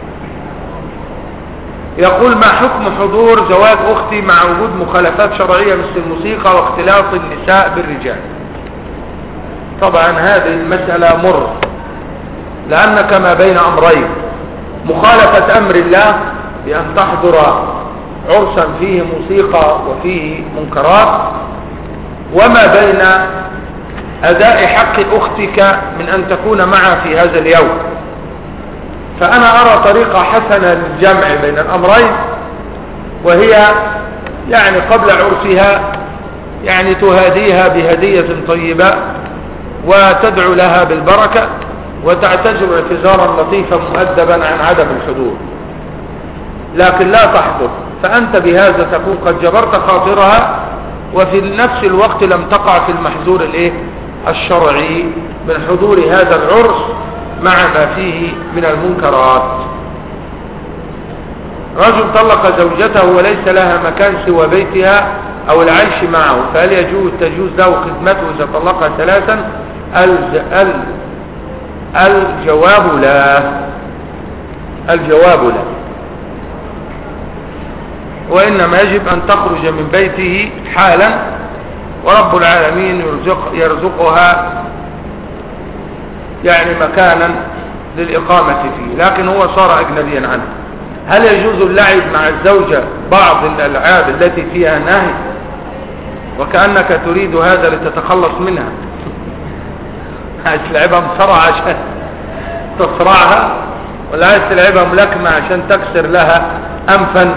S1: يقول ما حكم حضور زواج أختي مع وجود مخالفات شرعية مثل الموسيقى واختلاط النساء بالرجال؟ طبعا هذه المسألة مر، لأنك ما بين أمرين: مخالفة أمر الله بأن تحضر عرسا فيه موسيقى وفيه منكرات، وما بين أداء حق أختك من أن تكون معها في هذا اليوم. فأنا أرى طريقة حسنة للجمع بين الأمرين، وهي يعني قبل عرسها يعني تهاديها بهدية طيبة وتدعو لها بالبركة وتعتذر اعتذارا لطيفا مؤدبا عن عدم الحضور، لكن لا تحضر، فأنت بهذا تكون قد جبرت خاطرها، وفي نفس الوقت لم تقع في المحظور الشرعي من حضور هذا العرس مع ما فيه من المنكرات. رجل طلق زوجته وليس لها مكان سوى بيتها أو العيش معه، فهل تجوز له خدمته إذا طلقها ثلاثا؟ الجواب لا، الجواب لا، وإنما يجب أن تخرج من بيته حالا، ورب العالمين يرزقها يعني مكانا للإقامة فيه، لكن هو صار أجنبيا عنه. هل يجوز اللعب مع الزوجة بعض الألعاب التي فيها نهي وكأنك تريد هذا لتتخلص منها؟ عايز تلعبها مصرعة عشان تصرعها، ولا عايز تلعبها ملاكمة عشان تكسر لها أنفا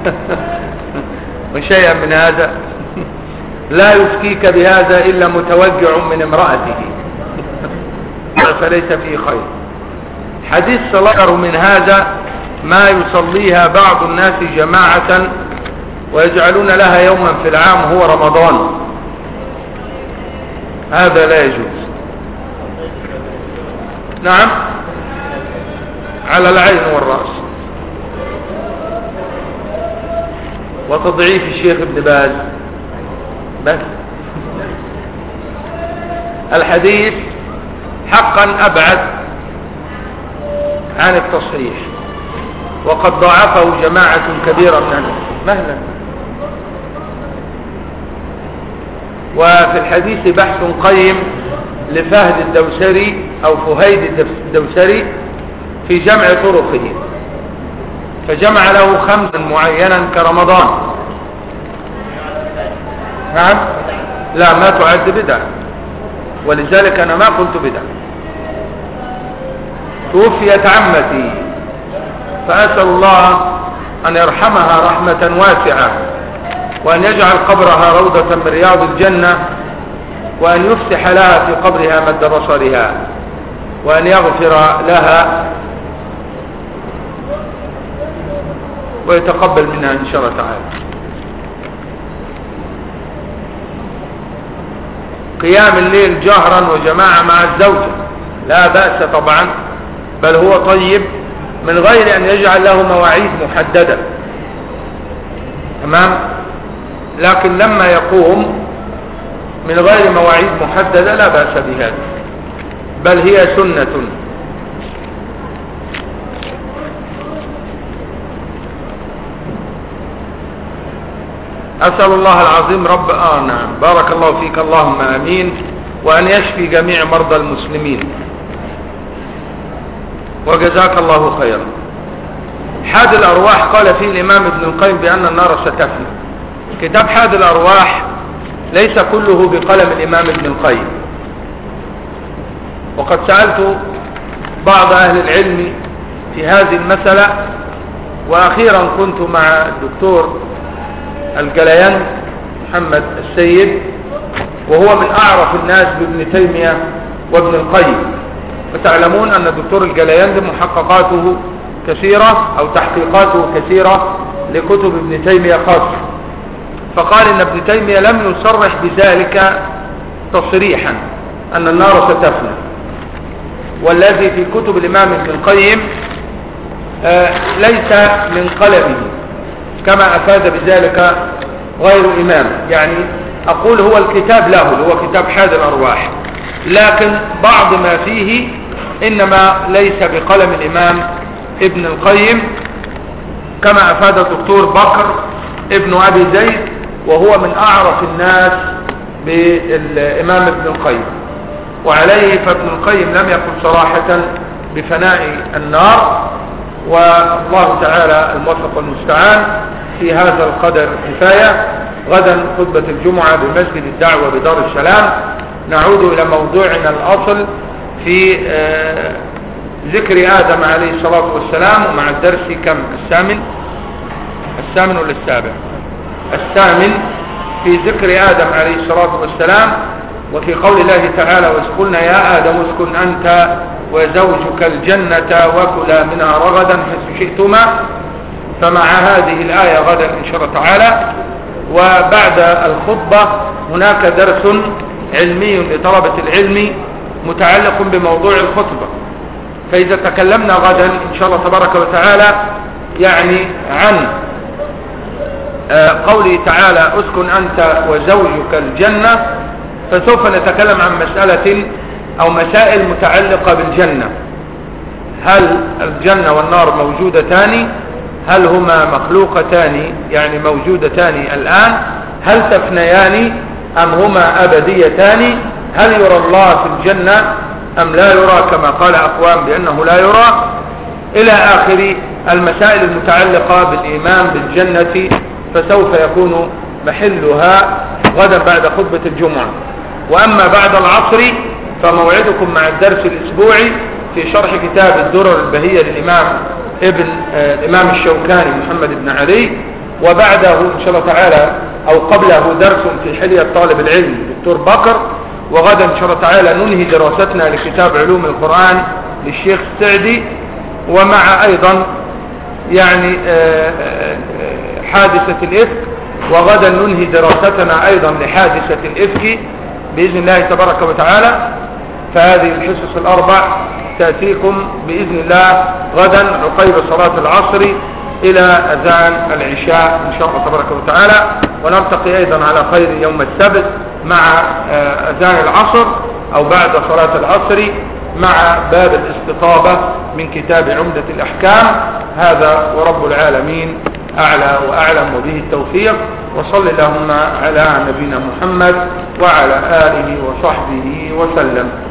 S1: وشيئا من هذا؟ لا يفتيك بهذا إلا متوجع من امرأته فليس فيه خير. حديث صلاة من هذا ما يصليها بعض الناس جماعة ويجعلون لها يوما في العام هو رمضان، هذا لا يجوز. نعم، على العين والرأس. وتضعيف الشيخ ابن باز بس. الحديث حقا أبعد عن التصحيح، وقد ضعفه جماعة كبيرة من الناس مهلا. وفي الحديث بحث قيم لفهد الدوسري أو فهيد الدوسري في جمع طرقه، فجمع له 5 معينا كرمضان. نعم، لا ما تعد بدعة، ولذلك أنا ما قلت بدعة. توفيت عمتي، فأسأل الله أن يرحمها رحمة واسعة، وأن يجعل قبرها روضة من رياض الجنة، وأن يفسح لها في قبرها مد بصرها، وأن يغفر لها ويتقبل منها إن شاء الله تعالى. قيام الليل جهرا وجماعة مع الزوجة لا بأس طبعا، بل هو طيب من غير أن يجعل له مواعيد محددة، تمام. لكن لما يقوم من غير مواعيد محددة لا بأس بهذا، بل هي سنة. أسأل الله العظيم رب نعم بارك الله فيك، اللهم آمين، وأن يشفي جميع مرضى المسلمين، وجزاك الله خيرا. حاد الأرواح قال فيه الإمام ابن القيم بأن النار ستفنى. كتاب حاد الأرواح ليس كله بقلم الإمام ابن القيم، وقد سألت بعض أهل العلم في هذه المسألة، وأخيرا كنت مع الدكتور الجليان محمد السيد، وهو من أعرف الناس بابن تيمية وابن القيم، وتعلمون أن الدكتور الجليان محققاته كثيرة أو تحقيقاته كثيرة لكتب ابن تيمية خاصة، فقال إن ابن تيمية لم يصرح بذلك تصريحا أن النار ستفنى، والذي في كتب الإمام ابن القيم ليس من قلمه كما أفاد بذلك غير إمام. يعني أقول هو الكتاب له، هو كتاب حاد الأرواح، لكن بعض ما فيه إنما ليس بقلم الإمام ابن القيم، كما أفاد الدكتور بكر ابن أبي زيد، وهو من أعرف الناس بالإمام ابن القيم. وعليه فابن القيم لم يقل صراحة بفناء النار، والله تعالى الموفق المستعان. في هذا القدر كفاية. غدا خطبة الجمعة بمسجد الدعوة بدار السلام. نعود إلى موضوعنا الأصل في ذكر آدم عليه الصلاة والسلام، ومع الدرس كم؟ الثامن ولا السابع؟ الثامن، في ذكر آدم عليه الصلاة والسلام، وفي قول الله تعالى: وإذ قلنا يا آدم اسكن أنت وزوجك الجنة وكلا منها رغدا حيث شئتما. فمع هذه الآية غدا إن شاء الله تعالى. وبعد الخطبة هناك درس علمي لطلبة العلم متعلق بموضوع الخطبة، فإذا تكلمنا غدا إن شاء الله تبارك وتعالى يعني عن قوله تعالى اسكن أنت وزوجك الجنة، فسوف نتكلم عن مسألة أو مسائل متعلقة بالجنة. هل الجنة والنار موجودتان؟ هل هما مخلوقتان يعني موجودتان الآن؟ هل تفنيان أم هما أبديتان؟ هل يرى الله في الجنة أم لا يرى كما قال أقوام بأنه لا يرى؟ إلى آخر المسائل المتعلقة بالإيمان بالجنة، فسوف يكون محلها غدا بعد خطبة الجمعة. وأما بعد العصر فموعدكم مع الدرس الأسبوعي في شرح كتاب الدرر البهية للإمام الإمام الشوكاني محمد بن علي، وبعده إن شاء الله تعالى أو قبله درس في حلية طالب العلم دكتور بكر. وغدا إن شاء الله تعالى ننهي دراستنا لكتاب علوم القرآن للشيخ السعدي، ومع أيضا يعني حادثة الإفك. وغدا ننهي دراستنا أيضا لحادثة الإفك بإذن الله تبارك وتعالى. فهذه الحصص الأربع تأتيكم بإذن الله غدا عقيب صلاة العصر إلى أذان العشاء إن شاء الله تبارك وتعالى. ونلتقي أيضا على خير يوم السبت مع أذان العصر. أو بعد صلاة العصر مع باب الاستطابة من كتاب عمدة الأحكام. هذا ورب العالمين أعلى وأعلم، وبه التوفيق. وصل اللهم على نبينا محمد وعلى آله وصحبه وسلم.